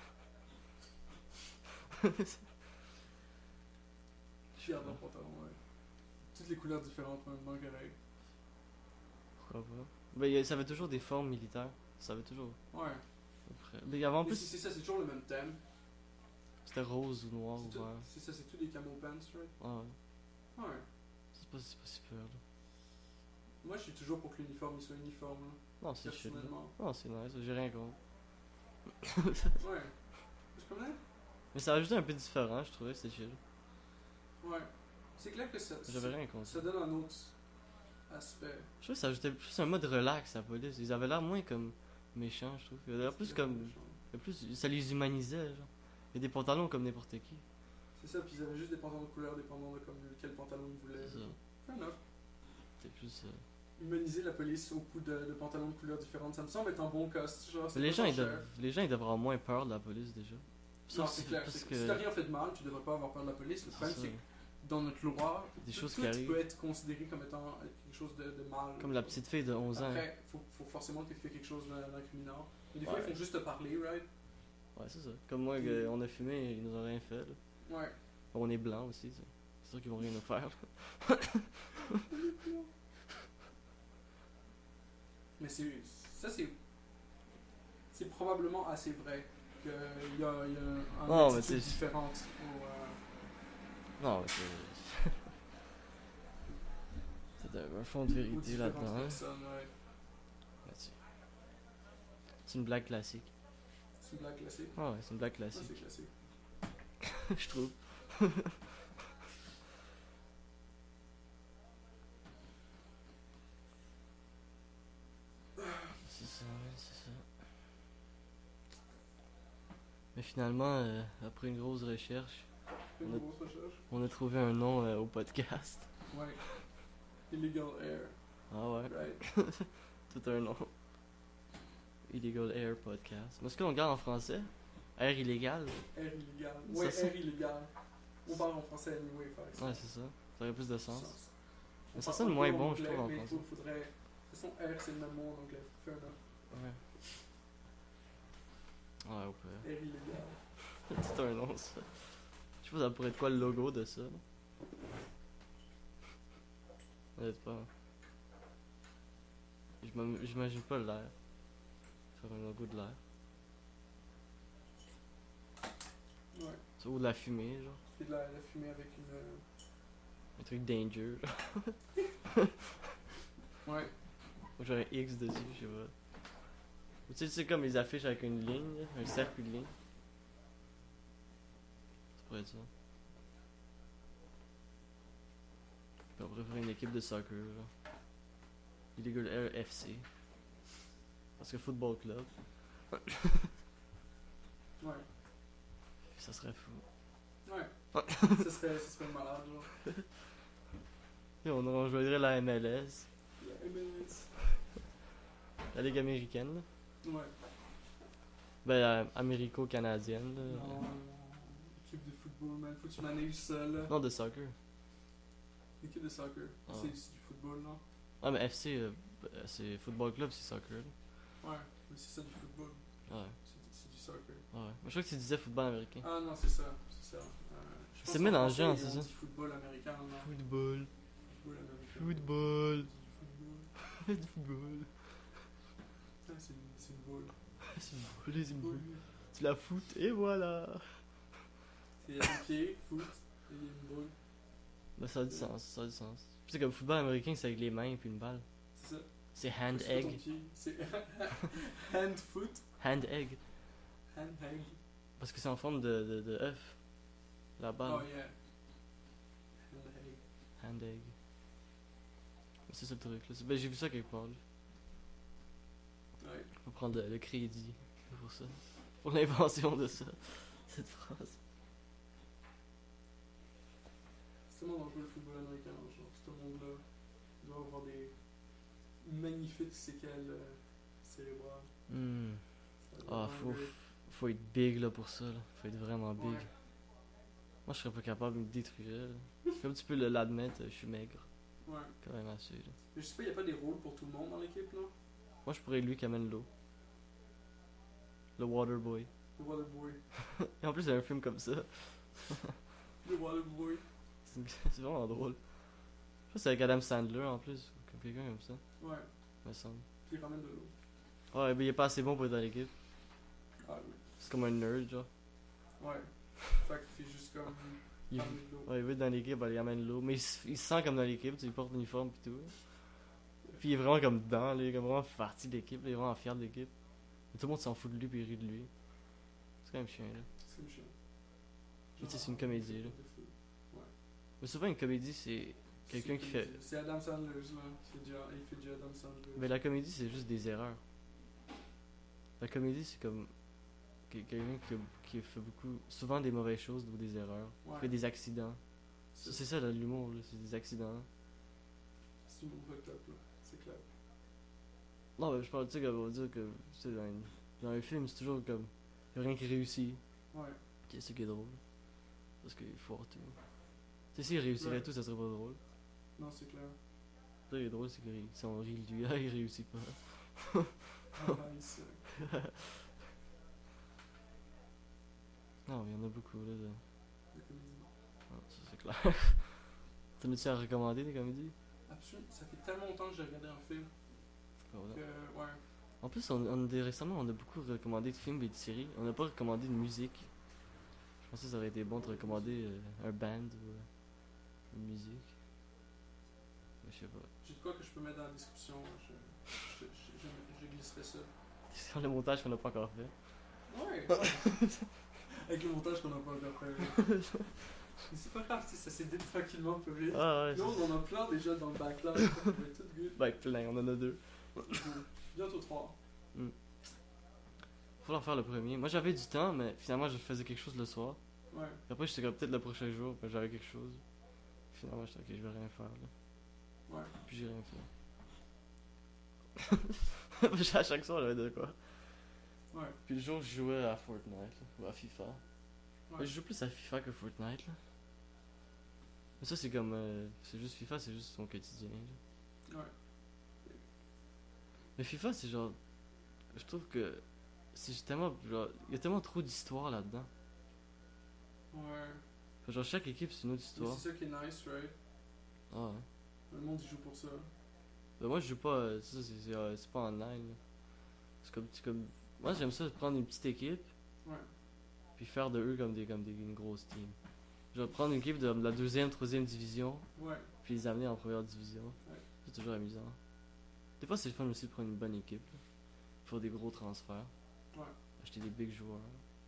Je garde leur pantalon, ouais. Toutes les couleurs différentes, même, correct. Pourquoi pas? Ben, y a- ça avait toujours des formes militaires. Ça avait toujours. Ouais. Après. Mais avant, en Mais plus, c'est c'est ça, c'est toujours le même thème. c'était rose ou noir ou C'est tout- vert. c'est ça, c'est tous des camo pants, right? Ah ouais. Ouais. C'est pas, c'est pas si peur, là. Moi, je suis toujours pour que l'uniforme il soit uniforme, là, Non, c'est chill. là. personnellement. Non, c'est nice, j'ai rien contre. Ouais. Je connais? Mais ça ajoutait un peu différent, je trouvais, c'était chill. Ouais. C'est clair que ça, J'avais rien contre ça. ça donne un autre aspect. Je trouve que ça ajoutait plus un mode relax à la police. Ils avaient l'air moins comme méchants, je trouve. Ils avaient l'air plus comme. Plus, ça les humanisait, genre. Il y a des pantalons comme n'importe qui. C'est ça, puis ils avaient juste des pantalons de couleur dépendant de comme quel pantalon ils voulaient. C'est ça. Fair enough. C'était plus. euh, Humaniser la police au coup de, de pantalons de couleurs différentes, ça me semble être un bon cost. Genre, c'est Mais les pas gens, trop ils cher. doivent, les gens, ils devraient avoir moins peur de la police déjà. Non, Sauf c'est si- clair. parce c'est- que- Si t'as rien fait de mal, tu devrais pas avoir peur de la police. Le c'est problème, ça. c'est que dans notre loi, Des tout, choses tout qui arrivent. peut être considéré comme étant quelque chose de, de mal. Comme la petite fille de onze ans. Après, faut, faut forcément que tu fait quelque chose d'in- d'incriminant. Mais des fois, Ouais. ils font juste te parler, right? Ouais, c'est ça. Comme moi, que on a fumé, ils nous ont rien fait. Là. Ouais. On est blanc aussi, tu sais. C'est sûr qu'ils vont rien nous faire. Mais c'est, ça, c'est, c'est probablement assez vrai qu'il y a, il y a un, un Non, mais attitude c'est- différente au, euh, Non, mais c'est. C'est un, un fond de aux vérité différentes là-dedans. Hein. personnes, ouais. Là-dessus. C'est une blague classique. C'est une blague classique. Ah ouais, c'est une blague Ça, classique. c'est classique. Je trouve. C'est ça, ouais, c'est ça. Mais finalement, euh, après une grosse recherche, Une On a- grosse recherche. on a trouvé un nom euh, au podcast. Ouais. Illegal air, Ah ouais, right? tout un nom. Illegal Air Podcast. Mais est-ce qu'on garde en français? Air illégal? Air illégal. Ça Ouais, sonne- air illégal. On parle en français anyway, fait que ça Ouais, c'est ça. Ça aurait plus de a sens. sens. Mais On ça parle sonne un moins peu bon, je anglais, trouve, en mais français. faut- faudrait... De toute façon, air, c'est le même mot en anglais. Fair enough. Ouais. Ouais, au pire. Air illégal. C'est un nom, ça. Je sais pas, ça pourrait être quoi le logo de ça? là? Honnêtement. Je m'im- J'imagine pas l'air. Faire un logo de l'air. Ouais. Ça, ou de la fumée, genre. Puis de la, la fumée avec une... euh, Un truc danger. genre. Ouais. Ou genre un X dessus, je sais pas. Ou tu sais, c'est comme les affiches avec une ligne, là, un cercle de ligne. Ça pourrait être ça. Puis on pourrait faire une équipe de soccer, genre. Illegal Air F C. Parce que football club. Ouais. ça serait fou. Ouais. Ouais. ça, serait, ça serait malade, genre. Et on rejoindrait la M L S, La M L S. la Ligue américaine, là. Ouais. Ben, la américo-canadienne, là. Non, équipe de football, man. Faut que tu manages ça, là. Non, de soccer. Équipe de soccer. Ah. C'est c'est du football, non? Ah, mais F C, euh, c'est football club, c'est soccer, là. Ouais, mais c'est ça du football. Ouais, C'est c'est du soccer. ouais. Je crois que tu disais football américain. Ah non, c'est ça. C'est ça. Euh, je pense C'est qu'en mélangeant, français, c'est on ça. dit football américain, non? Football. Football américain. Football. C'est Du football. Ah, c'est une, c'est une boule. C'est une boule, c'est une Boule. boule. Tu la foutes et voilà. Il y a des pieds, foot, et il y a une boule. Ben, ça a du sens, ça a du sens. Puis c'est comme football américain, c'est avec les mains et puis une balle. C'est ça. C'est hand C'est pas ton egg. pied, c'est hand foot, Hand egg. hand egg. Parce que c'est en forme de, de, de œuf. La balle. Oh yeah. Hand egg. Hand egg. Mais c'est ça le truc là. C'est- Ben, j'ai vu ça quelque part. Là. Ouais. Faut prendre le, le crédit pour ça. Pour l'invention de ça. Cette phrase. C'est tellement dangereux le football américain, genre, tout le monde là doit avoir des magnifiques séquelles euh, cérébrales. Hmm. Ça doit Ah, être faut, dangereux. faut être big là pour ça. Là. Faut être vraiment big. Ouais. Moi, je serais pas capable de me détruire. Là. Comme tu peux le- l'admettre, je suis maigre. Ouais. Quand même assez. Là. Mais je sais pas, y a pas des rôles pour tout le monde dans l'équipe, là? Moi, je pourrais être lui qui amène l'eau. Le water boy. Le Waterboy. Et en plus, il y a un film comme ça. Le Waterboy. C'est c'est vraiment drôle. Je pense que c'est avec Adam Sandler en plus. ou Comme quelqu'un comme ça, Ouais. me semble. Puis il ramène de l'eau. Ouais, mais il est pas assez bon pour être dans l'équipe. Ah oui. C'est comme un nerd, genre. Ouais. Fait qu'il fait juste comme. Il, ramener de l'eau. ouais, il veut être dans l'équipe, ben, il amène l'eau. Mais il, se- il se sent comme dans l'équipe, tu sais, il porte l'uniforme pis tout. Puis il est vraiment comme dedans, là, il est comme vraiment partie de l'équipe, là, il est vraiment fier de l'équipe. Mais tout le monde s'en fout de lui pis il rit de lui. C'est quand même chiant, là. C'est méchant. Mais tu sais, c'est une comédie, là. Ouais. Mais souvent, une comédie, c'est quelqu'un C'est qui fait. comédie. C'est Adam Sandler, là. C'est déjà... Il fait déjà Adam Sandler. Mais la comédie, c'est juste des erreurs. La comédie, c'est comme que- quelqu'un qui, a- qui fait beaucoup, souvent des mauvaises choses ou des erreurs, Ouais. fait des accidents. C'est C'est ça là, l'humour, là, c'est des accidents. c'est une bonne top, là. C'est clair. Non, mais je parle, tu sais, comme on va dire que, tu sais, dans, une- dans un film, c'est toujours comme, y a rien qui réussit. Ouais. C'est ce qui est drôle. Parce qu'il faut tout. Tu sais, s'il réussirait Ouais. tout, ça serait pas drôle. Non, c'est clair. Ce qui est drôle, c'est que si on rit de lui, ah, il réussit pas. Ah, nice. Non, mais il y en a beaucoup, là. De... La comédie. Ah, ça, c'est clair. T'en as-tu à recommander des comédies? Absolument. Ça fait tellement longtemps que j'ai regardé un film Ah, voilà. que. Ouais. En plus, on, on a- récemment, on a beaucoup recommandé de films et de séries. On n'a pas recommandé de musique. Je pensais que ça aurait été bon de recommander euh, un band ou euh, une musique. Mais je sais pas. J'ai de quoi que je peux mettre dans la description. Je, je, je, je, je glisserai ça. C'est sur le montage qu'on n'a pas encore fait. Ouais, ouais. Avec le montage qu'on n'a pas encore fait. Mais c'est pas grave, tu sais, ça s'édite tranquillement un peu vite. Ah ouais, Nous, c'est on en a plein déjà dans le backlog. Ça va être tout good. Ben, plein, on en a deux. Bientôt trois. Faut leur faire le premier. Moi j'avais du temps, mais finalement je faisais quelque chose le soir. Ouais. Puis après j'étais comme peut-être le prochain jour, ben, j'avais quelque chose. Finalement j'étais ok, je vais rien faire là. Ouais. Puis j'ai rien fait. Puis à chaque soir j'avais de quoi. Ouais. Puis le jour je jouais à Fortnite là, ou à FIFA. Ouais. Mais je joue plus à FIFA que Fortnite là. Mais ça c'est comme. euh, c'est juste FIFA, c'est juste son quotidien. Là. Ouais. Mais FIFA c'est genre. Je trouve que. C'est tellement. Genre, il y a tellement trop d'histoires là-dedans. Ouais. Fait genre chaque équipe c'est une autre Mais histoire. c'est ça qui est nice, right? Ah ouais. Le monde il joue pour ça. Ben moi je joue pas. euh, ça c'est c'est, euh, c'est pas online. là. C'est comme, c'est comme. Moi j'aime ça prendre une petite équipe. Ouais. Puis faire de eux comme des comme des une grosse team. Je vais prendre une équipe de la deuxième, troisième division, Ouais. puis les amener en première division. Ouais. C'est toujours amusant. Des fois c'est le fun aussi de prendre une bonne équipe. Là. Faire des gros transferts. Ouais. Acheter des big joueurs.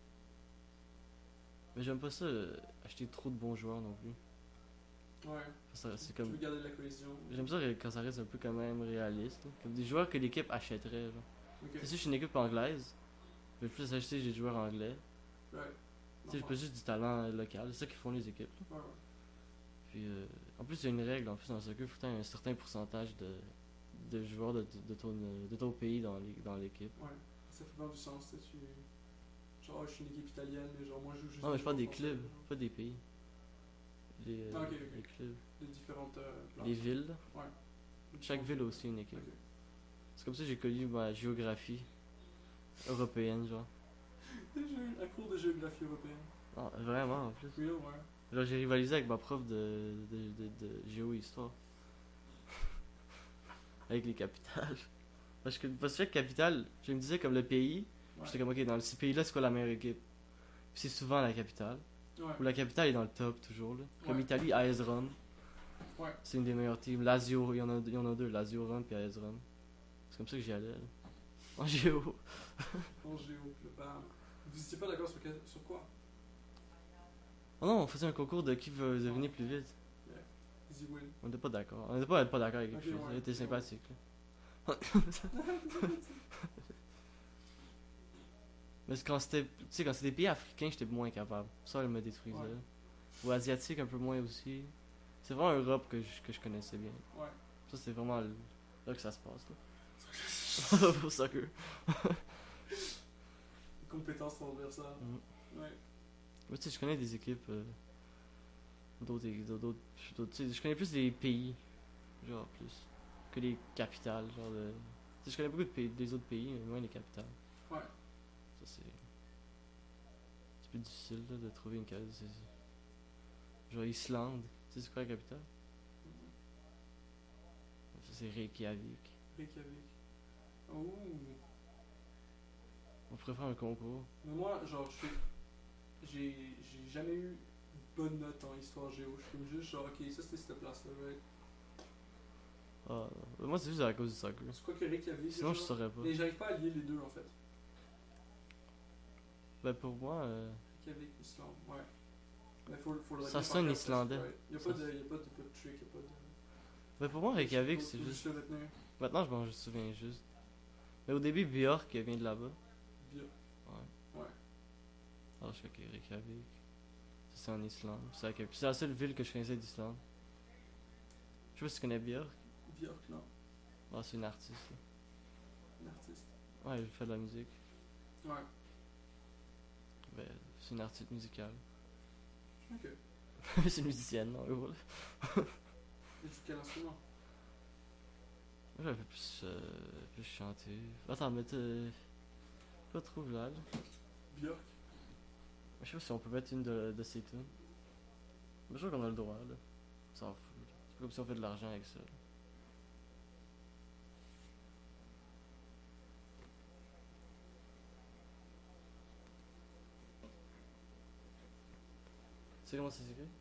Mais j'aime pas ça, euh, acheter trop de bons joueurs non plus. Ouais. Ça, c'est Tu comme. veux garder de la cohésion. J'aime ça quand ça reste un peu quand même réaliste. là. Comme des joueurs que l'équipe achèterait. Genre. Ok. Si je suis une équipe anglaise, je vais plus acheter des joueurs anglais. Ouais. Tu sais, j'ai pas juste du talent local, c'est ça qu'ils font les équipes. Là. Ouais, ouais. Puis, euh, en plus, il y a une règle, en plus, dans le soccer, il faut que tu aies un certain pourcentage de, de joueurs de, de, ton, de ton pays dans l'é- dans l'équipe. Ouais. Ça fait pas du sens, tu sais, tu... Genre, ah, je suis une équipe italienne, mais genre, moi, je joue juste Non, mais je parle des joueurs français, clubs, pas des pays. Les, euh, Ah, ok, ok. les clubs. de différentes euh, places. Les villes, là. Ouais. Chaque ville a aussi une équipe. Ok. C'est comme ça que j'ai connu ma géographie européenne, genre. J'ai eu un cours de géographie européenne. Ah, vraiment, en plus. Oui, ouais. Genre, j'ai rivalisé avec ma prof de, de, de, de géo-histoire. Avec les capitales. Parce que, parce que chaque capitale, je me disais comme le pays, Ouais. j'étais comme, ok, dans ce pays-là, c'est quoi la meilleure équipe? Puis c'est souvent la capitale. Ouais. Ou la capitale est dans le top, toujours, là. Comme Ouais. Italie, A S Rome. Ouais. C'est une des meilleures teams. Lazio, il y en a, il y en a deux, Lazio Rome puis A S Rome. C'est comme ça que j'y allais, là. En géo. En géo. le- Ben, vous étiez pas d'accord sur, que- sur quoi? Oh non, on faisait un concours de qui veut devenir plus vite. Easy win. On n'était pas d'accord. On n'était pas, pas d'accord avec quelque Ok, chose. ouais, Elle était ok, sympathique, là. Mais c'est quand c'était, tu sais, quand c'était des pays africains, j'étais moins capable. Ça, elle me détruisait. Ouais. Ou asiatique, un peu moins aussi. C'est vraiment Europe que je, que je connaissais bien. Ouais. Ça, c'est vraiment le- là que ça se passe, là. Pour soccer. Compétences transversales. Mm. Ouais. Mais tu sais, je connais des équipes. euh, d'autres, d'autres, d'autres- d'autres- tu sais, je connais plus les pays. Genre, plus. Que les capitales. Genre, de. Tu sais, je connais beaucoup de pays, des autres pays, mais moins les capitales. Ouais. Ça, c'est. C'est plus difficile, là, de trouver une case. Genre, Islande. Tu sais, c'est quoi la capitale? Ça, c'est Reykjavik. Reykjavik. Oh. On pourrait faire un concours. Mais moi, genre, je suis. J'ai j'ai jamais eu une bonne note en histoire géo. Je suis comme juste genre, ok, ça c'était cette place-là, right? Ah, non. Moi, c'est juste à cause du soccer. C'est quoi que Reykjavik? Sinon, je genre? saurais pas. Mais j'arrive pas à lier les deux en fait. Ben, pour moi, euh, Reykjavik, Islande, ouais. Mais faut, faut le Ça retenir sonne par cœur, islandais. parce que, ouais, Y a Ça pas de, y a pas de, pas de trick, y a pas de. ben pour moi, Reykjavik, Faut- c'est faut juste. le retenir. Maintenant, je m'en souviens juste. Mais au début, Björk vient de là-bas. Bien. Ouais. Ouais. Alors, je fais que Reykjavik. Ça, c'est en Islande. C'est la, cap- c'est la seule ville que je connaissais d'Islande. Je sais pas si tu connais Björk. Björk, non. Ah, c'est une artiste. là. Un artiste. Ouais, elle fait de la musique. Ouais. Ben, c'est une artiste musicale. Ok. C'est une musicienne, non, gros. là. Et tu quel instrument? Moi, j'avais plus, euh, plus chanter. Attends, mais t'es pas trop là. Björk. Je sais pas si on peut mettre une de, de ces tunes. Mais je crois qu'on a le droit, là. On s'en fout. là. C'est pas comme si on fait de l'argent avec ça. là. Tu sais comment ça s'écrit?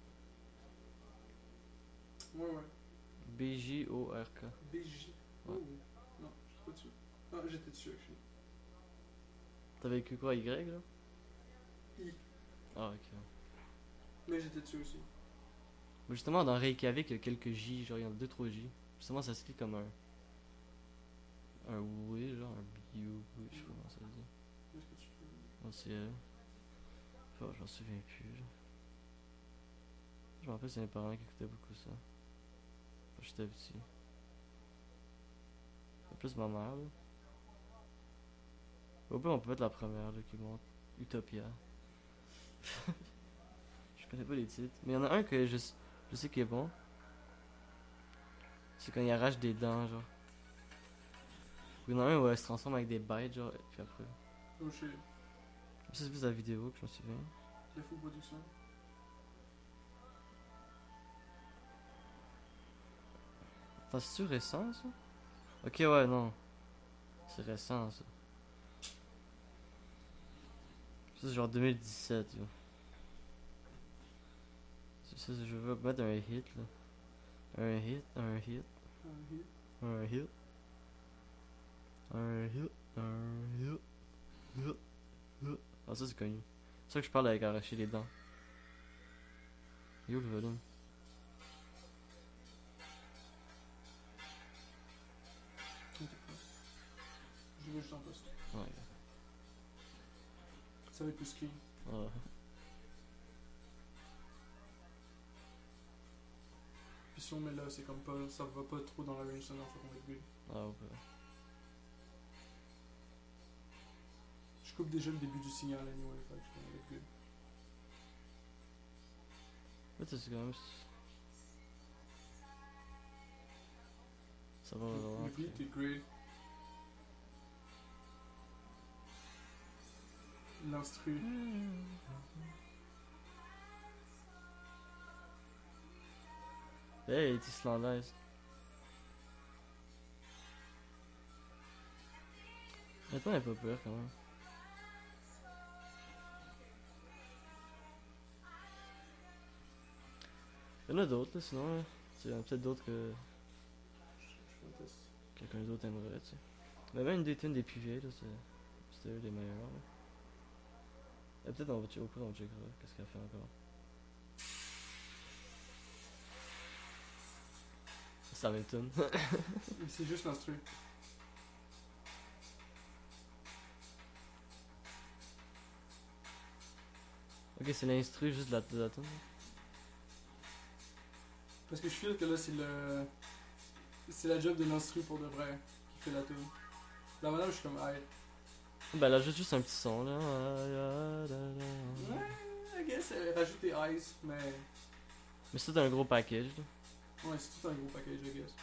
Ouais, ouais. B J O R K. B J. Ouais. Oh. Non, j'étais pas dessus. Ah, j'étais dessus, actually. T'avais écrit quoi, Y, là? I. Ah, ok. Mais j'étais dessus aussi. Mais justement, dans Reykjavik, il y a quelques J, genre il y en a deux, trois J. Justement, ça s'écrit comme un. Un oui, genre un biou, oui, je sais pas comment ça se dit. Est-ce que tu peux. Non, c'est. euh, Oh, j'en souviens plus, là. Je me rappelle, c'est mes parents qui écoutaient beaucoup ça. Quand j'étais petit. C'est plus ma mère, là. Au pire, on peut mettre la première, là, qui monte. Utopia. Je connais pas les titres. Mais il y en a un que je, s- je sais qui est bon. C'est quand il arrache des dents, genre. Il y en a un où elle se transforme avec des bêtes, genre, et puis après. Oh shit. Ça, c'est plus la vidéo que je me souviens. C'est fou production. Attends, c'est-tu récent, ça? Ok, ouais, non. C'est récent, ça. Ça, c'est genre deux mille dix-sept, yo. Ça, ça, je veux mettre un hit, là. Un hit, un hit, Un hit. un hit. Un hit, un hit. Hit, hit. Ah, ça, c'est connu. C'est ça que je parle avec arracher les dents. Yo, le volume. Ok. Je veux juste en poste. Ouais. Ça va être plus clean. Ah. répétition, mais là, c'est comme pas, ça va pas trop dans la range sonore, fait qu'on va être good. Ah, ok. Je coupe déjà le début du signal anyway, fait que on va être good. Ouais, tu sais, c'est quand même. Ça va vraiment. Le beat est great. L'instru. Hey, elle est islandaise. Mais toi, elle est pas peur quand même. Il y en a d'autres, là, sinon. Là. Il y en a peut-être d'autres que Je je fais un test. quelqu'un d'autre aimerait, tu sais. Mais même une des tunes des plus vieilles, là, c'est- c'était eux les meilleurs. Là. Et peut-être on va checker, au pire, on checkera. Qu'est-ce qu'elle fait encore? C'est la même tune. C'est juste l'instru. Ok, c'est l'instru juste de la, de la tune. Parce que je feel que là, c'est le. C'est la job de l'instru pour de vrai qui fait la tune. Dans ma je suis comme, hey. Ben, elle ajoute juste un petit son, là. Ouais, I guess, elle rajoute des eyes, mais. Mais c'est un gros package, là. Ouais, c'est tout un gros package, I guess.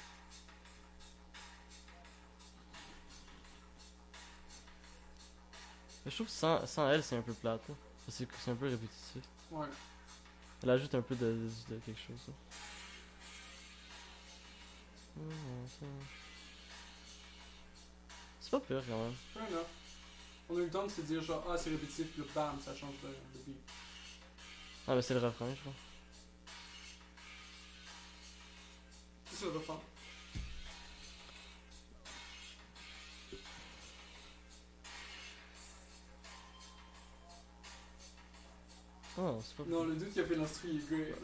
Mais je trouve que sans, sans elle, c'est un peu plate, là. C'est c'est un peu répétitif. Ouais. Elle ajoute un peu de, de, de quelque chose, là. C'est pas pire quand même. Fair enough. On a eu le temps de se dire, genre, ah, c'est répétitif, puis là, bam, ça change de, de beat. Ah, mais c'est le refrain, je crois. C'est ça le refrain. Oh, c'est pas pire. Non, le doute qui a fait l'instru, il est great.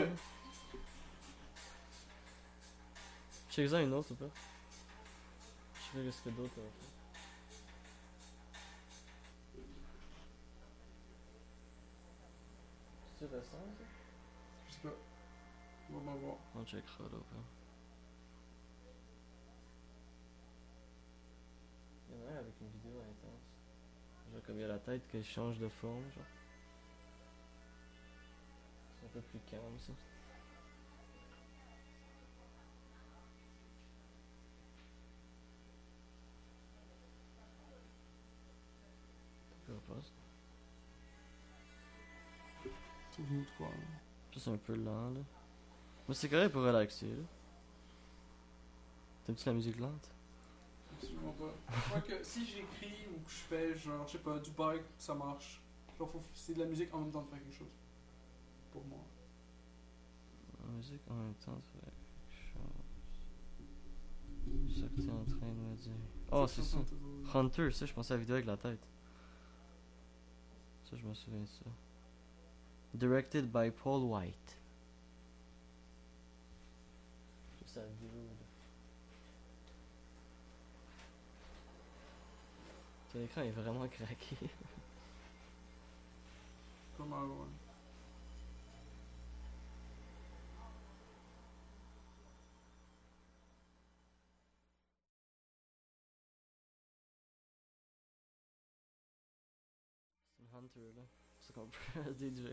Check ça une autre ou pas? Je sais pas ce que d'autres. Euh, C'est récent ça? Je sais pas. On va voir. On checkera là ou pas. Il y en a un avec une vidéo intense. Genre comme il y a la tête qui change de forme, genre. C'est un peu plus calme ça. Je sais pas. C'est venu de quoi, là? Ça c'est un peu lent là. Mais c'est correct pour relaxer là. T'aimes-tu la musique lente? Absolument pas. Je crois que si j'écris ou que je fais, genre, je sais pas, du bike, ça marche. Genre, faut, c'est de la musique en même temps de faire quelque chose. Pour moi. La musique en même temps, ça fait quelque chose. C'est ça que t'es en train de me dire. Oh, c'est ça. Hunter, ça, je pensais à la vidéo avec la tête. Ça, je me souviens de ça. Directed by Paul White. C'est la vidéo là. Ton écran est vraiment craqué. Comment, ouais. C'est une Hunter là. C'est qu'on peut déduire.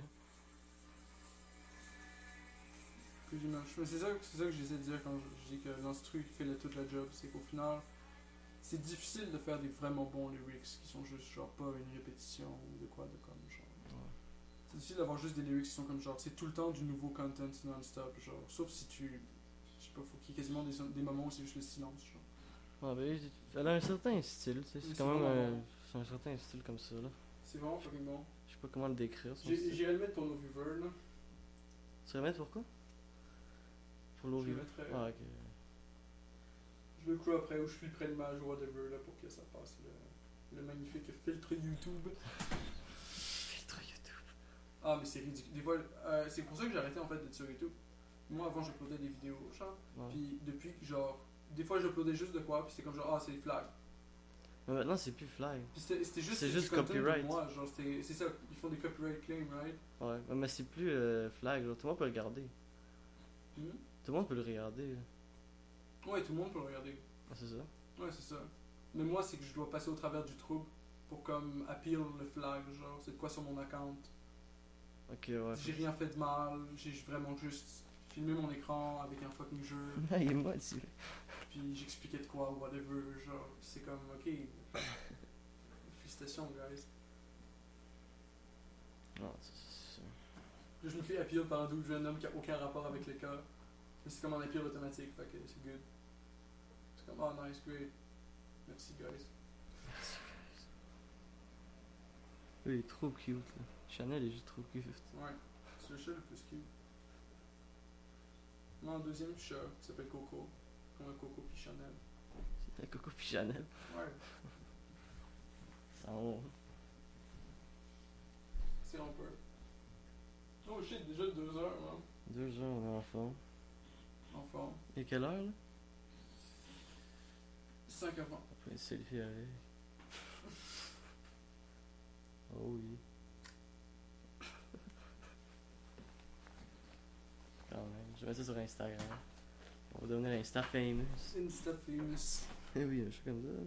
Plus d'image. Mais c'est ça, c'est ça que j'essaie de dire quand je, je dis que l'instru fait la, toute la job. C'est qu'au final, c'est difficile de faire des vraiment bons lyrics qui sont juste genre pas une répétition ou de quoi de comme genre. Ouais. C'est difficile d'avoir juste des lyrics qui sont comme genre, c'est tout le temps du nouveau content non-stop, genre. Sauf si tu. Je sais pas, faut qu'il y ait quasiment des, des moments où c'est juste le silence, genre. Ah ben, elle a un certain style, tu sais. Oui, C'est c'est quand même vraiment un, bon. c'est un certain style comme ça là. C'est vraiment fucking bon. Je sais pas comment le décrire. son J'ai- style. J'irai le mettre pour nos viewers, là. Tu vas mettre pourquoi? Pour l'eau Je le vivante. mettrai- Ah ok. Je le crew après ou je filtrerai l'image ou whatever, là, pour que ça passe le, le magnifique filtre YouTube. Filtre YouTube. Ah, mais c'est ridicule. Des fois, euh, c'est pour ça que j'ai arrêté en fait d'être sur YouTube. Moi, avant, j'uploadais des vidéos, genre. Ouais. Puis depuis que, genre, des fois, j'uploadais juste de quoi, puis c'était comme genre, ah, c'est des flags. Mais maintenant c'est plus fly. Puis c'était c'était juste, C'est du juste content de copyright. moi, genre, c'était- c'est ça, ils font des copyright claims, right? Ouais, mais c'est plus euh, flag, genre, tout le monde peut le garder. Hmm? Tout le monde peut le regarder. là. Ouais, tout le monde peut le regarder. Ah, c'est ça? Ouais, c'est ça. Mais moi, c'est que je dois passer au travers du trouble pour comme appeal le flag, genre, c'est de quoi sur mon account. Ok, ouais. J'ai rien fait de mal, j'ai vraiment juste filmé mon écran avec un fucking jeu, Ah, il est motivé. puis j'expliquais de quoi, whatever, genre, c'est comme, ok. Félicitations, guys. Non, c'est c'est ça. Là, je me fais appeal par un double jeune homme qui a aucun rapport avec le cas. Mais c'est comme un appeal automatique, fait que c'est good. C'est comme, oh nice, great. Merci, guys. Oui, il est trop cute, là. Chanel est juste trop cute. Ouais, c'est le chat le plus cute. Moi, en deuxième chat qui s'appelle Coco. Comme un Coco puis Chanel. C'est un Coco puis Chanel. Ouais, Ça on... c'est un peu. Oh shit, déjà deux heures, man. Deux heures, on est en forme. En forme. Et quelle heure, là? cinq avant. Après une selfie avec. Oh oui. Quand même, je vais mettre ça sur Instagram. On va devenir Insta famous. Insta famous. Eh oui, je suis comme ça, là.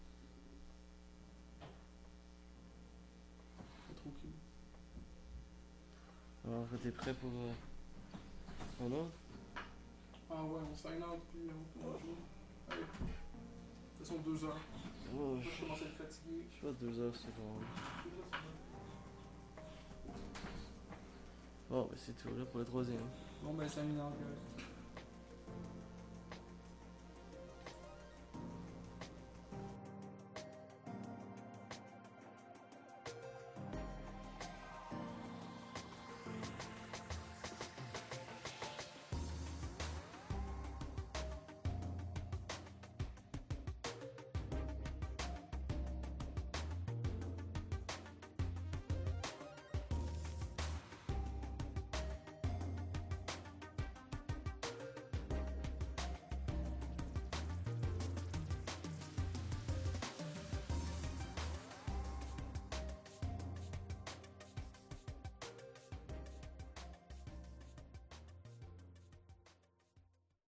C'est trop cute. Alors, t'es prêt pour... Euh... Un autre? Ah ouais, on sign out puis on peut jouer. Allez. De toute façon, deux heures. Oh, Moi, je je commence à être fatigué. je suis pas deux heures, c'est bon. Bon, ben c'est tout, là, pour le troisième. Bon, ben, sign out, guys.